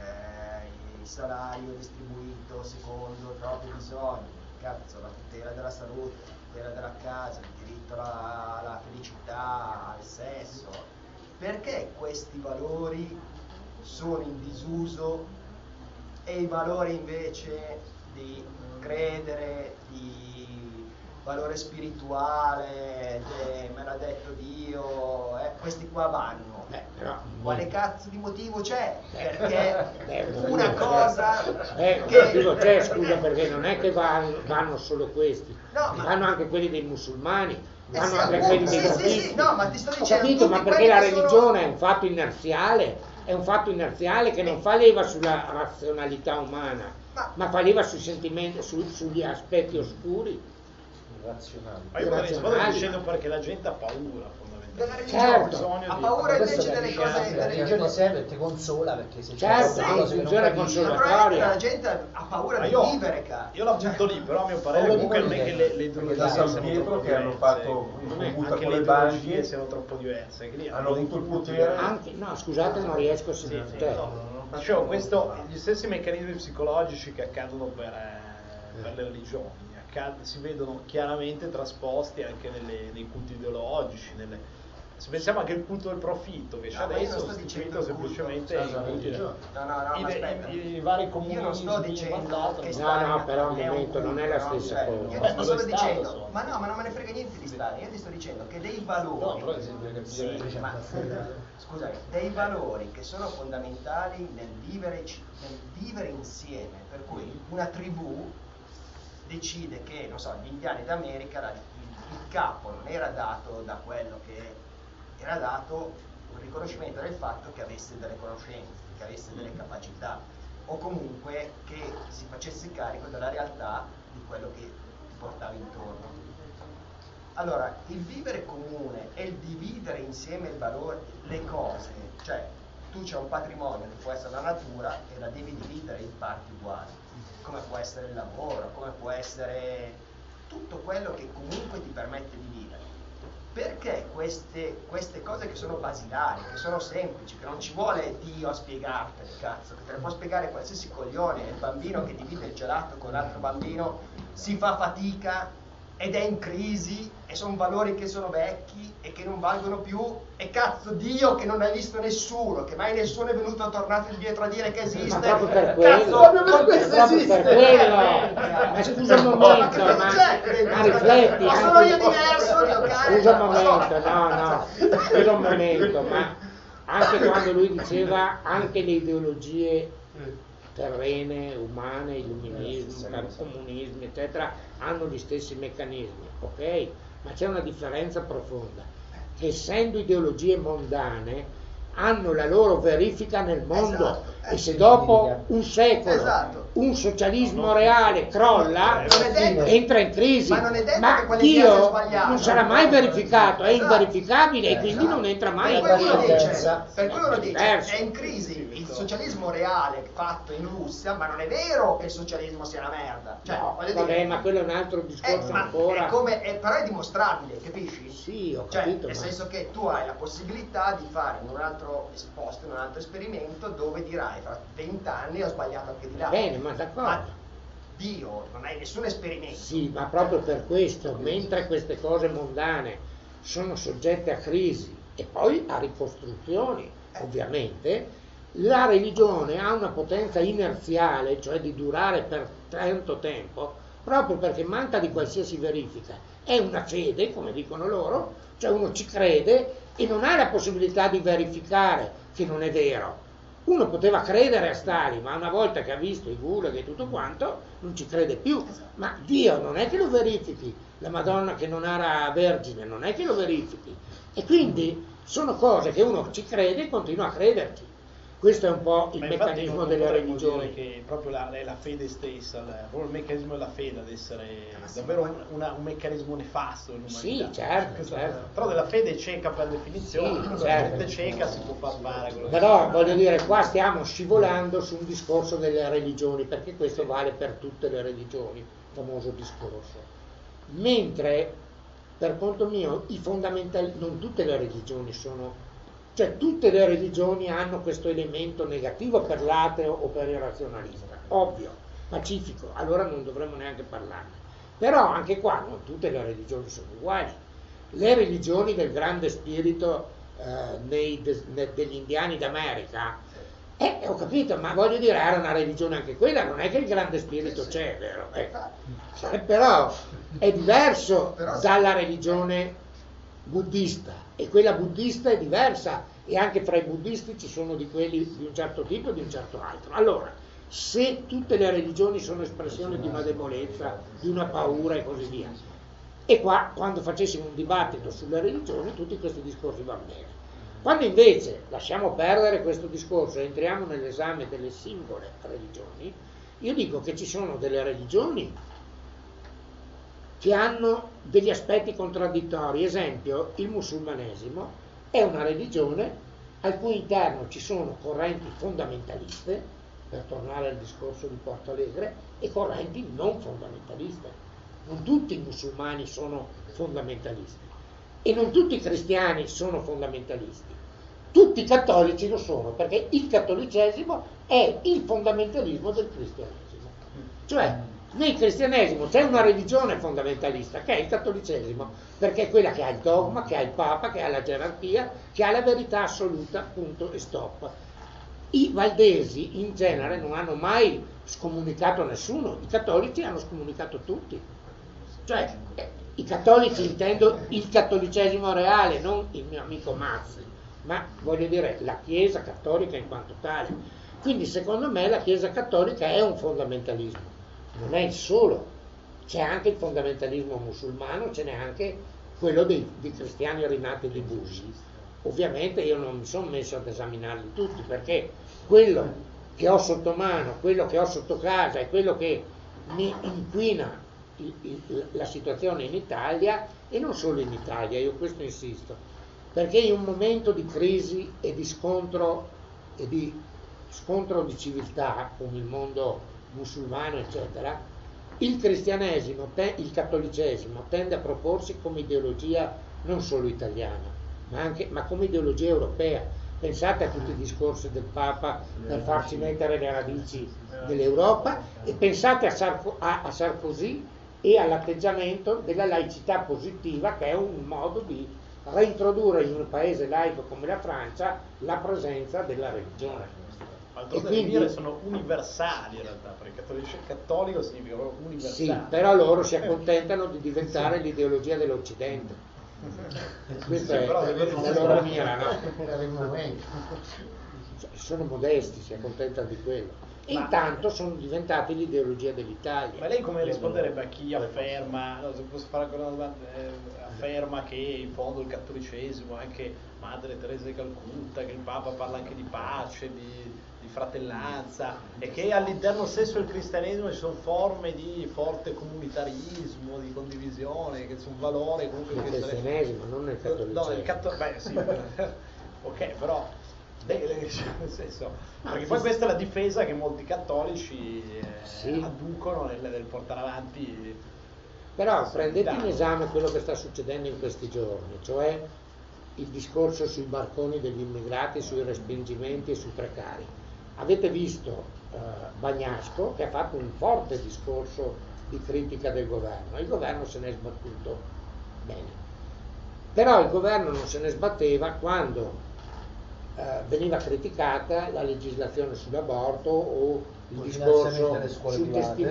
il salario distribuito secondo i propri bisogni, cazzo, la tutela della salute, la tutela della casa, il diritto alla felicità, al sesso. Perché questi valori sono in disuso e i valori invece di credere, di valore spirituale, me l'ha detto Dio, questi qua vanno? Quale cazzo di motivo c'è? Perché una cosa motivo c'è, scusa, perché non è che vanno solo questi, vanno anche quelli dei musulmani, vanno anche quelli dei buddisti. No, ma ti sto dicendo, ho capito, ma perché la religione è un fatto inerziale, che non fa leva sulla razionalità umana, ma fa leva sui sentimenti, sugli aspetti oscuri. Ma io sto dicendo perché la gente ha paura della religione, ha paura invece delle cose. La religione serve e ti consola, perché se c'è una cosa che non capisci, la gente ha paura di vivere, cazzo. Io la butto lì, però a mio parere comunque non è che le ideologie da San siano Pietro troppo che hanno diverse, fatto butta anche con le le ideologie banche, siano troppo diverse, che lì hanno avuto il potere. No, scusate, non riesco a sentire. Dicevo, gli stessi meccanismi psicologici che accadono per le religioni si vedono chiaramente trasposti anche nei culti ideologici, se pensiamo anche al culto del profitto che c'è adesso, sostituito semplicemente i vari comuni. Io non sto dicendo che no, però un momento, non è la stessa cosa. Io ti sto solo dicendo, ma non me ne frega niente di Stalin, io ti sto dicendo che dei valori, scusami, dei valori che sono fondamentali nel vivere insieme, per cui una tribù decide che, non so, gli indiani d'America, il capo non era dato da quello che era dato, un riconoscimento del fatto che avesse delle conoscenze, che avesse delle capacità, o comunque che si facesse carico della realtà di quello che ti portava intorno. Allora, il vivere comune e il dividere insieme il valore, le cose, cioè tu c'è un patrimonio che può essere la natura e la devi dividere in parti uguali, come può essere il lavoro, come può essere tutto quello che comunque ti permette di vivere. Perché queste cose che sono basilari, che sono semplici, che non ci vuole Dio a spiegartele, cazzo, che te le può spiegare qualsiasi coglione, il bambino che divide il gelato con l'altro bambino si fa fatica ed è in crisi e sono valori che sono vecchi e che non valgono più, e cazzo Dio che non hai visto nessuno, che mai nessuno è venuto tornato indietro a dire che esiste, ma proprio per cazzo, quello, proprio per quello. Ma scusa un momento, ma rifletti, ma sono io diverso, Dio cane, scusa un momento, scusa un momento, ma anche quando lui diceva anche le ideologie terrene, umane, illuminismo, comunismo, eccetera, hanno gli stessi meccanismi, ok? Ma c'è una differenza profonda, che essendo ideologie mondane hanno la loro verifica nel mondo, e se dopo un secolo un socialismo reale crolla, entra in crisi, ma Dio non sarà mai verificato, è inverificabile e quindi non entra mai in crisi. Per quello lo dice, è in crisi il socialismo reale fatto in Russia, ma non è vero che il socialismo sia una merda. Cioè, No, vabbè, ma quello è un altro discorso ancora. Però è dimostrabile, capisci? Sì, ho cioè, capito. Nel senso che tu hai la possibilità di fare in un altro posto, in un altro esperimento, dove dirai fra 20 anni ho sbagliato anche di là. Bene, ma d'accordo. Ma Dio non hai nessun esperimento. Sì, ma proprio per questo, mentre queste cose mondane sono soggette a crisi e poi a ricostruzioni, ovviamente, la religione ha una potenza inerziale, cioè di durare per tanto tempo, proprio perché manca di qualsiasi verifica. È una fede, come dicono loro, cioè uno ci crede e non ha la possibilità di verificare che non è vero. Uno poteva credere a Stalin, ma una volta che ha visto i gulag e tutto quanto, non ci crede più. Ma Dio non è che lo verifichi, la Madonna che non era vergine non è che lo verifichi. E quindi sono cose che uno ci crede e continua a crederci. Questo è un po' il meccanismo delle religioni. Che proprio è la fede stessa, proprio il meccanismo della fede ad essere davvero un meccanismo nefasto nell'umanità. Sì, certo. Però della fede cieca per definizione, Sì, la certo. fede cieca si può far fare quello Però voglio dire, qua stiamo scivolando su un discorso delle religioni, perché questo vale per tutte le religioni, famoso discorso. Mentre, per conto mio, i fondamentali, non tutte le religioni sono, cioè tutte le religioni hanno questo elemento negativo per l'ateo o per il razionalista, ovvio, pacifico, allora non dovremmo neanche parlarne. Però anche qua non tutte le religioni sono uguali. Le religioni del grande spirito degli indiani d'America, ho capito, ma voglio dire, era una religione anche quella, non è che il grande spirito c'è, vero? Però è diverso dalla religione buddista, e quella buddista è diversa, e anche fra i buddisti ci sono di quelli di un certo tipo e di un certo altro. Allora, se tutte le religioni sono espressione di una debolezza, di una paura e così via, e qua quando facessimo un dibattito sulle religioni tutti questi discorsi vanno bene. Quando invece lasciamo perdere questo discorso e entriamo nell'esame delle singole religioni, io dico che ci sono delle religioni che hanno degli aspetti contraddittori. Esempio, il musulmanesimo è una religione al cui interno ci sono correnti fondamentaliste, per tornare al discorso di Porto Alegre, e correnti non fondamentaliste. Non tutti i musulmani sono fondamentalisti e non tutti i cristiani sono fondamentalisti. Tutti i cattolici lo sono, perché il cattolicesimo è il fondamentalismo del cristianesimo. Cioè, nel cristianesimo c'è una religione fondamentalista che è il cattolicesimo, perché è quella che ha il dogma, che ha il papa, che ha la gerarchia, che ha la verità assoluta, punto e stop. I valdesi in genere non hanno mai scomunicato nessuno, i cattolici hanno scomunicato tutti. Cioè, i cattolici, intendo il cattolicesimo reale, non il mio amico Mazzi, ma voglio dire la Chiesa cattolica in quanto tale. Quindi secondo me la Chiesa cattolica è un fondamentalismo. Non è il solo, c'è anche il fondamentalismo musulmano, ce n'è anche quello dei cristiani rinati di Bush. Ovviamente io non mi sono messo ad esaminarli tutti, perché quello che ho sotto mano, quello che ho sotto casa e quello che mi inquina la situazione in Italia, e non solo in Italia, io questo insisto, perché in un momento di crisi e di scontro di civiltà con il mondo musulmano eccetera, il cristianesimo, il cattolicesimo tende a proporsi come ideologia non solo italiana, ma come ideologia europea. Pensate a tutti i discorsi del Papa per farci mettere le radici dell'Europa, e pensate a Sarkozy e all'atteggiamento della laicità positiva, che è un modo di reintrodurre in un paese laico come la Francia la presenza della religione. D'altronde le mire sono universali in realtà, perché cattolico significa proprio universale. Sì, però loro si accontano di diventare l'ideologia dell'Occidente. Questa è la loro mira, no? Per il momento. Sono modesti, si accontentano di quello. E intanto sono diventati l'ideologia dell'Italia. Ma lei come risponderebbe a chi afferma, no, se posso fare ancora una domanda, afferma che in fondo il cattolicesimo, anche Madre Teresa di Calcutta, che il Papa parla anche di pace, di fratellanza, e che all'interno stesso del cristianesimo ci sono forme di forte comunitarismo, di condivisione, che sono valori comunque nel cristianesimo, non nel cattolicesimo. Beh sì, ok, però nel senso, perché poi questa è la difesa che molti cattolici adducono nel portare avanti. Però prendete in esame quello che sta succedendo in questi giorni, cioè il discorso sui barconi degli immigrati, sui respingimenti e sui precari. Avete visto Bagnasco che ha fatto un forte discorso di critica del governo, il governo se ne è sbattuto bene, però il governo non se ne sbatteva quando veniva criticata la legislazione sull'aborto o il discorso sul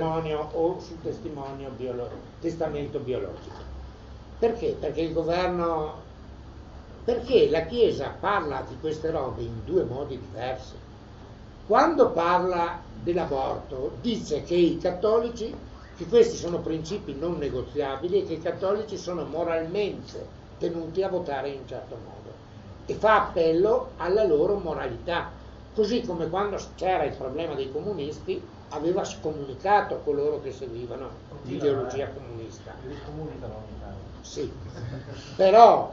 testamento biologico. Perché? Perché il governo, perché la Chiesa parla di queste robe in due modi diversi. Quando parla dell'aborto dice che i cattolici, che questi sono principi non negoziabili e che i cattolici sono moralmente tenuti a votare in un certo modo, e fa appello alla loro moralità, così come quando c'era il problema dei comunisti aveva scomunicato coloro che seguivano l'ideologia comunista. Li scomunicano ogni tanto. Sì, però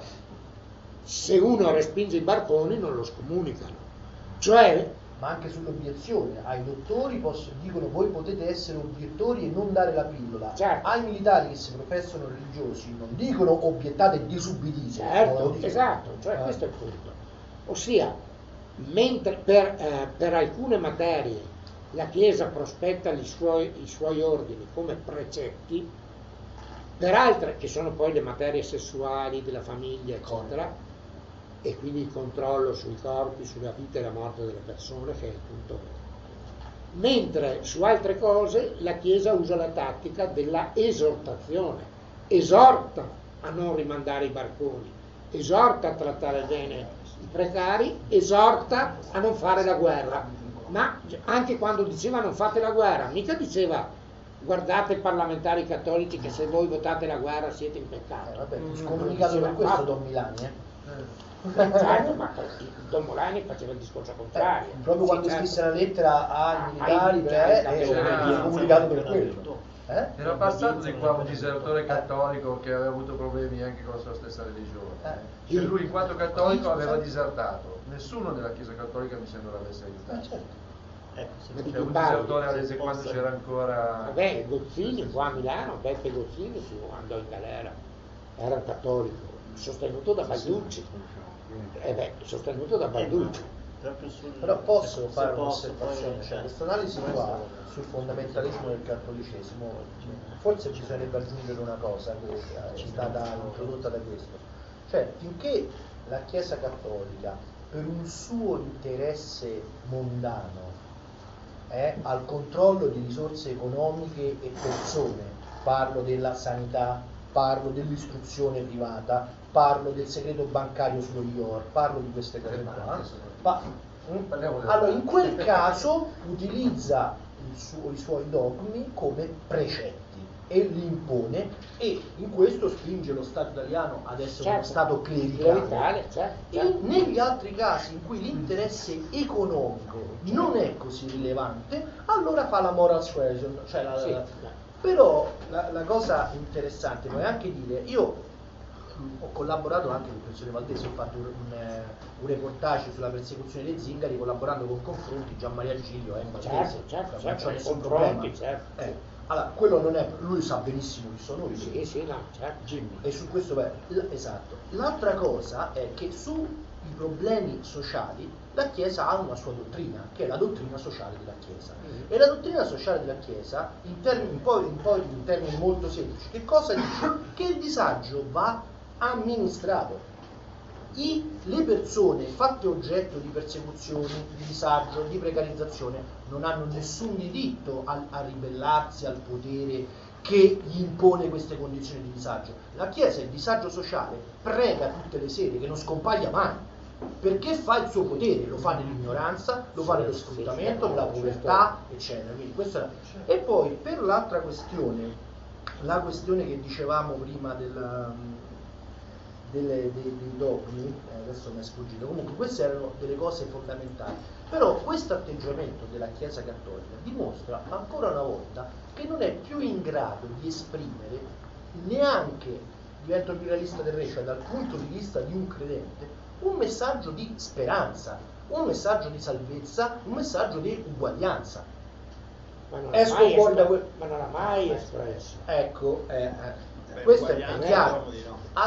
se uno respinge i barconi non lo scomunicano, cioè. Ma anche sull'obiezione, ai dottori dicono voi potete essere obiettori e non dare la pillola. Certo. Ai militari che si professano religiosi non dicono obiettate e disubbidite. Certo, esatto, cioè questo è il punto. Ossia, mentre per alcune materie la Chiesa prospetta i suoi ordini come precetti, per altre, che sono poi le materie sessuali, della famiglia, eccetera, e quindi il controllo sui corpi, sulla vita e la morte delle persone, che è il punto vero. Mentre su altre cose la Chiesa usa la tattica della esortazione, esorta a non rimandare i barconi, esorta a trattare bene i precari, esorta a non fare la guerra. Ma anche quando diceva non fate la guerra, mica diceva guardate parlamentari cattolici che se voi votate la guerra siete in peccato. Vabbè, scomunicato per questo Don Milani, Certo, ma Don Molani faceva il discorso contrario. Proprio quando scrisse la lettera ai militari, è comunicato per quello. Era passato di qua un disertore cattolico che aveva avuto problemi anche con la sua stessa religione. Cioè lui in quanto cattolico aveva disertato. Nessuno della Chiesa cattolica mi sembra l'avesse aiutato. C'è un disertore Alese quando c'era ancora. Vabbè, Gozzini qua a Milano, Beppe Gozzini andò in galera, era cattolico, sostenuto da Balducci. Sostenuto da Balducci. Però posso fare un'osservazione, cioè questa analisi qua sul fondamentalismo del cattolicesimo, forse bisognerebbe aggiungere una cosa che è stata introdotta da questo, cioè finché la Chiesa cattolica per un suo interesse mondano è al controllo di risorse economiche e persone, parlo della sanità, parlo dell'istruzione privata, parlo del segreto bancario sullo IOR, parlo di queste cose qua, allora in quel caso utilizza i suoi dogmi come precetti. e li impone, e in questo spinge lo Stato italiano ad essere uno Certo. Stato clericale. Clericale, certo. E negli altri casi in cui l'interesse economico non è così rilevante, allora fa la moral suasion, cioè Sì. però la cosa interessante puoi anche dire, io ho collaborato anche con il professore Valdesi, ho fatto un reportage sulla persecuzione dei zingari collaborando con Confronti, Gianmaria Giglio e Valdesi, Certo, non c'è nessun confronti, problema. certo. Allora, quello non è, lui sa benissimo chi sono io. Sì, no, certo. Jimmy. E su questo esatto. L'altra cosa è che sui problemi sociali la Chiesa ha una sua dottrina, che è la dottrina sociale della Chiesa. E la dottrina sociale della Chiesa, in termini molto semplici, che cosa dice? Che il disagio va amministrato. Le persone fatte oggetto di persecuzioni, di disagio, di precarizzazione non hanno nessun diritto a ribellarsi al potere che gli impone queste condizioni di disagio. La Chiesa, il disagio sociale, prega tutte le sere che non scompaia mai, perché fa il suo potere, lo fa nell'ignoranza, lo fa nello sfruttamento, nella povertà, eccetera. Quindi e poi per l'altra questione, la questione che dicevamo prima dei dogmi, adesso mi è sfuggito, comunque queste erano delle cose fondamentali, però questo atteggiamento della Chiesa Cattolica dimostra ancora una volta che non è più in grado di esprimere neanche, divento più realista del re, cioè dal punto di vista di un credente, un messaggio di speranza, un messaggio di salvezza, un messaggio di uguaglianza. Ma non l'ha mai espresso. Ecco, questo è chiaro.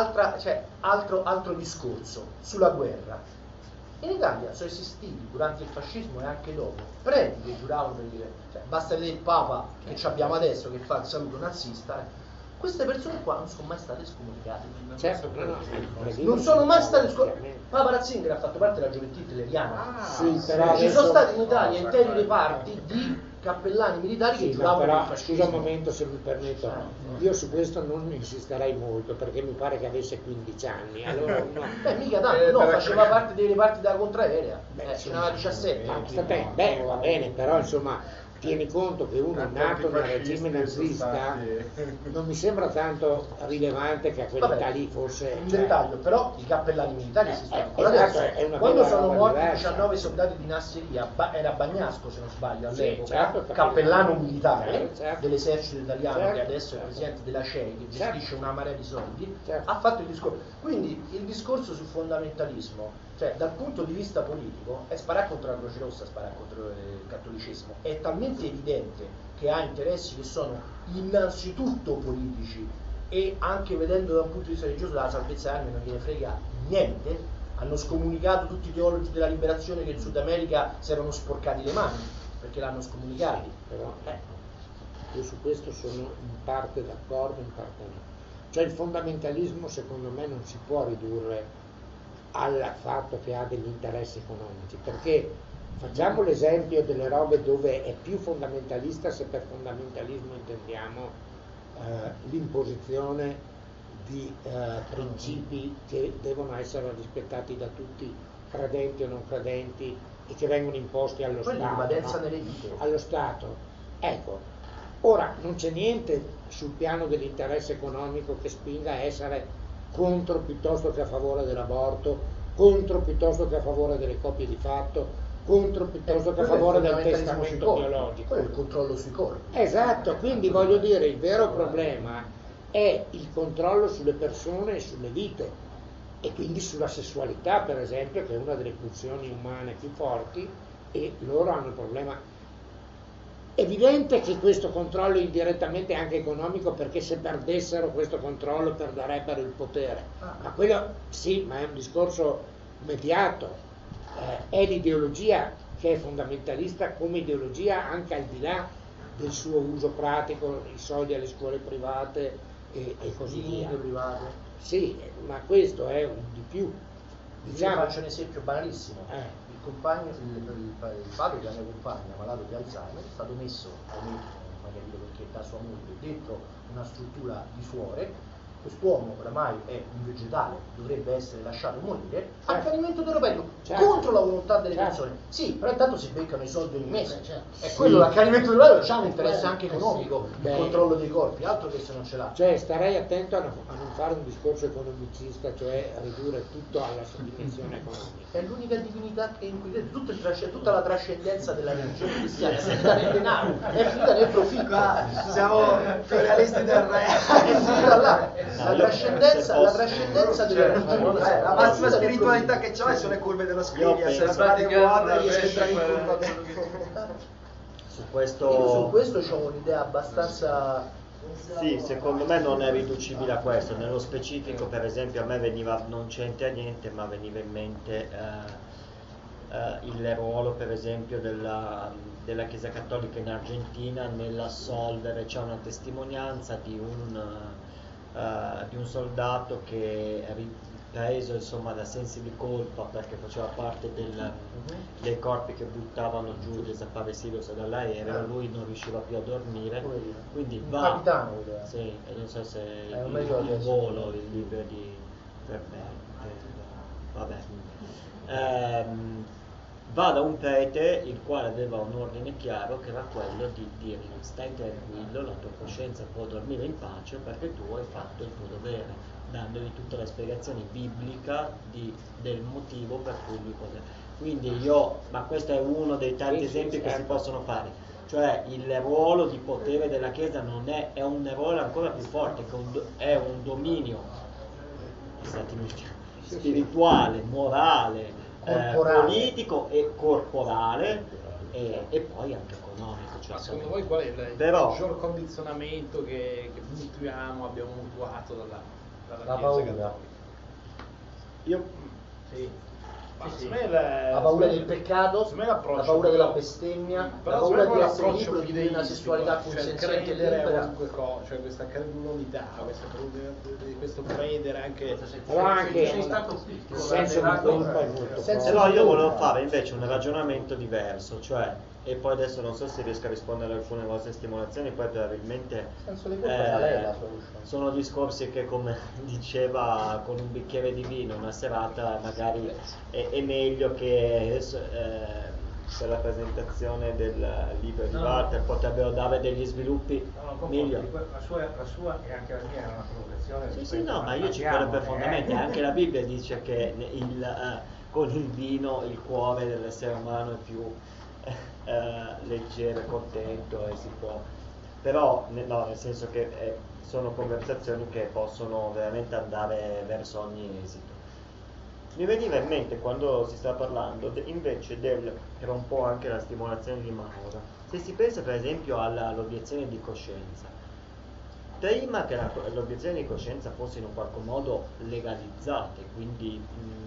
Altro discorso sulla guerra. In Italia sono esistiti durante il fascismo e anche dopo preti che giuravano per dire, cioè, basta vedere il Papa che ci abbiamo adesso che fa il saluto nazista, queste persone qua non sono mai state scomunicate. Certo, non sono mai state scomunicate. Papa Ratzinger ha fatto parte della gioventù hitleriana. Ci sono stati in Italia interi reparti di cappellani militari che giuravano per il fascismo. Scusa un momento, se mi permetto, io su questo non insisterei molto perché mi pare che avesse 15 anni. Allora mica tanto, faceva parte dei reparti della contraerea, ce n'aveva 17. Va bene, però insomma tieni conto che uno nato nel regime nazista non mi sembra tanto rilevante che a quell'età lì fosse un dettaglio, però i cappellani militari esistono ancora esatto, adesso. Quando sono morti 19 soldati di Nasseria, era Bagnasco se non sbaglio all'epoca, cappellano militare dell'esercito italiano, che adesso è presidente della CEI, che gestisce una marea di soldi, ha fatto il discorso. Quindi il discorso sul fondamentalismo, cioè dal punto di vista politico, è sparare contro la Croce Rossa, sparare contro il cattolicesimo. È talmente evidente che ha interessi che sono innanzitutto politici, e anche vedendo da un punto di vista religioso la salvezza dell'anima non gliene frega niente. Hanno scomunicato tutti i teologi della liberazione che in Sud America si erano sporcati le mani, perché l'hanno scomunicati. Però io su questo sono in parte d'accordo, in parte no. Cioè il fondamentalismo secondo me non si può ridurre al fatto che ha degli interessi economici, perché facciamo l'esempio delle robe dove è più fondamentalista, se per fondamentalismo intendiamo l'imposizione di principi che devono essere rispettati da tutti, credenti o non credenti, e che vengono imposti allo Stato, nelle vite. Allo Stato. Ecco, ora non c'è niente sul piano dell'interesse economico che spinga a essere contro piuttosto che a favore dell'aborto, contro piuttosto che a favore delle coppie di fatto, contro piuttosto che a favore del testamento biologico. Quello è il controllo sui corpi. Esatto, quindi voglio dire, il vero problema è il controllo sulle persone e sulle vite, e quindi sulla sessualità, per esempio, che è una delle pulsioni umane più forti, e loro hanno il problema. Evidente che questo controllo indirettamente è anche economico, perché se perdessero questo controllo perderebbero il potere, ma quello sì, ma è un discorso mediato. È l'ideologia che è fondamentalista come ideologia, anche al di là del suo uso pratico, i soldi alle scuole private e così via. Private. Sì, ma questo è un di più. Diciamo, faccio un esempio banalissimo. Il compagno, il padre della mia compagna, malato di Alzheimer, è stato messo, magari perché da sua moglie, dentro una struttura di suore, quest'uomo oramai è un vegetale, dovrebbe essere lasciato morire, accanimento dell'opello, contro la volontà delle persone. Sì, però intanto si beccano i soldi ogni mese. È quello l'accanimento dell'opello, c'ha un interesse anche economico, il controllo dei corpi, altro che se non ce l'ha. Cioè starei attento a non fare un discorso economicista, cioè a ridurre tutto alla dimensione economica. È l'unica divinità che in cui crede, tutta la trascendenza della religione cristiana è finita nel denaro, è finita nel profitto. Siamo realisti del re. La trascendenza della religione. La massima spiritualità che c'ho sono le curve dello Scrivia, se la fate vuota riesco a entrare in curva. Su questo... Io su questo ho un'idea abbastanza... Sì, secondo me non è riducibile a questo. Nello specifico, per esempio, a me veniva, non c'entra niente, ma veniva in mente il ruolo, per esempio, della Chiesa Cattolica in Argentina nell'assolvere. C'è una testimonianza di un soldato che è preso, insomma, da sensi di colpa perché faceva parte dei corpi che buttavano giù desaparecidos dall'aereo. Lui non riusciva più a dormire, quindi Un va, capitano, sì, e non so se non mi ricordo il adesso. volo, il libro di vabbè, va da un prete il quale aveva un ordine chiaro, che era quello di dirgli: stai tranquillo, la tua coscienza può dormire in pace perché tu hai fatto il tuo dovere, dandogli tutta la spiegazione biblica del motivo per cui lui poteva. Quindi ma questo è uno dei tanti esempi che si possono fare, cioè il ruolo di potere della Chiesa non è un ruolo ancora più forte, è un dominio spirituale, morale, politico e corporale e poi anche economico. Cioè, Ma secondo voi qual è il maggior condizionamento che abbiamo mutuato dalla Chiesa Cattolica? La paura del peccato, la paura della bestemmia, la paura di essere libero di una sessualità consenziente e credere a libera. qualunque cosa, cioè questa credulità, questo credere anche... Però anche il senso di colpa è molto forte. Però io volevo fare invece un ragionamento diverso, cioè, e poi adesso non so se riesco a rispondere a alcune vostre stimolazioni, poi probabilmente sono discorsi che, come diceva, con un bicchiere di vino una serata magari è meglio che per la presentazione del libro di Walter potrebbero dare degli sviluppi migliori. La sua e anche la mia è una provocazione. Sì, no, ma io ci credo profondamente. Anche la Bibbia dice che con il vino il cuore dell'essere umano è più leggero, contento, e si può, però no, nel senso che sono conversazioni che possono veramente andare verso ogni esito. Mi veniva in mente, quando si sta parlando invece era un po' anche la stimolazione di Mauro, se si pensa per esempio all'obiezione di coscienza, prima che le obiezioni di coscienza fossero in qualche modo legalizzate, quindi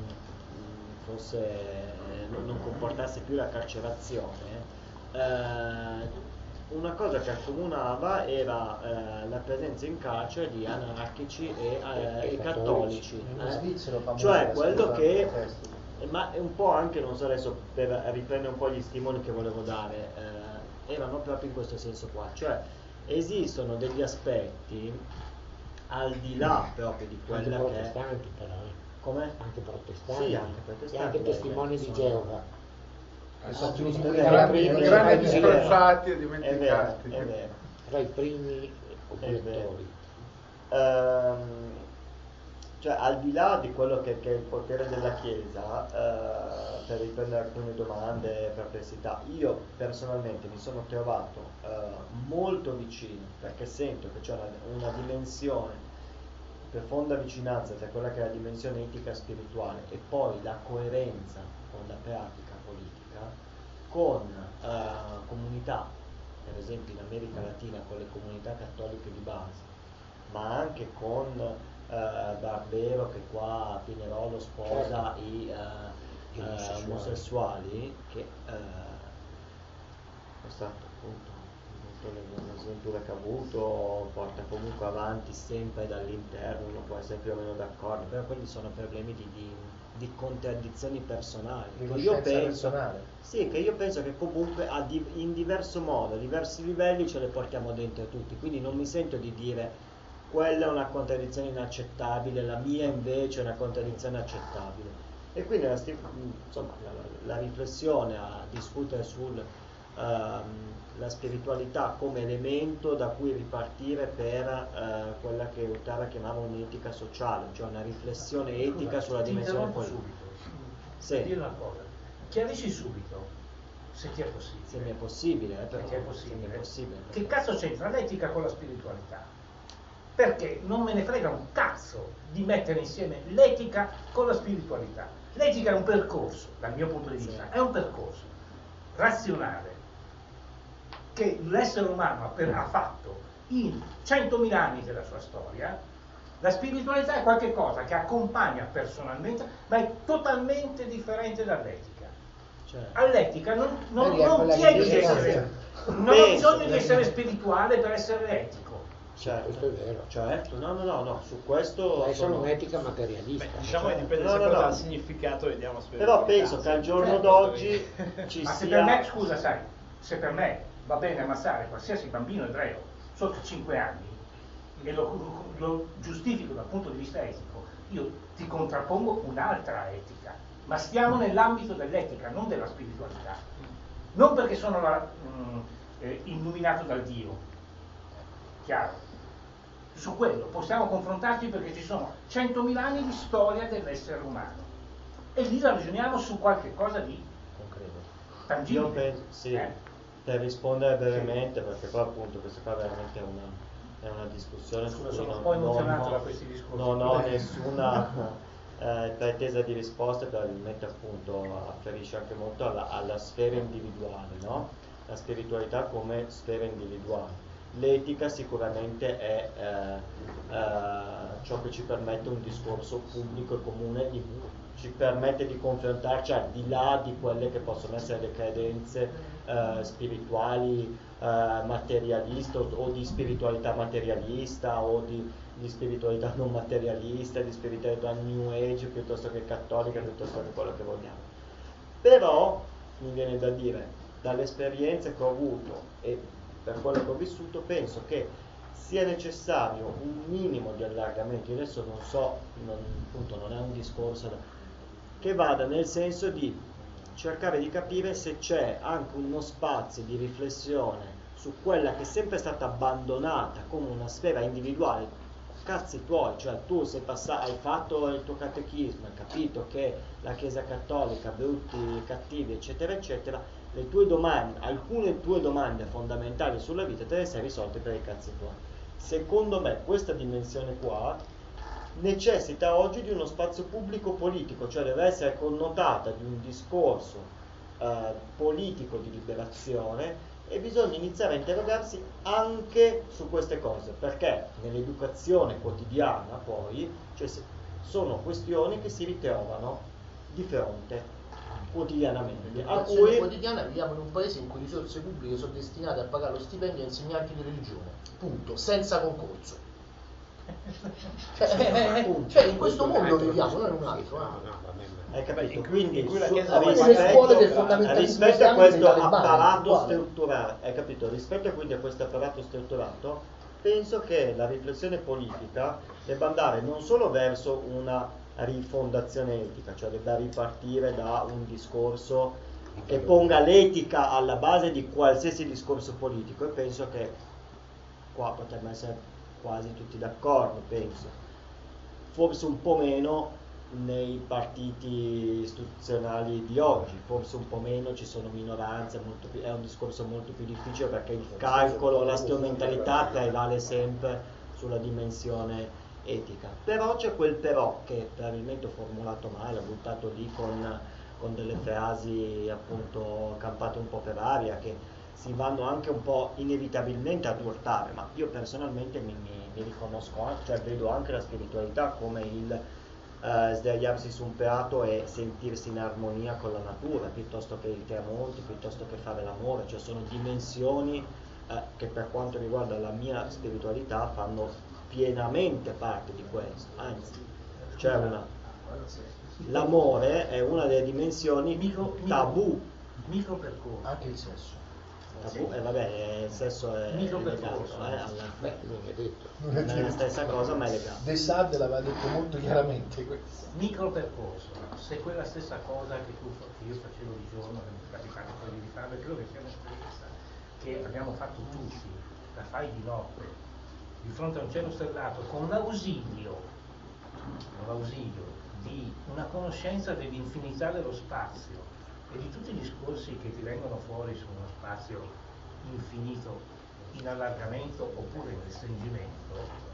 non comportasse più la carcerazione, una cosa che accomunava era la presenza in carcere di anarchici e cattolici, cioè quello che, ma è un po' anche, non so adesso per riprendere un po' gli stimoli che volevo dare, erano proprio in questo senso qua, cioè esistono degli aspetti al di là proprio di quella che è... Come? Anche protestanti, sì, anche protestanti, e anche testimoni di Geova. Sono grandi disprezzati e dimenticati. È vero. Tra i primi obiettori. Cioè, al di là di quello che è il potere della Chiesa, per riprendere alcune domande e perplessità, io personalmente mi sono trovato molto vicino, perché sento che c'è una dimensione, profonda vicinanza tra quella che è la dimensione etica spirituale e poi la coerenza con la pratica politica, con comunità, per esempio in America Latina con le comunità cattoliche di base, ma anche con Barbero che qua a Pinerolo sposa i omosessuali, che è stato appunto l'esempio che ha avuto, porta comunque avanti sempre dall'interno, uno può essere più o meno d'accordo, però quelli sono problemi di contraddizioni personali. Io penso che comunque in diverso modo, a diversi livelli ce le portiamo dentro tutti, quindi non mi sento di dire quella è una contraddizione inaccettabile, la mia invece è una contraddizione accettabile. E quindi insomma, la riflessione a discutere sul la spiritualità come elemento da cui ripartire per quella che Ottara chiamava un'etica sociale, cioè una riflessione etica sulla dimensione politica. Sì. Dire una cosa, chiarisci subito, se ti è possibile. Se mi è possibile, però. Se ti è possibile. Se mi è possibile. Che cazzo c'entra l'etica con la spiritualità? Perché non me ne frega un cazzo di mettere insieme l'etica con la spiritualità. L'etica è un percorso, dal mio punto di vista, è un percorso razionale che l'essere umano ha fatto in 100.000 anni della sua storia. La spiritualità è qualcosa che accompagna personalmente, ma è totalmente differente dall'etica. All'etica non chiedi di essere, non ho bisogno di essere spirituale per essere etico. Questo è vero. Certo, no, su questo è solo un'etica materialista. Diciamo che dipende sempre dal significato che diamo a però penso che al giorno d'oggi ci ma sia... se per me, scusa, sai, se per me va bene ammazzare qualsiasi bambino ebreo sotto 5 anni e lo giustifico dal punto di vista etico, io ti contrappongo un'altra etica, ma stiamo nell'ambito dell'etica, non della spiritualità. Non perché sono illuminato dal Dio, chiaro. Su quello possiamo confrontarci perché ci sono 100.000 anni di storia dell'essere umano e lì ragioniamo su qualche cosa di tangibile. Io penso, sì, per rispondere brevemente, perché poi appunto questa qua veramente è una discussione su cui sono un po' emozionato da questi discorsi. Non ho nessuna pretesa di risposta, probabilmente appunto afferisce anche molto alla sfera individuale, no? La spiritualità come sfera individuale. L'etica sicuramente è ciò che ci permette un discorso pubblico e comune, ci permette di confrontarci al di là di quelle che possono essere le credenze spirituali materialiste o di spiritualità materialista o di spiritualità non materialista, di spiritualità New Age piuttosto che cattolica, piuttosto che quello che vogliamo. Però mi viene da dire, dalle esperienze che ho avuto e per quello che ho vissuto, penso che sia necessario un minimo di allargamento. Io adesso non so, appunto non è un discorso che vada nel senso di cercare di capire se c'è anche uno spazio di riflessione su quella che è sempre stata abbandonata come una sfera individuale. Cazzi tuoi, cioè tu hai fatto il tuo catechismo, hai capito che la Chiesa Cattolica, brutti, cattivi, eccetera, eccetera, le tue domande, alcune tue domande fondamentali sulla vita te le sei risolte per i cazzi tuoi. Secondo me questa dimensione qua necessita oggi di uno spazio pubblico politico, cioè deve essere connotata di un discorso politico di liberazione, e bisogna iniziare a interrogarsi anche su queste cose, perché nell'educazione quotidiana poi sono questioni che si ritrovano di fronte quotidianamente. Nell'educazione quotidiana viviamo in un paese in cui risorse pubbliche sono destinate a pagare lo stipendio a insegnanti di religione, punto, senza concorso. Cioè in questo mondo viviamo, non in un altro. Hai capito? Quindi rispetto a questo apparato strutturato, hai capito? Rispetto quindi a questo apparato strutturato, penso che la riflessione politica debba andare non solo verso una rifondazione etica, cioè debba ripartire da un discorso che ponga l'etica alla base di qualsiasi discorso politico, e penso che qua potremmo essere quasi tutti d'accordo, penso. Forse un po' meno nei partiti istituzionali di oggi, forse un po' meno, ci sono minoranze, è un discorso molto più difficile perché il calcolo, la strumentalità prevale sempre sulla dimensione etica. Però c'è quel però che probabilmente ho formulato male, ho buttato lì con delle frasi appunto campate un po' per aria, che si vanno anche un po' inevitabilmente ad urtare, ma io personalmente mi riconosco, cioè vedo anche la spiritualità come il sdraiarsi su un prato e sentirsi in armonia con la natura, piuttosto che i tramonti, piuttosto che fare l'amore, cioè sono dimensioni che per quanto riguarda la mia spiritualità fanno pienamente parte di questo, anzi c'è l'amore è una delle dimensioni tabù, micro percorso, anche il sesso. Tabù, e vabbè, il sesso è legato alla... non è detto. Non è la stessa cosa, ma è legato. De Sade l'aveva detto molto chiaramente questo. Micropercorso, se quella stessa cosa che io facevo di giorno, che mi è capitato poi di fare, credo che sia un'esperienza che abbiamo fatto tutti, la fai di notte, di fronte a un cielo stellato, con l'ausilio di una conoscenza dell'infinità dello spazio e di tutti i discorsi che ti vengono fuori su uno spazio infinito in allargamento oppure in restringimento.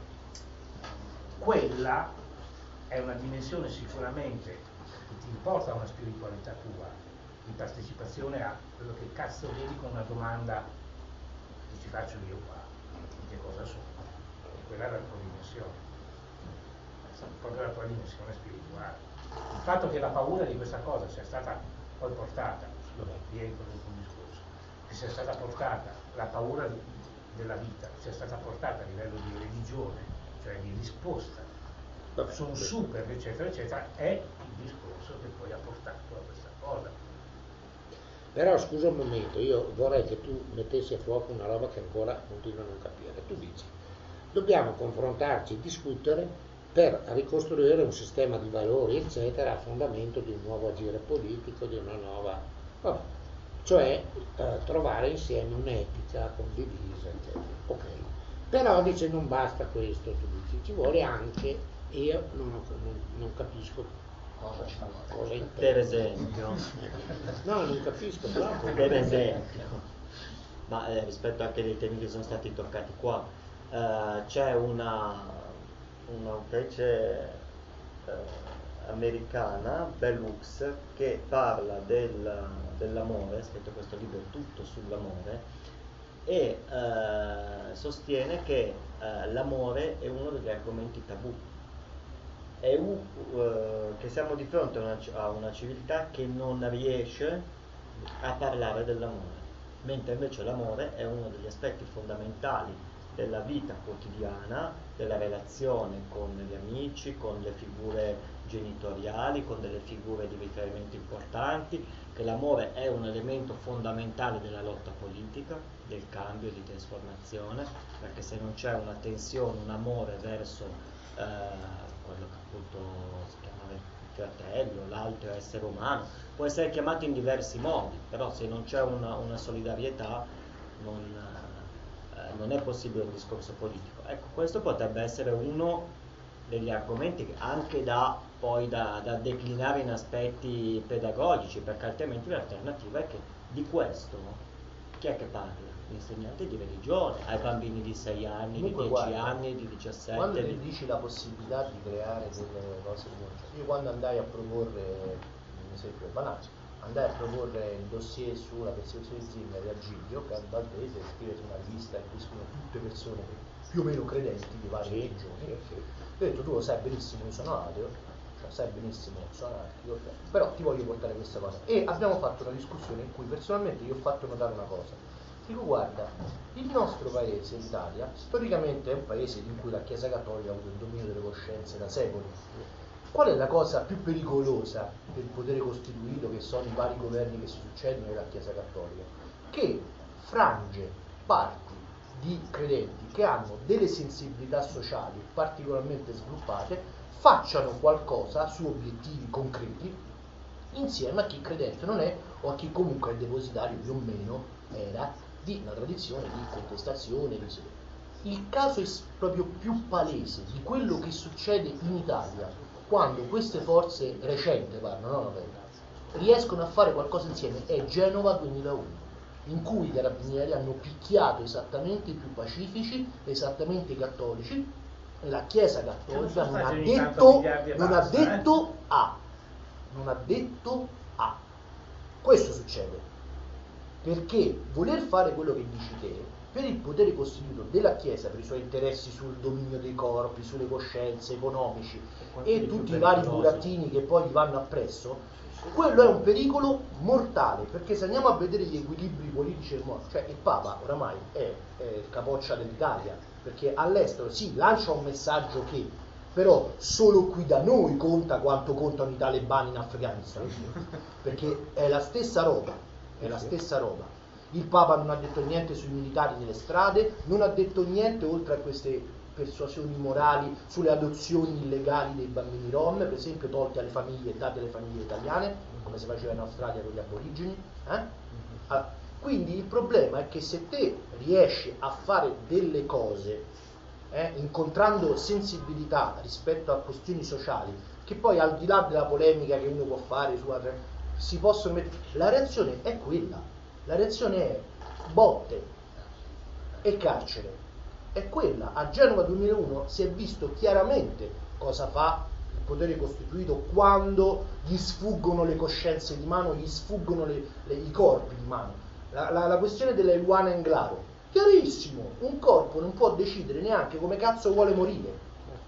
Quella è una dimensione sicuramente che ti porta a una spiritualità tua, di partecipazione a quello che cazzo vedi con una domanda che ci faccio io qua, che cosa sono? E quella è la tua dimensione, proprio la tua dimensione spirituale. Il fatto che la paura di questa cosa sia stata poi portata, rientro nel tuo discorso, che sia stata portata, la paura della vita sia stata portata a livello di religione, cioè di risposta su un super eccetera eccetera, è il discorso che poi ha portato a questa cosa. Però scusa un momento, io vorrei che tu mettessi a fuoco una roba che ancora continuo a non capire. Tu dici, dobbiamo confrontarci, discutere per ricostruire un sistema di valori eccetera a fondamento di un nuovo agire politico, di una nuova, cioè trovare insieme un'etica condivisa eccetera. Ok, però dice non basta questo, tu dici ci vuole anche, io non capisco cosa intendi. Per esempio, no, non capisco proprio. per esempio, ma rispetto anche ai temi che sono stati toccati qua, c'è un'autrice americana, Bell Hooks, che parla dell'amore, ha scritto questo libro tutto sull'amore, e sostiene che l'amore è uno degli argomenti tabù, che siamo di fronte a una civiltà che non riesce a parlare dell'amore, mentre invece l'amore è uno degli aspetti fondamentali della vita quotidiana, della relazione con gli amici, con le figure genitoriali, con delle figure di riferimento importanti, che l'amore è un elemento fondamentale della lotta politica, del cambio, di trasformazione, perché se non c'è una tensione, un amore verso quello che appunto si chiama il fratello, l'altro essere umano, può essere chiamato in diversi modi, però se non c'è una solidarietà non è possibile un discorso politico. Ecco, questo potrebbe essere uno degli argomenti anche da declinare in aspetti pedagogici, perché altrimenti l'alternativa è che di questo chi è che parla? L'insegnante di religione ai bambini di 6 anni, Comunque, di 10 guarda, anni, di 17 quando ti dici la possibilità di creare delle cose, io quando andai a proporre, un esempio banale, andai a proporre il dossier sulla persecuzione di Zimmer e Argiglio, che a Valdese scrive su una rivista in cui scrivono tutte persone più o meno credenti di varie religioni, ho detto tu lo sai benissimo, io sono ateo, cioè sai benissimo sono anarchico, però ti voglio portare questa cosa. E abbiamo fatto una discussione in cui personalmente io ho fatto notare una cosa. Dico, guarda, il nostro paese, l'Italia, storicamente è un paese in cui la Chiesa Cattolica ha avuto il dominio delle coscienze da secoli. Qual è la cosa più pericolosa del potere costituito, che sono i vari governi che si succedono nella Chiesa Cattolica? Che frange, parti di credenti che hanno delle sensibilità sociali particolarmente sviluppate facciano qualcosa su obiettivi concreti insieme a chi credente non è, o a chi comunque è depositario più o meno era di una tradizione di contestazione. Il caso è proprio più palese di quello che succede in Italia quando queste forze recenti riescono a fare qualcosa insieme è Genova 2001, in cui i carabinieri hanno picchiato esattamente i più pacifici, esattamente i cattolici, e la Chiesa Cattolica non ha detto A. Questo succede perché voler fare quello che dici te per il potere costituito della Chiesa, per i suoi interessi sul dominio dei corpi, sulle coscienze, economici e tutti i vari burattini che poi gli vanno appresso, quello è un pericolo mortale, perché se andiamo a vedere gli equilibri politici del mondo, cioè il Papa oramai è capoccia dell'Italia, perché all'estero sì, lancia un messaggio che però solo qui da noi conta quanto contano i talebani in Afghanistan, perché è la stessa roba. Il Papa non ha detto niente sui militari nelle strade, non ha detto niente oltre a queste persuasioni morali sulle adozioni illegali dei bambini rom, per esempio tolte alle famiglie e date alle famiglie italiane, come si faceva in Australia con gli aborigeni. Allora, quindi il problema è che se te riesci a fare delle cose incontrando sensibilità rispetto a questioni sociali, che poi al di là della polemica che uno può fare su altre, si possono mettere, la reazione è quella, la reazione è botte e carcere, è quella. A Genova 2001 si è visto chiaramente cosa fa il potere costituito quando gli sfuggono le coscienze di mano, gli sfuggono i corpi di mano. La questione della Eluana Englaro, chiarissimo, un corpo non può decidere neanche come cazzo vuole morire.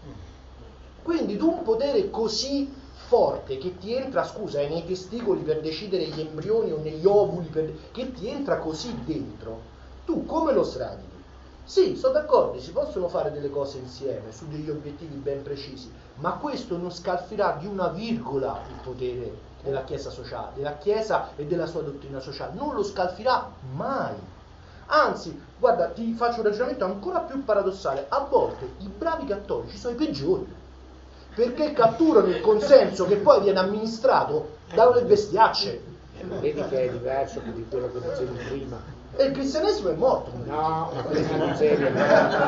Quindi tu un potere così forte che ti entra, scusa, nei testicoli per decidere gli embrioni o negli ovuli, che ti entra così dentro, tu come lo sradichi? Sì, sono d'accordo, si possono fare delle cose insieme su degli obiettivi ben precisi, ma questo non scalfirà di una virgola il potere della Chiesa sociale, della Chiesa e della sua dottrina sociale, non lo scalfirà mai. Anzi, guarda, ti faccio un ragionamento ancora più paradossale: a volte i bravi cattolici sono i peggiori, perché catturano il consenso che poi viene amministrato dalle bestiacce. Vedi che è diverso di quello che dicevi prima. E il cristianesimo è morto. No, ma prima dicevi, no,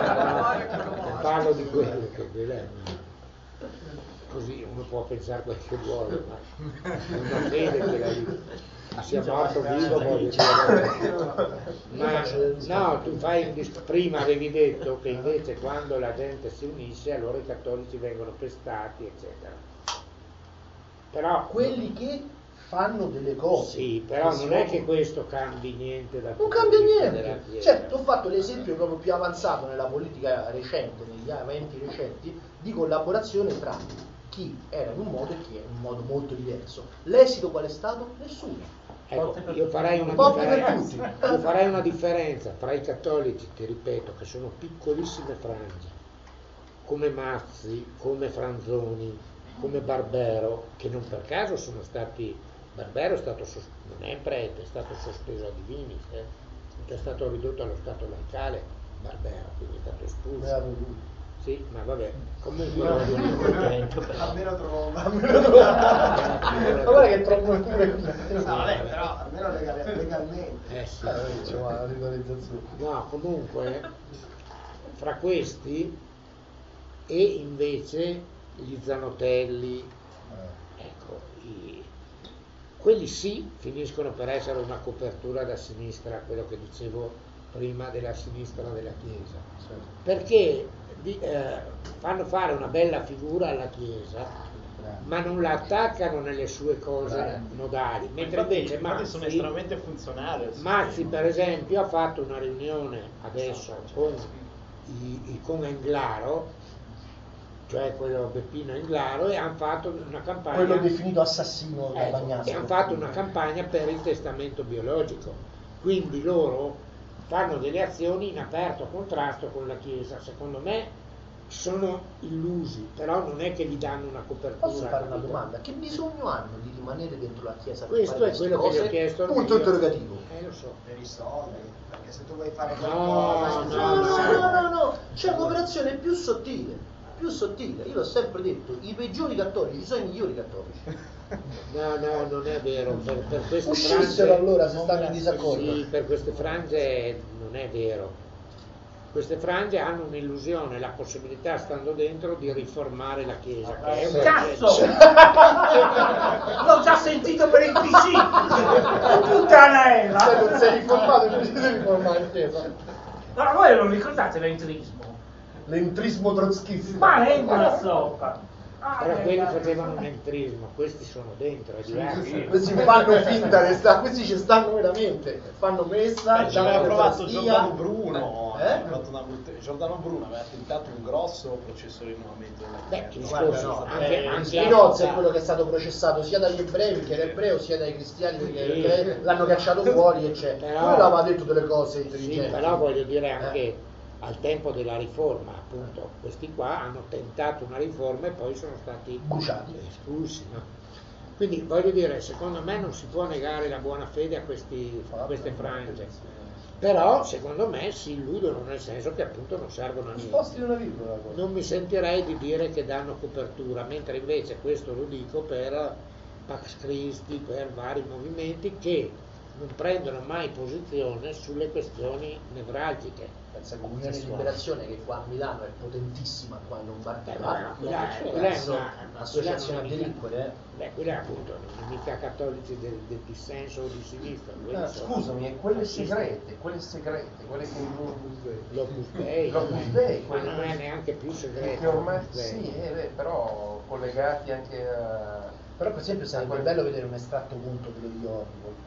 parlo di quello che così uno può pensare quel che vuole, ma è una fede che la vita sia morto vivo, voglio dire. Ma no, tu prima avevi detto che invece quando la gente si unisce allora i cattolici vengono pestati, eccetera. Però quelli che fanno delle cose. Sì, però non è che questo cambi niente da non cambia niente. Certo, ho fatto l'esempio proprio più avanzato nella politica recente, negli eventi recenti, di collaborazione tra chi era in un modo e chi è in un modo molto diverso. L'esito qual è stato? Nessuno. Ecco, io farei una differenza fra i cattolici, ti ripeto, che sono piccolissime frange, come Mazzi, come Franzoni, come Barbero, che non per caso sono stati. Barbero è stato non è prete, è stato sospeso a Divinis, è stato ridotto allo stato laicale Barbero, quindi è stato espulso. Sì, ma vabbè, comunque almeno trovo ma guarda che è troppo vabbè, però almeno legalmente sì. Diciamo la legalizzazione. No, comunque fra questi e invece gli Zanotelli, ecco, quelli sì finiscono per essere una copertura da sinistra, quello che dicevo prima della sinistra della Chiesa, perché fanno fare una bella figura alla Chiesa, ma non la attaccano nelle sue cose nodali, mentre invece Mazzi sono estremamente funzionali. Mazzi per esempio ha fatto una riunione adesso con Englaro, cioè quello Beppino Englaro, e hanno fatto una campagna, quello definito assassino da Bagnasco, e hanno fatto una campagna per il testamento biologico, quindi loro fanno delle azioni in aperto contrasto con la Chiesa. Secondo me sono illusi, però non è che gli danno una copertura. Posso fare una domanda? Che bisogno hanno di rimanere dentro la Chiesa? Questo è quello che gli ho chiesto. Punto interrogativo. Lo so. Per i soldi, perché se tu vuoi fare qualcosa no, c'è un'operazione più sottile. Io l'ho sempre detto, i peggiori cattolici sono i migliori cattolici. No, non è vero. Per queste uscissero frange, allora se stanno in disaccordo. Sì, per queste frange non è vero. Queste frange hanno un'illusione, la possibilità, stando dentro, di riformare la Chiesa. Che è un cazzo! L'ho già sentito per il PC! Puttanella! Se non sei riformato, non si deve riformare la Chiesa. Ma voi non ricordate l'entrismo? L'entrismo trotschista. Ma lenta la soppa! Però quelli facevano un entrismo, questi sono dentro, è diverso. Questi fanno finta di stare, questi ci stanno veramente, fanno messa. Ci aveva provato Giordano Bruno. Giordano Bruno aveva tentato un grosso processo di rinnovamento della Chiesa. Anche Spinoza è quello che è stato processato sia dagli ebrei, che era ebreo, sia dai cristiani, perché l'hanno cacciato fuori, eccetera. Lui aveva detto delle cose intelligenti. Sì, però voglio dire anche al tempo della riforma, appunto, questi qua hanno tentato una riforma e poi sono stati bruciati, espulsi, no? Quindi voglio dire, secondo me non si può negare la buona fede a queste frange, però secondo me si illudono, nel senso che appunto non servono a Sposti niente. una virgola. Non mi sentirei di dire che danno copertura, mentre invece questo lo dico per Pax Christi, per vari movimenti che non prendono mai posizione sulle questioni nevralgiche. Pensa alla Comunione di Liberazione, che qua a Milano è potentissima, qua in Lombardia quella è un'associazione a delinquere. Quella è appunto non mica cattolici del dissenso o di sinistra. Scusami, e quelle segrete, quelle che l'Opus Dei, ma non è neanche più segreto. Che ormai sì, però collegati anche a... Però per esempio sarebbe bello vedere un estratto punto delle ricordi.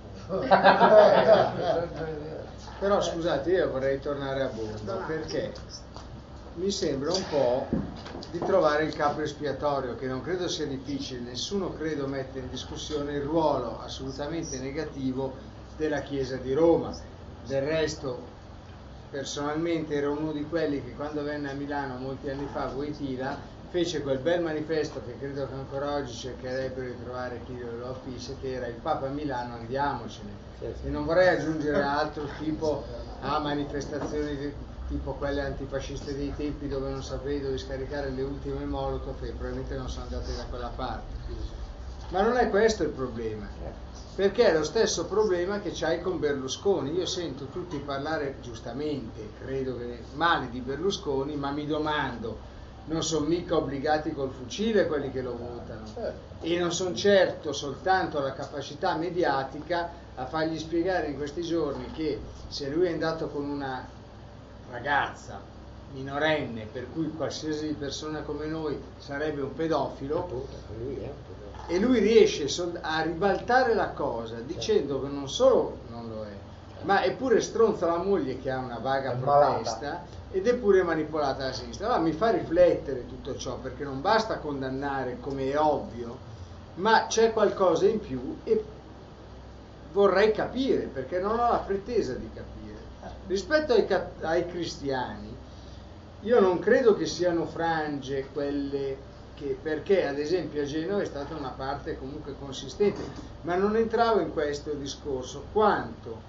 Però scusate, io vorrei tornare a Bomba, perché mi sembra un po' di trovare il capo espiatorio, che non credo sia difficile, nessuno credo mette in discussione il ruolo assolutamente negativo della Chiesa di Roma. Del resto, personalmente ero uno di quelli che quando venne a Milano molti anni fa, Wojtyla, fece quel bel manifesto che credo che ancora oggi cercherebbero di trovare chi lo apisse, che era il Papa a Milano, andiamocene. E non vorrei aggiungere altro tipo a manifestazioni tipo quelle antifasciste dei tempi dove non sapevi dove scaricare le ultime Molotov e probabilmente non sono andate da quella parte. Ma non è questo il problema, perché è lo stesso problema che c'hai con Berlusconi. Io sento tutti parlare giustamente, credo che male di Berlusconi, ma mi domando, non sono mica obbligati col fucile quelli che lo votano, e non sono certo soltanto la capacità mediatica a fargli spiegare in questi giorni che se lui è andato con una ragazza minorenne, per cui qualsiasi persona come noi sarebbe un pedofilo, e lui riesce a ribaltare la cosa dicendo che non solo non lo è, ma è pure stronza la moglie che ha una vaga protesta ed è pure manipolata da sinistra. Allora mi fa riflettere tutto ciò, perché non basta condannare, come è ovvio, ma c'è qualcosa in più e vorrei capire, perché non ho la pretesa di capire. Rispetto ai cristiani, io non credo che siano frange quelle che, perché ad esempio a Genova è stata una parte comunque consistente, ma non entravo in questo discorso, quanto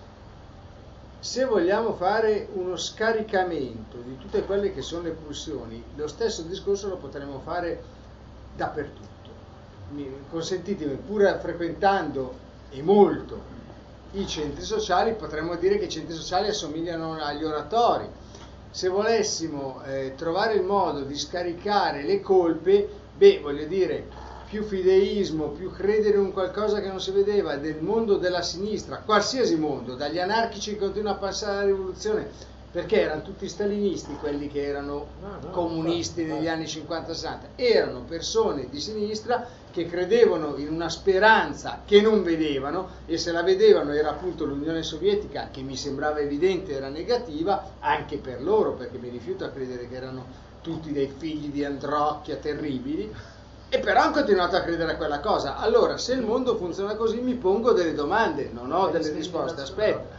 se vogliamo fare uno scaricamento di tutte quelle che sono le pulsioni, lo stesso discorso lo potremmo fare dappertutto. Consentitemi, pur frequentando e molto i centri sociali, potremmo dire che i centri sociali assomigliano agli oratori. Se volessimo trovare il modo di scaricare le colpe, voglio dire, più fideismo, più credere in un qualcosa che non si vedeva del mondo della sinistra, qualsiasi mondo, dagli anarchici che continuano a passare la rivoluzione, perché erano tutti stalinisti quelli che erano comunisti negli anni 50-60, erano persone di sinistra che credevano in una speranza che non vedevano, e se la vedevano era appunto l'Unione Sovietica, che mi sembrava evidente era negativa anche per loro, perché mi rifiuto a credere che erano tutti dei figli di Androcchia terribili, e però hanno continuato a credere a quella cosa. Allora, se il mondo funziona così, mi pongo delle domande, non ho delle risposte. Aspetta.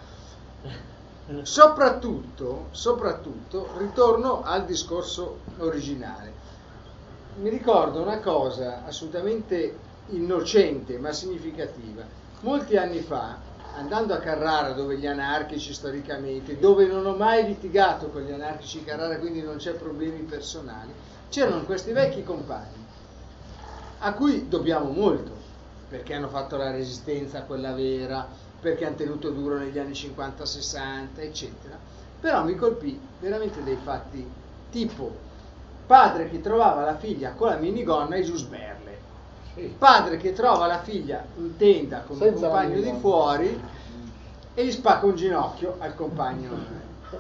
Soprattutto, ritorno al discorso originale. Mi ricordo una cosa assolutamente innocente ma significativa. Molti anni fa, andando a Carrara, dove gli anarchici storicamente, dove non ho mai litigato con gli anarchici di Carrara, quindi non c'è problemi personali, c'erano questi vecchi compagni a cui dobbiamo molto, perché hanno fatto la resistenza, quella vera, perché hanno tenuto duro negli anni 50-60, eccetera. Però mi colpì veramente dei fatti tipo padre che trovava la figlia con la minigonna e giusberle, padre che trova la figlia in tenda con un compagno di fuori e gli spacca un ginocchio al compagno.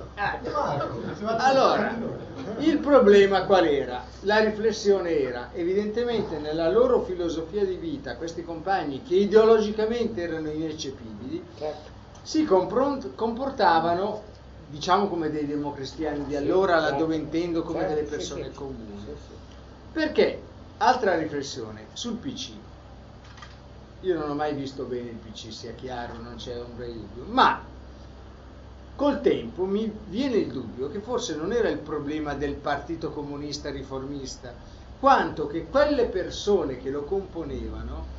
Allora, il problema qual era? La riflessione era, evidentemente nella loro filosofia di vita, questi compagni che ideologicamente erano ineccepibili, si comportavano, diciamo, come dei democristiani di allora, laddove intendo come delle persone comuni. Perché, altra riflessione, sul PC. Io non ho mai visto bene il PC, sia chiaro, non c'è ombra di dubbio, ma col tempo mi viene il dubbio che forse non era il problema del Partito Comunista Riformista, quanto che quelle persone che lo componevano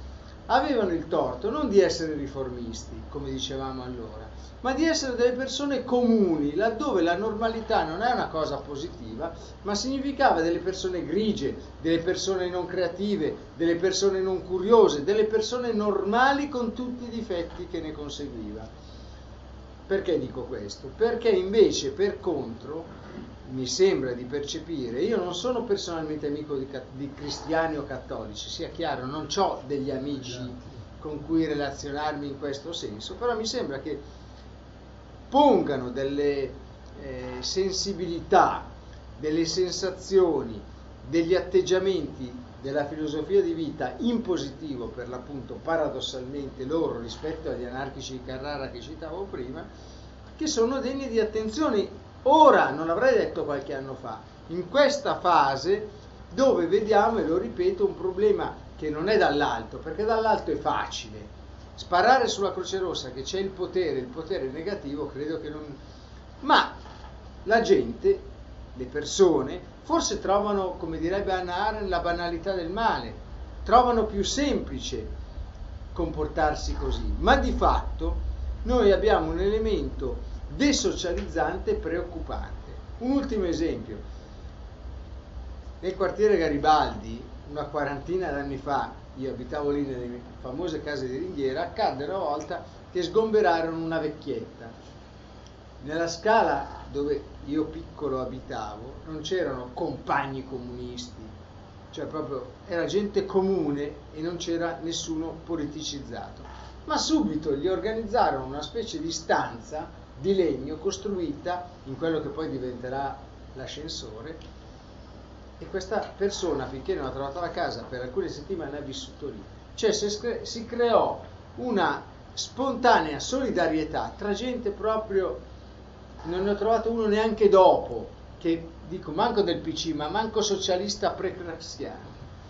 avevano il torto non di essere riformisti, come dicevamo allora, ma di essere delle persone comuni, laddove la normalità non è una cosa positiva, ma significava delle persone grigie, delle persone non creative, delle persone non curiose, delle persone normali con tutti i difetti che ne conseguiva. Perché dico questo? Perché invece, per contro, mi sembra di percepire, io non sono personalmente amico di cristiani o cattolici, sia chiaro, non ho degli amici con cui relazionarmi in questo senso, però mi sembra che pongano delle sensibilità, delle sensazioni, degli atteggiamenti della filosofia di vita in positivo, per l'appunto paradossalmente loro, rispetto agli anarchici di Carrara che citavo prima, che sono degni di attenzione. Ora, non l'avrei detto qualche anno fa, in questa fase dove vediamo, e lo ripeto, un problema che non è dall'alto, perché dall'alto è facile. Sparare sulla Croce Rossa che c'è il potere negativo, credo che non... Ma la gente, le persone, forse trovano, come direbbe Hannah Arendt, la banalità del male, trovano più semplice comportarsi così, ma di fatto noi abbiamo un elemento desocializzante preoccupante. Un ultimo esempio: nel quartiere Garibaldi, una quarantina d'anni fa, io abitavo lì nelle famose case di ringhiera, accadde una volta che sgomberarono una vecchietta. Nella scala dove io piccolo abitavo non c'erano compagni comunisti, cioè proprio era gente comune e non c'era nessuno politicizzato, ma subito gli organizzarono una specie di stanza di legno costruita in quello che poi diventerà l'ascensore, e questa persona, finché non ha trovato la casa, per alcune settimane ha vissuto lì. Cioè si creò una spontanea solidarietà tra gente proprio, non ne ho trovato uno neanche dopo, che dico manco del PC, ma manco socialista pre-craxiano.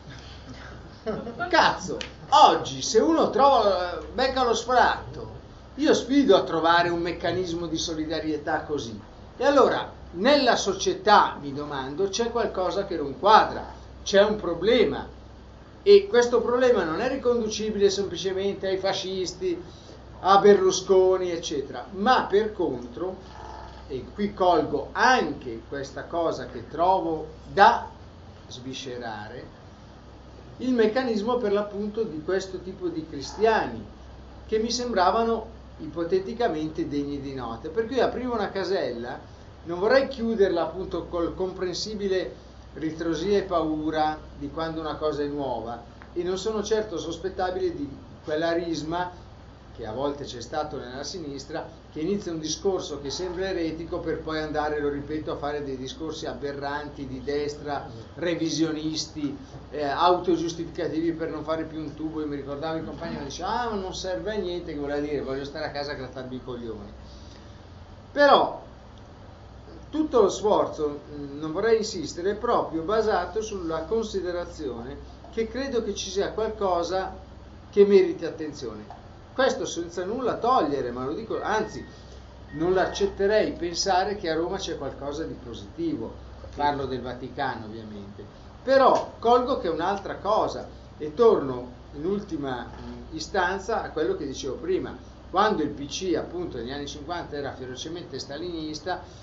Cazzo, oggi se uno becca lo sfratto, io sfido a trovare un meccanismo di solidarietà così. E allora, nella società, mi domando, c'è qualcosa che non quadra, c'è un problema, e questo problema non è riconducibile semplicemente ai fascisti, a Berlusconi, eccetera, ma per contro, e qui colgo anche questa cosa che trovo da sviscerare, il meccanismo per l'appunto di questo tipo di cristiani, che mi sembravano ipoteticamente degni di nota. Per cui aprivo una casella, non vorrei chiuderla appunto col comprensibile ritrosia e paura di quando una cosa è nuova, e non sono certo sospettabile di quell'arisma che a volte c'è stato nella sinistra, che inizia un discorso che sembra eretico per poi andare, lo ripeto, a fare dei discorsi aberranti di destra, revisionisti, autogiustificativi per non fare più un tubo. E mi ricordavo il compagno che diceva non serve a niente, che voleva dire voglio stare a casa a grattarmi i coglioni. Però tutto lo sforzo, non vorrei insistere, è proprio basato sulla considerazione che credo che ci sia qualcosa che meriti attenzione. Questo senza nulla togliere, ma lo dico, anzi, non l'accetterei pensare che a Roma c'è qualcosa di positivo. Parlo del Vaticano, ovviamente. Però colgo che è un'altra cosa, e torno in ultima istanza a quello che dicevo prima. Quando il PC, appunto, negli anni 50 era ferocemente stalinista,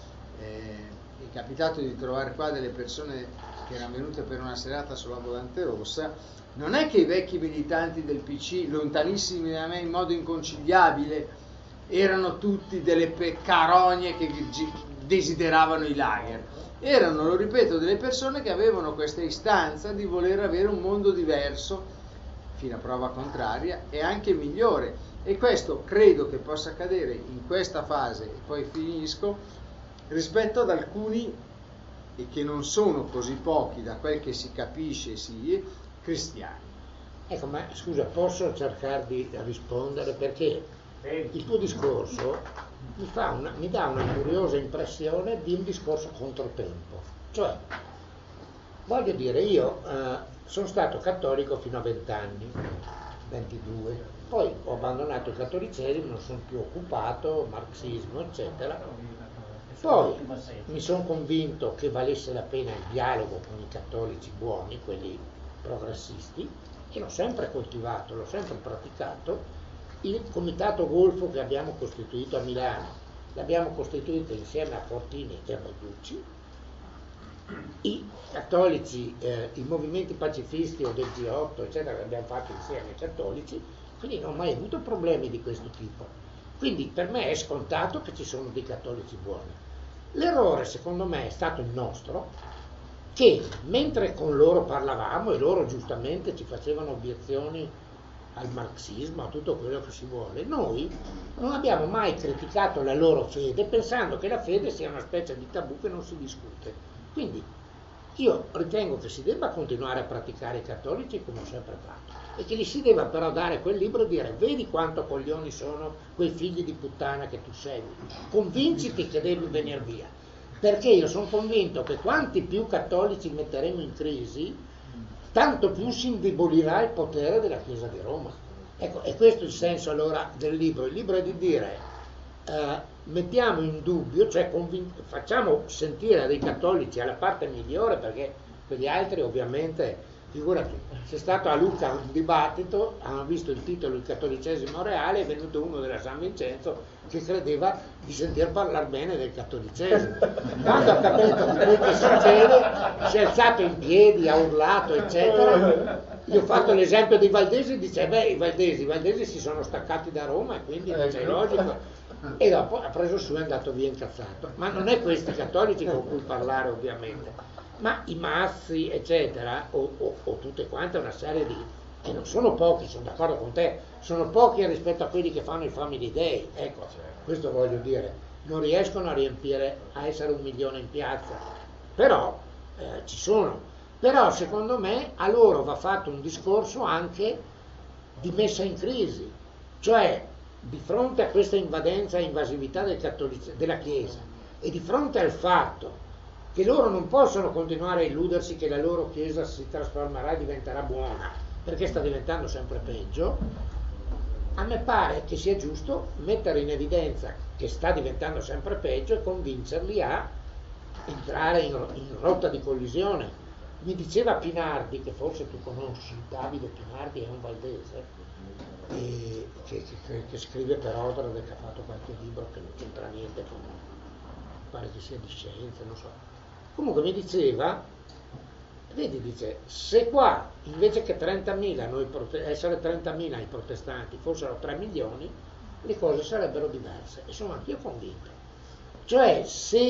è capitato di trovare qua delle persone che erano venute per una serata sulla Volante Rossa. Non è che i vecchi militanti del PC, lontanissimi da me in modo inconciliabile, erano tutti delle peccarogne che desideravano i lager. Erano, lo ripeto, delle persone che avevano questa istanza di voler avere un mondo diverso, fino a prova contraria, e anche migliore. E questo credo che possa accadere in questa fase, e poi finisco, rispetto ad alcuni, e che non sono così pochi da quel che si capisce, cristiani. Ecco, ma scusa, posso cercare di rispondere, perché il tuo discorso mi dà una curiosa impressione di un discorso controtempo. Cioè, voglio dire, io sono stato cattolico fino a 20 anni, 22, poi ho abbandonato il cattolicesimo, non sono più occupato, marxismo, eccetera. Poi mi sono convinto che valesse la pena il dialogo con i cattolici buoni, quelli progressisti, e l'ho sempre coltivato, l'ho sempre praticato. Il comitato golfo che abbiamo costituito a Milano, l'abbiamo costituito insieme a Fortini e a Balducci. I cattolici, i movimenti pacifisti o del G8, eccetera, li abbiamo fatti insieme ai cattolici, quindi non ho mai avuto problemi di questo tipo. Quindi per me è scontato che ci sono dei cattolici buoni. L'errore, secondo me, è stato il nostro, che mentre con loro parlavamo, e loro giustamente ci facevano obiezioni al marxismo, a tutto quello che si vuole, noi non abbiamo mai criticato la loro fede, pensando che la fede sia una specie di tabù che non si discute. Quindi io ritengo che si debba continuare a praticare i cattolici come ho sempre fatto, e che gli si debba però dare quel libro e dire: vedi quanto coglioni sono quei figli di puttana che tu segui, convinciti che devi venire via, perché io sono convinto che quanti più cattolici metteremo in crisi, tanto più si indebolirà il potere della Chiesa di Roma. Ecco, è questo il senso allora del libro. Il libro è di dire mettiamo in dubbio, cioè facciamo sentire dei cattolici alla parte migliore, perché quegli altri ovviamente, figurati, c'è stato a Lucca un dibattito, hanno visto il titolo Il cattolicesimo reale, è venuto uno della San Vincenzo che credeva di sentir parlare bene del cattolicesimo. Quando ha capito di quel che succede, si è alzato in piedi, ha urlato, eccetera. Gli ho fatto l'esempio dei Valdesi, dice: beh, i Valdesi si sono staccati da Roma e quindi è logico. E dopo ha preso su e è andato via incazzato. Ma non è questi cattolici con cui parlare, ovviamente, ma i Mazzi, eccetera, o tutte quante una serie di... e non sono pochi, sono d'accordo con te, sono pochi rispetto a quelli che fanno i Family Day, ecco, questo voglio dire, non riescono a riempire, a essere 1 milione in piazza, però ci sono. Però secondo me a loro va fatto un discorso anche di messa in crisi, cioè di fronte a questa invadenza e invasività della Chiesa, e di fronte al fatto che loro non possono continuare a illudersi che la loro Chiesa si trasformerà e diventerà buona, perché sta diventando sempre peggio, a me pare che sia giusto mettere in evidenza che sta diventando sempre peggio e convincerli a entrare in rotta di collisione. Mi diceva Pinardi, che forse tu conosci, Davide Pinardi è un valdese, che scrive per Odred, che ha fatto qualche libro che non c'entra niente con, pare che sia di scienze, non so. Comunque mi diceva, vedi, dice, se qua invece che 30.000 essere 30.000 i protestanti fossero 3 milioni, le cose sarebbero diverse, e sono anch'io convinto. Cioè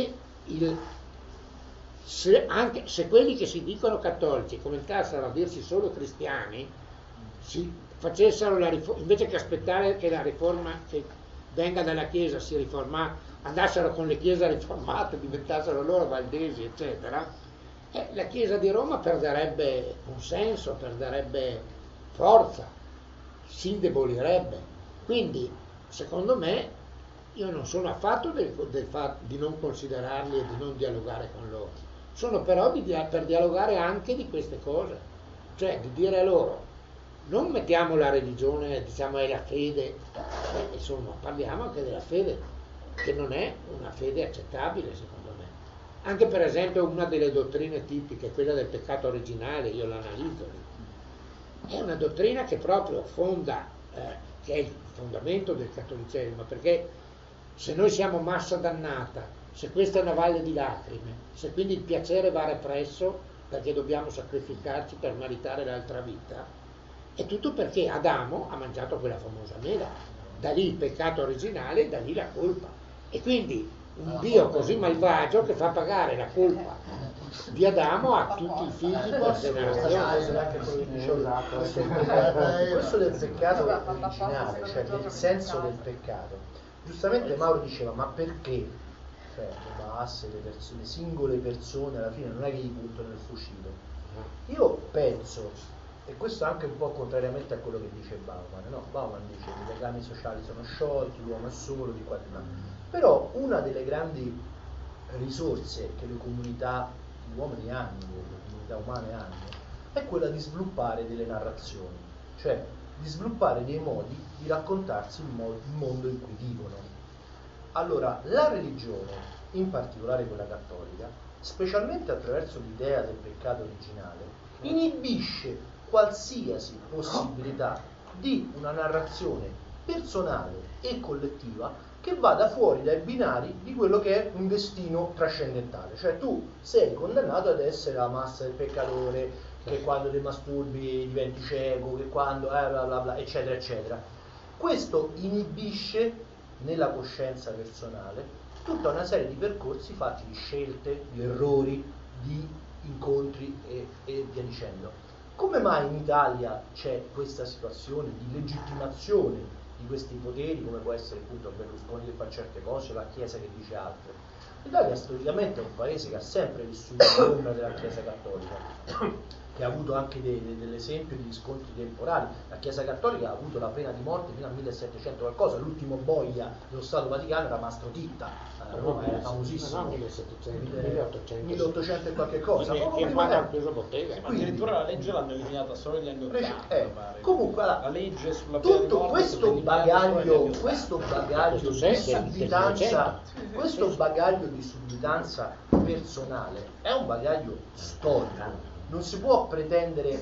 anche se quelli che si dicono cattolici cominciassero a dirsi solo cristiani, facessero la riforma, invece che aspettare che la riforma che venga dalla Chiesa si riforma, andassero con le chiese riformate, diventassero loro valdesi, eccetera, la Chiesa di Roma perderebbe consenso, perderebbe forza, si indebolirebbe. Quindi, secondo me, io non sono affatto del fatto di non considerarli e di non dialogare con loro, sono però per dialogare anche di queste cose, cioè di dire a loro: non mettiamo la religione, diciamo, è la fede, insomma, parliamo anche della fede, che non è una fede accettabile, secondo me. Anche per esempio una delle dottrine tipiche, quella del peccato originale, io l'analizzo, è una dottrina che proprio fonda, che è il fondamento del cattolicesimo, perché se noi siamo massa dannata, se questa è una valle di lacrime, se quindi il piacere va represso perché dobbiamo sacrificarci per meritare l'altra vita, è tutto perché Adamo ha mangiato quella famosa mela, da lì il peccato originale, da lì la colpa, e quindi un Dio così malvagio che fa pagare la colpa di Adamo a tutti i figli per generazione. Questo del peccato originale, cioè del senso del peccato, giustamente Mauro diceva: ma perché? Cioè le masse, le singole persone alla fine non è che gli buttano nel fucile. Io penso, e questo anche un po' contrariamente a quello che dice Bauman, no? Bauman dice che i legami sociali sono sciolti, l'uomo è solo, di qua e di là. Però una delle grandi risorse che le comunità di uomini hanno, le comunità umane hanno, è quella di sviluppare delle narrazioni, cioè di sviluppare dei modi di raccontarsi il mondo in cui vivono. Allora, la religione, in particolare quella cattolica, specialmente attraverso l'idea del peccato originale, inibisce qualsiasi possibilità di una narrazione personale e collettiva che vada fuori dai binari di quello che è un destino trascendentale. Cioè tu sei condannato ad essere la massa del peccatore, che quando ti masturbi diventi cieco, che quando bla bla bla, eccetera eccetera. Questo inibisce nella coscienza personale tutta una serie di percorsi fatti di scelte, di errori, di incontri e via dicendo. Come mai in Italia c'è questa situazione di legittimazione di questi poteri, come può essere appunto Berlusconi che fa certe cose, la Chiesa che dice altre? L'Italia storicamente è un paese che ha sempre vissuto l'ombra della Chiesa cattolica, che ha avuto anche dell'esempio di riscontri temporali. La Chiesa cattolica ha avuto la pena di morte fino al 1700 qualcosa, l'ultimo boia dello Stato Vaticano era Mastro Titta, a Roma era famosissimo, 1800 e qualche cosa, addirittura la legge l'hanno eliminata solo negli anni 80, comunque la legge sulla pena di tutto morte questo bagaglio di sudditanza personale è un bagaglio storico. Non si può pretendere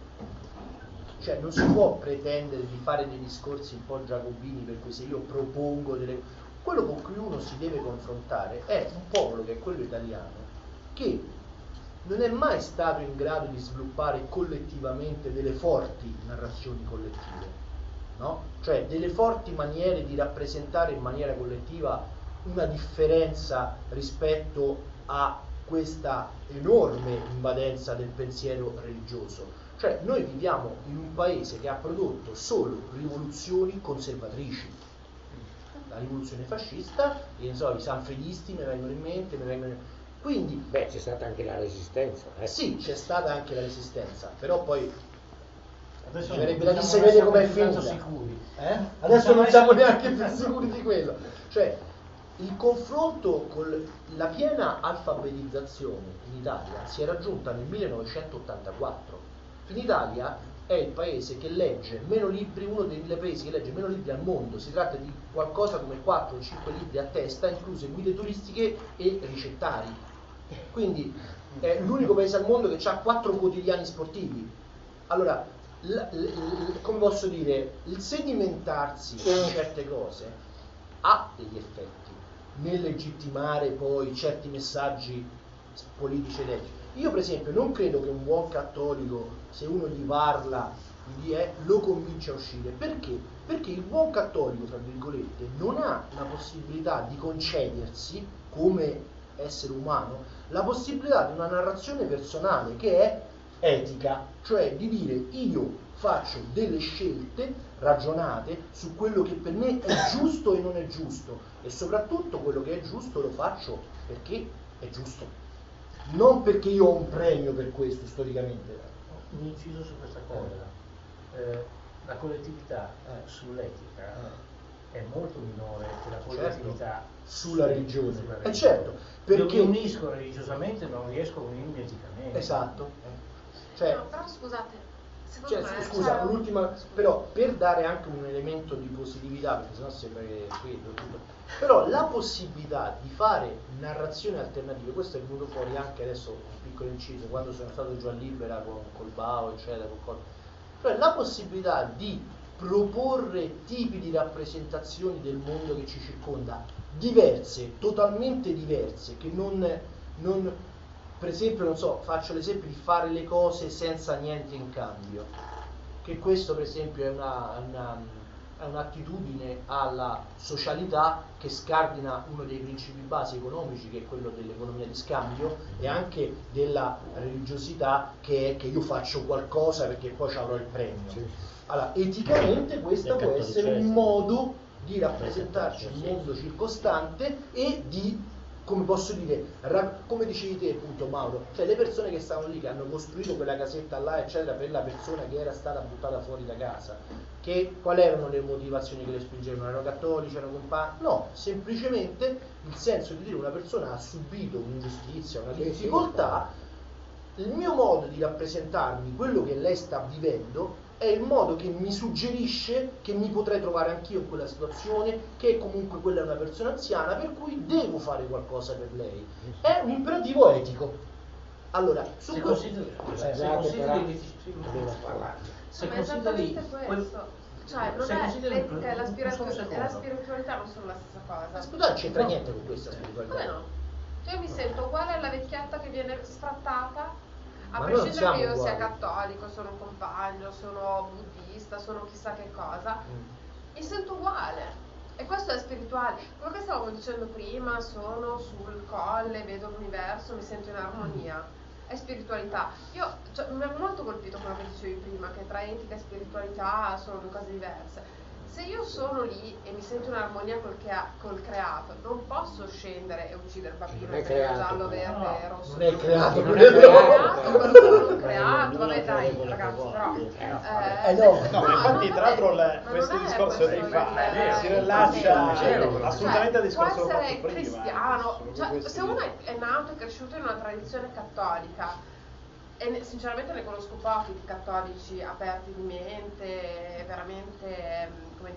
di fare dei discorsi un po' giacobini, per cui se io propongo quello con cui uno si deve confrontare è un popolo che è quello italiano, che non è mai stato in grado di sviluppare collettivamente delle forti narrazioni collettive, no? Cioè delle forti maniere di rappresentare in maniera collettiva una differenza rispetto a questa enorme invadenza del pensiero religioso. Cioè noi viviamo in un paese che ha prodotto solo rivoluzioni conservatrici. La rivoluzione fascista, i sanfredisti mi vengono in mente, quindi c'è stata anche la resistenza. Sì, c'è stata anche la resistenza, però poi adesso bisognerebbe da si vede com'è finita. Adesso non siamo neanche più sicuri di quello. Cioè il confronto con la piena alfabetizzazione in Italia si è raggiunta nel 1984. In Italia è il paese che legge meno libri, uno dei paesi che legge meno libri al mondo. Si tratta di qualcosa come 4 o 5 libri a testa, incluse guide turistiche e ricettari. Quindi è l'unico paese al mondo che ha 4 quotidiani sportivi. Allora, come posso dire, il sedimentarsi di certe cose ha degli effetti nel legittimare poi certi messaggi politici ed etici. Io per esempio non credo che un buon cattolico, se uno gli parla, lo convince a uscire. Perché? Perché il buon cattolico, tra virgolette, non ha la possibilità di concedersi, come essere umano, la possibilità di una narrazione personale che è etica, cioè di dire io faccio delle scelte ragionate su quello che per me è giusto e non è giusto, e soprattutto quello che è giusto lo faccio perché è giusto, non perché io ho un premio per questo storicamente. Un inciso su questa cosa, la collettività sull'etica è molto minore che la collettività sulla religione. Certo, perché io mi unisco religiosamente, non riesco a unirmi eticamente. Esatto. Però scusate, scusa, l'ultima, però per dare anche un elemento di positività, perché sennò sembra che qui però la possibilità di fare narrazioni alternative, questo è venuto fuori anche adesso, un piccolo inciso, quando sono stato giù a Libera col Bao, eccetera, cioè la possibilità di proporre tipi di rappresentazioni del mondo che ci circonda diverse, totalmente diverse, che non per esempio, non so, faccio l'esempio di fare le cose senza niente in cambio, che questo per esempio è un'attitudine alla socialità che scardina uno dei principi base economici, che è quello dell'economia di scambio, e anche della religiosità, che è che io faccio qualcosa perché poi ci avrò il premio. Allora, eticamente questo può essere un modo di rappresentarci il mondo circostante e di, come posso dire, come dicevi te appunto Mauro, cioè le persone che stavano lì, che hanno costruito quella casetta là eccetera per la persona che era stata buttata fuori da casa, quali erano le motivazioni che le spingevano? Erano cattolici, erano compagni? No, semplicemente il senso di dire una persona ha subito un'ingiustizia, una difficoltà, il mio modo di rappresentarmi quello che lei sta vivendo è il modo che mi suggerisce che mi potrei trovare anch'io in quella situazione, che comunque quella è una persona anziana, per cui devo fare qualcosa per lei. È un imperativo etico. Allora, se consideri Ma è esattamente questo. Cioè, non è l'etica e la spiritualità non sono la stessa cosa. Ma scusa, non c'entra niente con questa spiritualità. Come no? Cioè, io mi sento uguale alla vecchietta che viene sfrattata, a Ma prescindere che io uguali. sia cattolico, sono un compagno, sono buddista, sono chissà che cosa, mi sento uguale. E questo è spirituale. Quello che stavamo dicendo prima, sono sul colle, vedo l'universo, mi sento in armonia. È spiritualità. Mi ha molto colpito quello che dicevi prima, che tra etica e spiritualità sono due cose diverse. Se io sono lì e mi sento in armonia col creato, non posso scendere e uccidere il bambino Non è se è creato, giallo, verde, rosso. Non è creato, non è creato, non creato. Vabbè dai ragazzi, però No, infatti tra l'altro questo discorso dei fare si rilaccia assolutamente al discorso può che ho essere fatto prima. cristiano, se uno è nato e cresciuto in una tradizione cattolica, e sinceramente ne conosco pochi di cattolici aperti di mente, veramente, come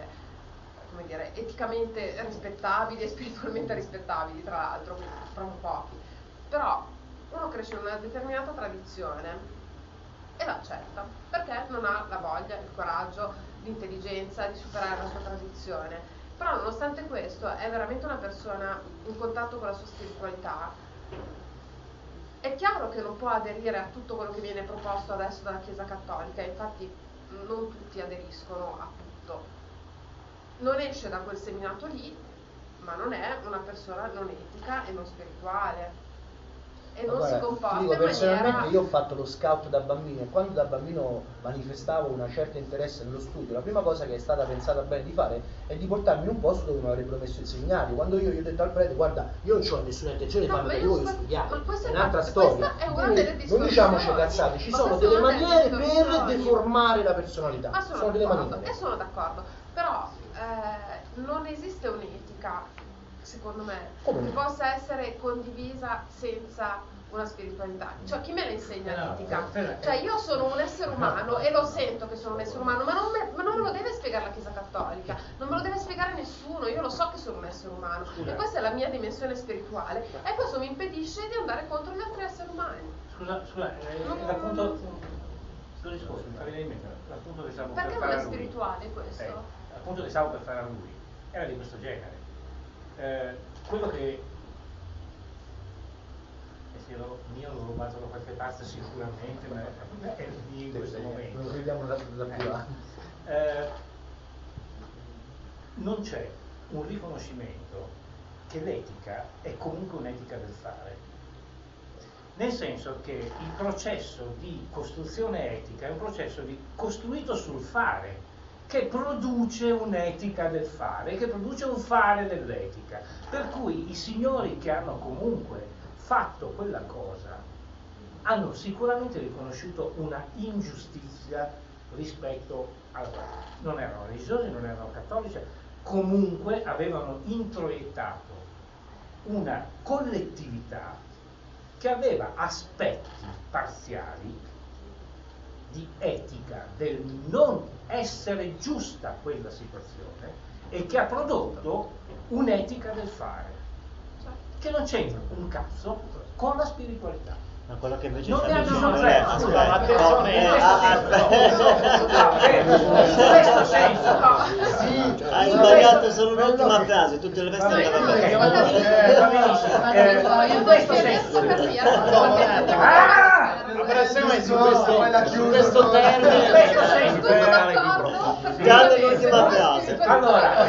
dire, eticamente rispettabili e spiritualmente rispettabili, tra l'altro, quindi proprio pochi. Però uno cresce in una determinata tradizione e l'accetta, perché non ha la voglia, il coraggio, l'intelligenza di superare la sua tradizione. Però nonostante questo è veramente una persona in contatto con la sua spiritualità. È chiaro che non può aderire a tutto quello che viene proposto adesso dalla Chiesa Cattolica, infatti non tutti aderiscono a tutto. Non esce da quel seminato lì, ma non è una persona non etica e non spirituale. E non si comporta in maniera... Personalmente io ho fatto lo scout da bambino e quando da bambino manifestavo una certa interesse nello studio, la prima cosa che è stata pensata bene di fare è di portarmi in un posto dove mi avrebbero messo i segnali. Quando io gli ho detto al prete, guarda, io non ho nessuna intenzione di farmi per voi studiare, è un'altra storia. È una delle discussioni. Non diciamoci cazzate, ci sono delle maniere per deformare la personalità. Ma sono delle maniere. E sono d'accordo, però non esiste un'etica, secondo me, che possa essere condivisa senza una spiritualità. Cioè, chi me la insegna l'etica? Cioè, io sono un essere umano e lo sento che sono un essere umano, ma non me lo deve spiegare la Chiesa Cattolica, non me lo deve spiegare nessuno, io lo so che sono un essere umano e questa è la mia dimensione spirituale e questo mi impedisce di andare contro gli altri esseri umani. L'appunto sto discorso mi fa venire in mente l'appunto che stavo perché per non fare è spirituale questo? L'appunto che stavo per fare a lui era di questo genere. Quello che se lo mio l'ho rubato da qualche parte sicuramente, ma è lì in questo momento. Non crediamo da più là. Non c'è un riconoscimento che l'etica è comunque un'etica del fare. Nel senso che il processo di costruzione etica è un processo costruito sul fare, che produce un'etica del fare, che produce un fare dell'etica. Per cui i signori che hanno comunque fatto quella cosa hanno sicuramente riconosciuto una ingiustizia rispetto al fare. Non erano religiosi, non erano cattolici, comunque avevano introiettato una collettività che aveva aspetti parziali di etica del non essere giusta quella situazione e che ha prodotto un'etica del fare che non c'entra un cazzo con la spiritualità. Ma quello che invece non ci ne hanno avvicina in questo senso hai sbagliato solo l'ultima frase, tutte le reste le in questo senso su questo termine già nell'ultima frase. Allora,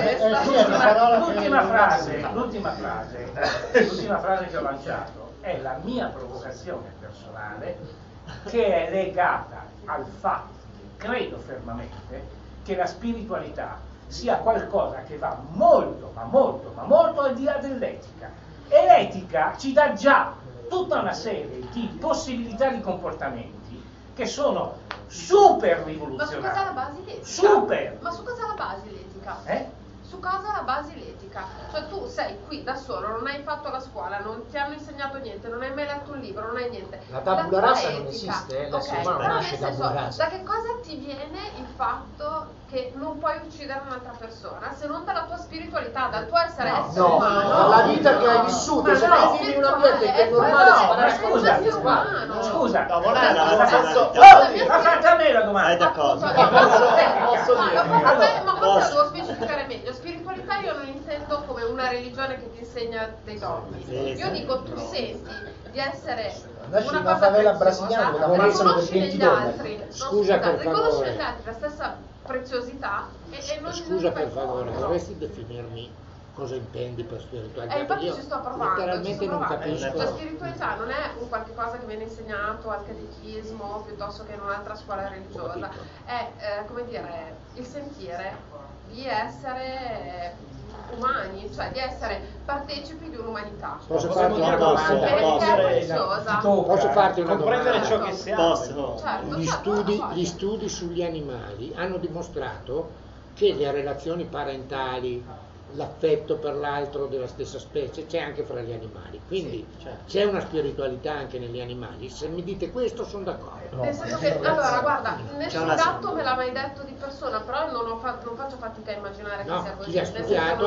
l'ultima frase che ho lanciato è la mia provocazione personale, che è legata al fatto, credo fermamente, che la spiritualità sia qualcosa che va molto, ma molto, ma molto al di là dell'etica. E l'etica ci dà già tutta una serie di possibilità di comportamenti che sono super rivoluzionari. Ma su cosa la basi l'etica? Super! Ma su cosa la basi l'etica? su cosa la basi l'etica? Cioè tu sei qui da solo, non hai fatto la scuola, non ti hanno insegnato niente, non hai mai letto un libro, non hai niente. La tabula rasa non etica, esiste, ok, l'essere umano però nasce nel da senso, tabula rasa. da che cosa ti viene il fatto che non puoi uccidere un'altra persona se non dalla tua spiritualità, dal tuo essere essere umano? Dalla vita che hai vissuto, Ma se no, vivi in un ambiente che è normale, scusa, no, non è la ma fatta a me la domanda. È d'accordo. Ma forse devo specificare meglio. Spiritualità io non intendo come una religione che ti insegna dei dogmi. Io dico, tu senti di essere Nasci una in una cosa favela preziosa, brasiliana dove ammazzano per riconosci 20 negli dollari. altri, Scusa, per riconosci favore. negli altri la stessa preziosità e non Scusa non per fai favore, contro. dovresti definirmi cosa intendi per spiritualità? Infatti Io ci sto provando, letteralmente non capisco. La spiritualità non è un qualche cosa che viene insegnato al catechismo piuttosto che in un'altra scuola religiosa, è come dire il sentire di essere umani, cioè di essere partecipi di un'umanità. Posso farti una domanda? Perché è preziosa. Posso farti una comprendere domanda? ciò che siamo. Certo, Gli studi sugli animali hanno dimostrato che le relazioni parentali, l'affetto per l'altro della stessa specie c'è anche fra gli animali, quindi c'è una spiritualità anche negli animali. Se mi dite questo sono d'accordo. Nel senso che, allora guarda, nessun gatto me l'ha mai detto di persona, però non faccio fatica a immaginare che sia così. Chi ha studiato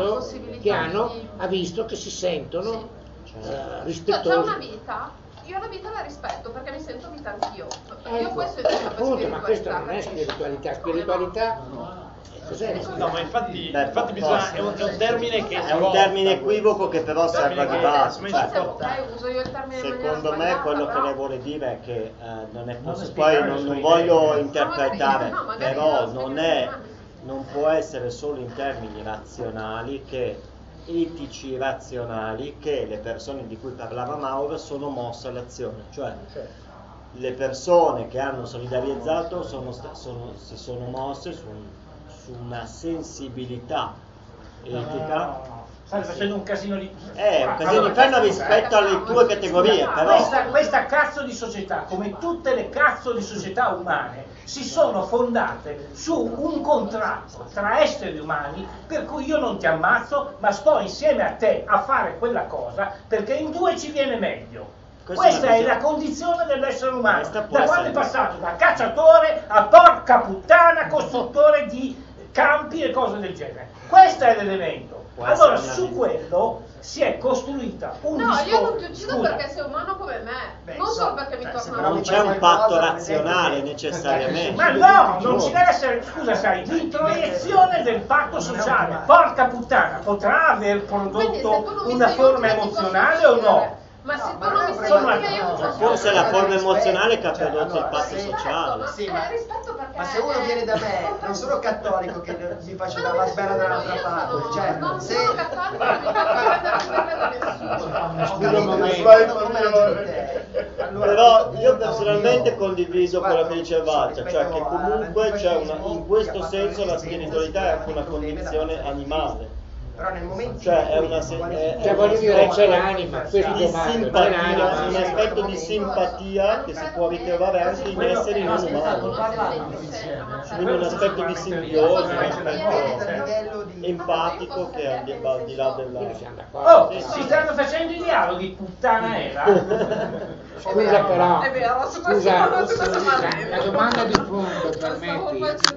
ha visto che si sentono rispettosi. C'è una vita, io la vita la rispetto perché mi sento vita anch'io. Io questo intendo per Appunto, ma questa non è spiritualità. spiritualità, spiritualità cos'è? No, ma infatti bisogna, è un termine che è un termine equivoco che però serve di base. Uso io il termine in maniera Secondo me sbagliata, quello che però- lei vuole dire è che non è Non possibile, spiegare poi i non suoi voglio idee. interpretare, No, magari però lo non spiegare non può essere solo in termini razionali che etici razionali che le persone di cui parlava Mauro sono mosse all'azione, cioè le persone che hanno solidarizzato si sono mosse su una sensibilità etica. Stai facendo un casino di... Un casino di penna rispetto alle tue categorie, però... Questa cazzo di società, come tutte le cazzo di società umane, si sono fondate su un contratto tra esseri umani per cui io non ti ammazzo, ma sto insieme a te a fare quella cosa perché in due ci viene meglio. Questa è la condizione dell'essere umano, da quando è passato da cacciatore a porca puttana costruttore di campi e cose del genere. Questo è l'elemento. Allora su quello si è costruita un discorso. io non ti uccido perché sei umano come me, non solo perché mi torna Non c'è un patto razionale necessariamente. Ma no, non ci deve essere, scusa sai, l'introiezione del patto sociale, porca puttana, potrà aver prodotto una forma emozionale o no? Ma se tu non mi sai io non Forse è la forma emozionale che ha prodotto il patto sociale. rispetto perché Ma se uno viene da me, non sono cattolico che gli faccio la barbera dall'altra parte, cioè non se sono cattolico non mi faccio prendere da nessuno. Scusa un momento. Però io personalmente condivido quello che dice Valcia, cioè che comunque c'è in questo senso la spiritualità è anche una condizione animale. Però nel momento Cioè è una voglio dire, c'è l'anima, questo di domando, c'è simpatia, l'anima. un aspetto di simpatia che si può ritrovare anche in esseri non umani. Quindi un aspetto di simbiosi, un aspetto empatico che è al di là della... Oh, si stanno facendo i dialoghi, puttana era. Scusa però, È vero, su questo scusa, non si sta parlando. la domanda di fondo, permetti,